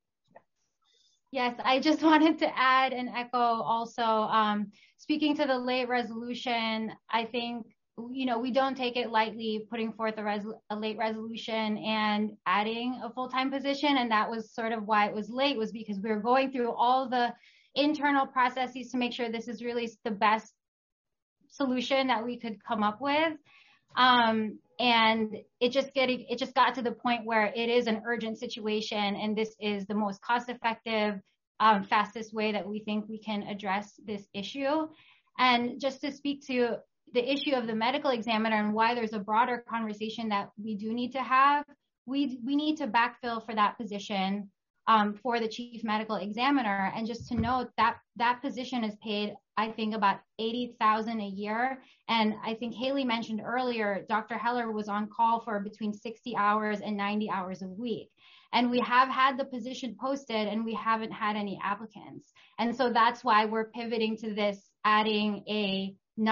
Yes, I just wanted to add and echo also, speaking to the late resolution, I think, we don't take it lightly putting forth a late resolution and adding a full-time position. And that was sort of why it was late, was because we were going through all the internal processes to make sure this is really the best solution that we could come up with. And it just got to the point where it is an urgent situation, and this is the most cost-effective, fastest way that we think we can address this issue. And just to speak to the issue of the medical examiner and why there's a broader conversation that we do need to have, we need to backfill for that position for the chief medical examiner. And just to note that position is paid, I think, about $80,000 a year. And I think Haley mentioned earlier, Dr. Heller was on call for between 60 hours and 90 hours a week. And we have had the position posted and we haven't had any applicants. And so that's why we're pivoting to this, adding a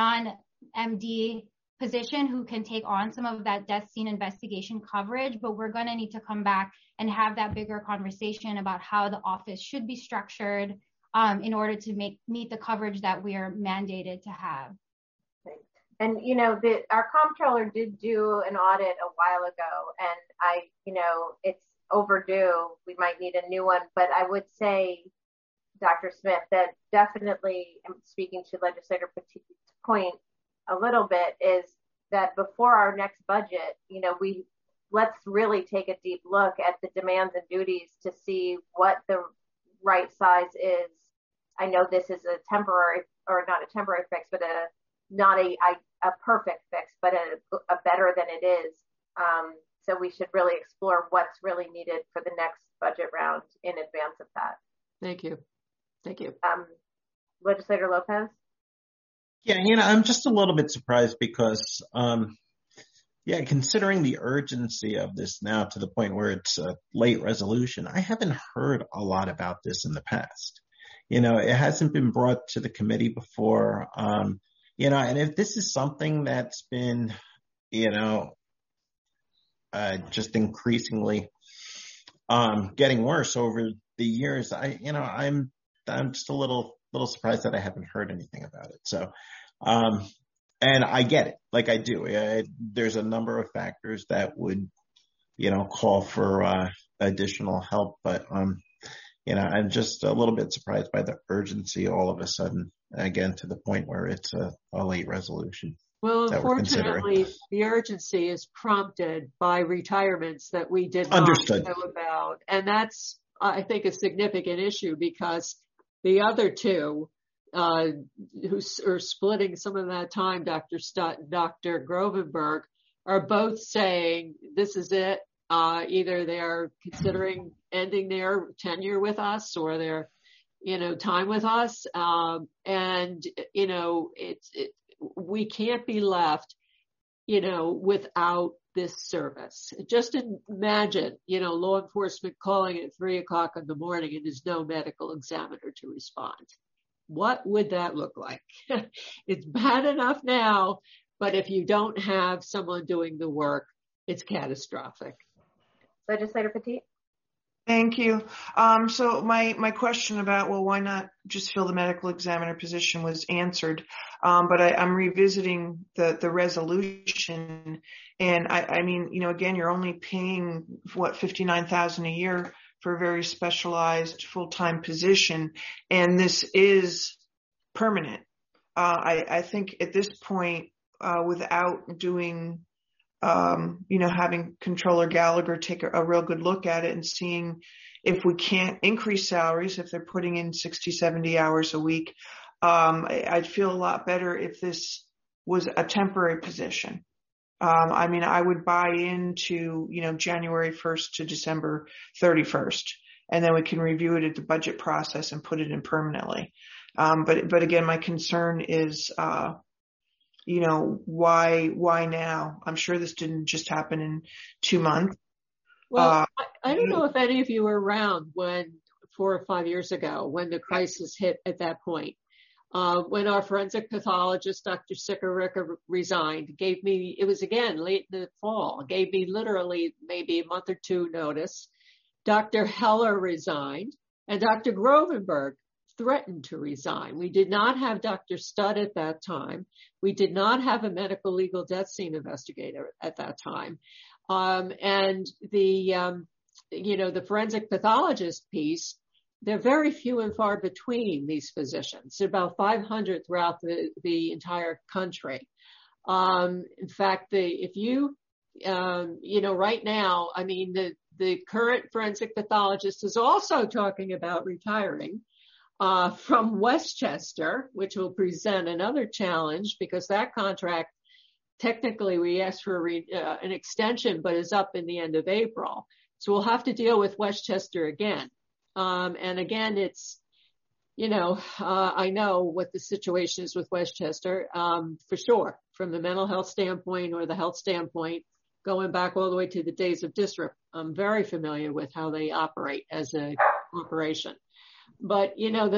non-MD position who can take on some of that death scene investigation coverage, but we're going to need to come back and have that bigger conversation about how the office should be structured in order to meet the coverage that we are mandated to have. And, our comptroller did do an audit a while ago, and it's overdue. We might need a new one, but I would say, Dr. Smith, that definitely, I'm speaking to Legislator Petit's point a little bit, is that before our next budget, let's really take a deep look at the demands and duties to see what the right size is. I know this is a temporary, or not a temporary fix, but not a perfect fix, but a better than it is. So we should really explore what's really needed for the next budget round in advance of that. Thank you. Legislator Lopez? Yeah, I'm just a little bit surprised because, considering the urgency of this now to the point where it's a late resolution, I haven't heard a lot about this in the past. It hasn't been brought to the committee before. And if this is something that's been, just increasingly getting worse over the years, I'm just a little surprised that I haven't heard anything about it. So, and I get it, like I do. There's a number of factors that would, call for additional help, but I'm just a little bit surprised by the urgency all of a sudden, again, to the point where it's a late resolution. Well, unfortunately, the urgency is prompted by retirements that we did not know about. And that's, I think, a significant issue, because the other two who are splitting some of that time, Dr. Grovenberg, are both saying this is it. Either they're considering ending their tenure with us or their, time with us. We can't be left, without this service. Just imagine, law enforcement calling at 3:00 in the morning and there's no medical examiner to respond. What would that look like? It's bad enough now, but if you don't have someone doing the work, it's catastrophic. Legislator Petit. Thank you. So my question about, well, why not just fill the medical examiner position was answered. But I'm revisiting the resolution, and I mean, again, you're only paying what, $59,000 a year for a very specialized full-time position, and this is permanent. I think at this point, without doing having Controller Gallagher take a real good look at it and seeing if we can't increase salaries, if they're putting in 60, 70 hours a week, I'd feel a lot better if this was a temporary position. I mean, I would buy into, January 1st to December 31st, and then we can review it at the budget process and put it in permanently. But again, my concern is, why now? I'm sure this didn't just happen in 2 months. Well, I don't know if any of you were around when 4 or 5 years ago, when the crisis hit at that point. When our forensic pathologist, Dr. Sikorica, resigned, it was again late in the fall, gave me literally maybe a month or two notice. Dr. Heller resigned, and Dr. Grovenberg threatened to resign. We did not have Dr. Studd at that time. We did not have a medical legal death scene investigator at that time. And the forensic pathologist piece, they're very few and far between, these physicians. There are about 500 throughout the entire country. In fact, if you right now, I mean, the current forensic pathologist is also talking about retiring from Westchester, which will present another challenge because that contract, technically we asked for an extension, but is up in the end of April. So we'll have to deal with Westchester again. And again, it's, I know what the situation is with Westchester, for sure, from the mental health standpoint or the health standpoint, going back all the way to the days of district. I'm very familiar with how they operate as a corporation. But,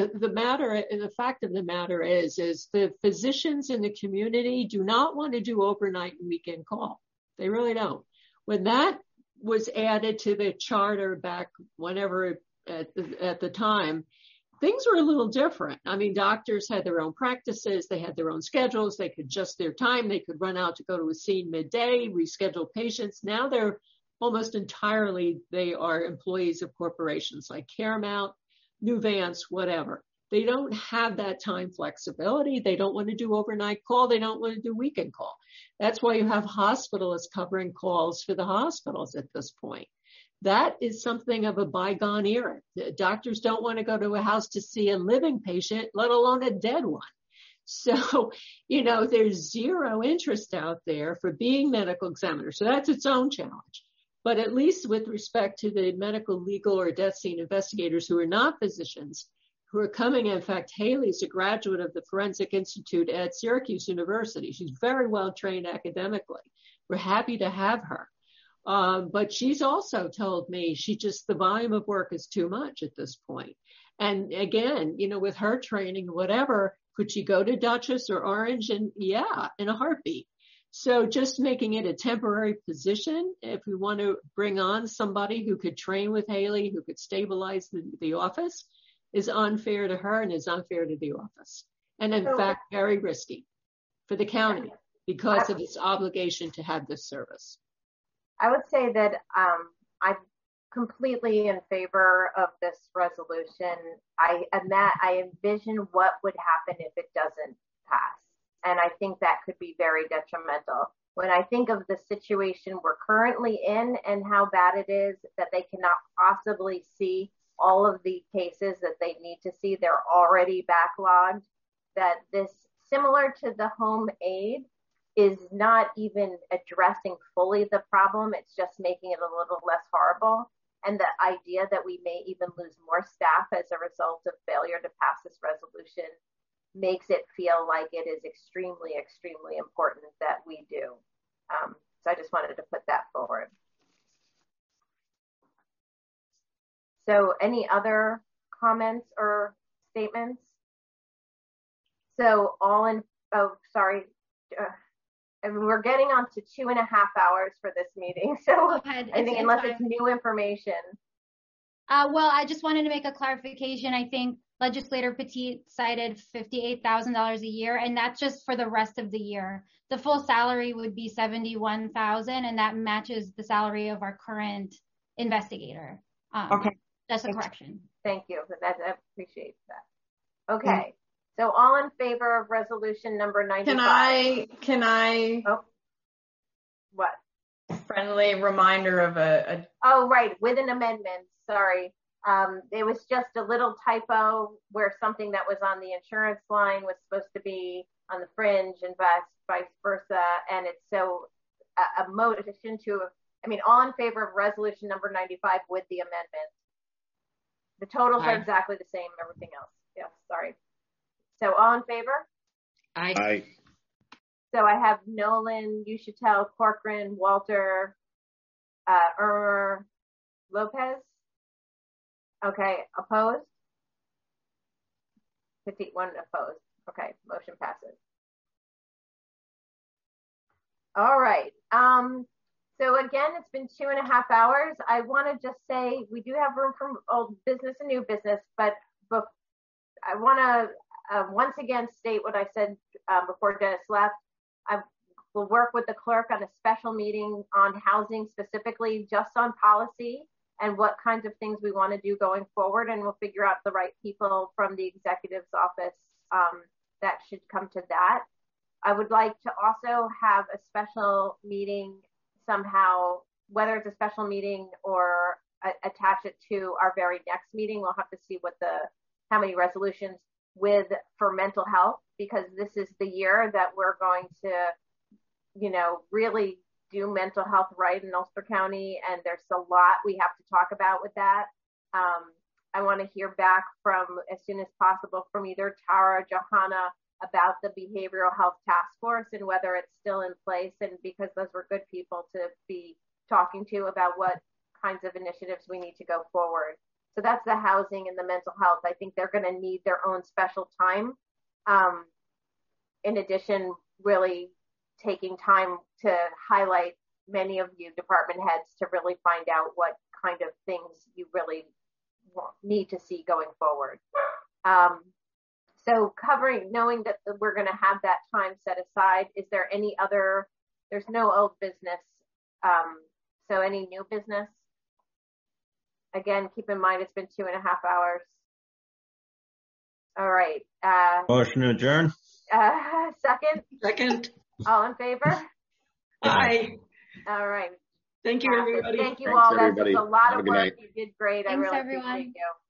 the fact of the matter is the physicians in the community do not want to do overnight and weekend call. They really don't. When that was added to the charter back whenever at the time, things were a little different. I mean, doctors had their own practices. They had their own schedules. They could adjust their time. They could run out to go to a scene midday, reschedule patients. Now they're almost entirely, they are employees of corporations like Caramount, Nuvance, whatever. They don't have that time flexibility. They don't want to do overnight call. They don't want to do weekend call. That's why you have hospitalists covering calls for the hospitals at this point. That is something of a bygone era. The doctors don't want to go to a house to see a living patient, let alone a dead one. So, there's zero interest out there for being medical examiner. So that's its own challenge. But at least with respect to the medical, legal, or death scene investigators who are not physicians, who are coming in fact, Haley's a graduate of the Forensic Institute at Syracuse University. She's very well trained academically. We're happy to have her. But she's also told me the volume of work is too much at this point. And again, with her training, whatever, could she go to Dutchess or Orange? And yeah, in a heartbeat. So just making it a temporary position, if we want to bring on somebody who could train with Haley, who could stabilize the office, is unfair to her and is unfair to the office. And in fact, very risky for the county because of its obligation to have this service. I would say that I'm completely in favor of this resolution. I envision what would happen if it doesn't pass. And I think that could be very detrimental. When I think of the situation we're currently in and how bad it is that they cannot possibly see all of the cases that they need to see, they're already backlogged, that this, similar to the home aid, is not even addressing fully the problem. It's just making it a little less horrible. And the idea that we may even lose more staff as a result of failure to pass this resolution makes it feel like it is extremely, extremely important that we do. So I just wanted to put that forward. So any other comments or statements? So and we're getting on to 2.5 hours for this meeting. So I think unless it's new information. Well, I just wanted to make a clarification. I think Legislator Petit cited $58,000 a year, and that's just for the rest of the year. The full salary would be $71,000, and that matches the salary of our current investigator. Okay. That's a correction. Thank you. I appreciate that. Okay. So all in favor of resolution number 95? Can I? Oh. What? Friendly reminder of Oh, right. With an amendment. Sorry. It was just a little typo where something that was on the insurance line was supposed to be on the fringe and vice versa. And it's so a motion to, all in favor of resolution number 95 with the amendment. The totals are exactly the same, everything else. Yes, sorry. So all in favor? Aye. Aye. So I have Nolan, Uschitel, Corcoran, Walter, Irmer, Lopez. Okay, opposed? 51 opposed. Okay, motion passes. All right. So again, it's been 2.5 hours. I want to just say we do have room for old business and new business, but I want to once again state what I said before Dennis left. I will work with the clerk on a special meeting on housing, specifically just on policy and what kinds of things we want to do going forward, and we'll figure out the right people from the executive's office that should come to that. I would like to also have a special meeting somehow, whether it's a special meeting or attach it to our very next meeting. We'll have to see how many resolutions for mental health, because this is the year that we're going to, really do mental health right in Ulster County, and there's a lot we have to talk about with that. I want to hear back as soon as possible from either Tara or Johanna about the behavioral health task force and whether it's still in place, and because those were good people to be talking to about what kinds of initiatives we need to go forward. So that's the housing and the mental health. I think they're going to need their own special time. In addition, really taking time to highlight many of you department heads to really find out what kind of things you really need to see going forward. So knowing that we're going to have that time set aside, is there any other, there's no old business, so any new business? Again, keep in mind, it's been 2.5 hours. All right. Motion to adjourn. Second? Second. All in favor? Aye. All right. Thank you, everybody. Thank you Thanks, all. everybody. That's a lot Have of a good work. night. You did great. Thanks, I really everyone. appreciate you.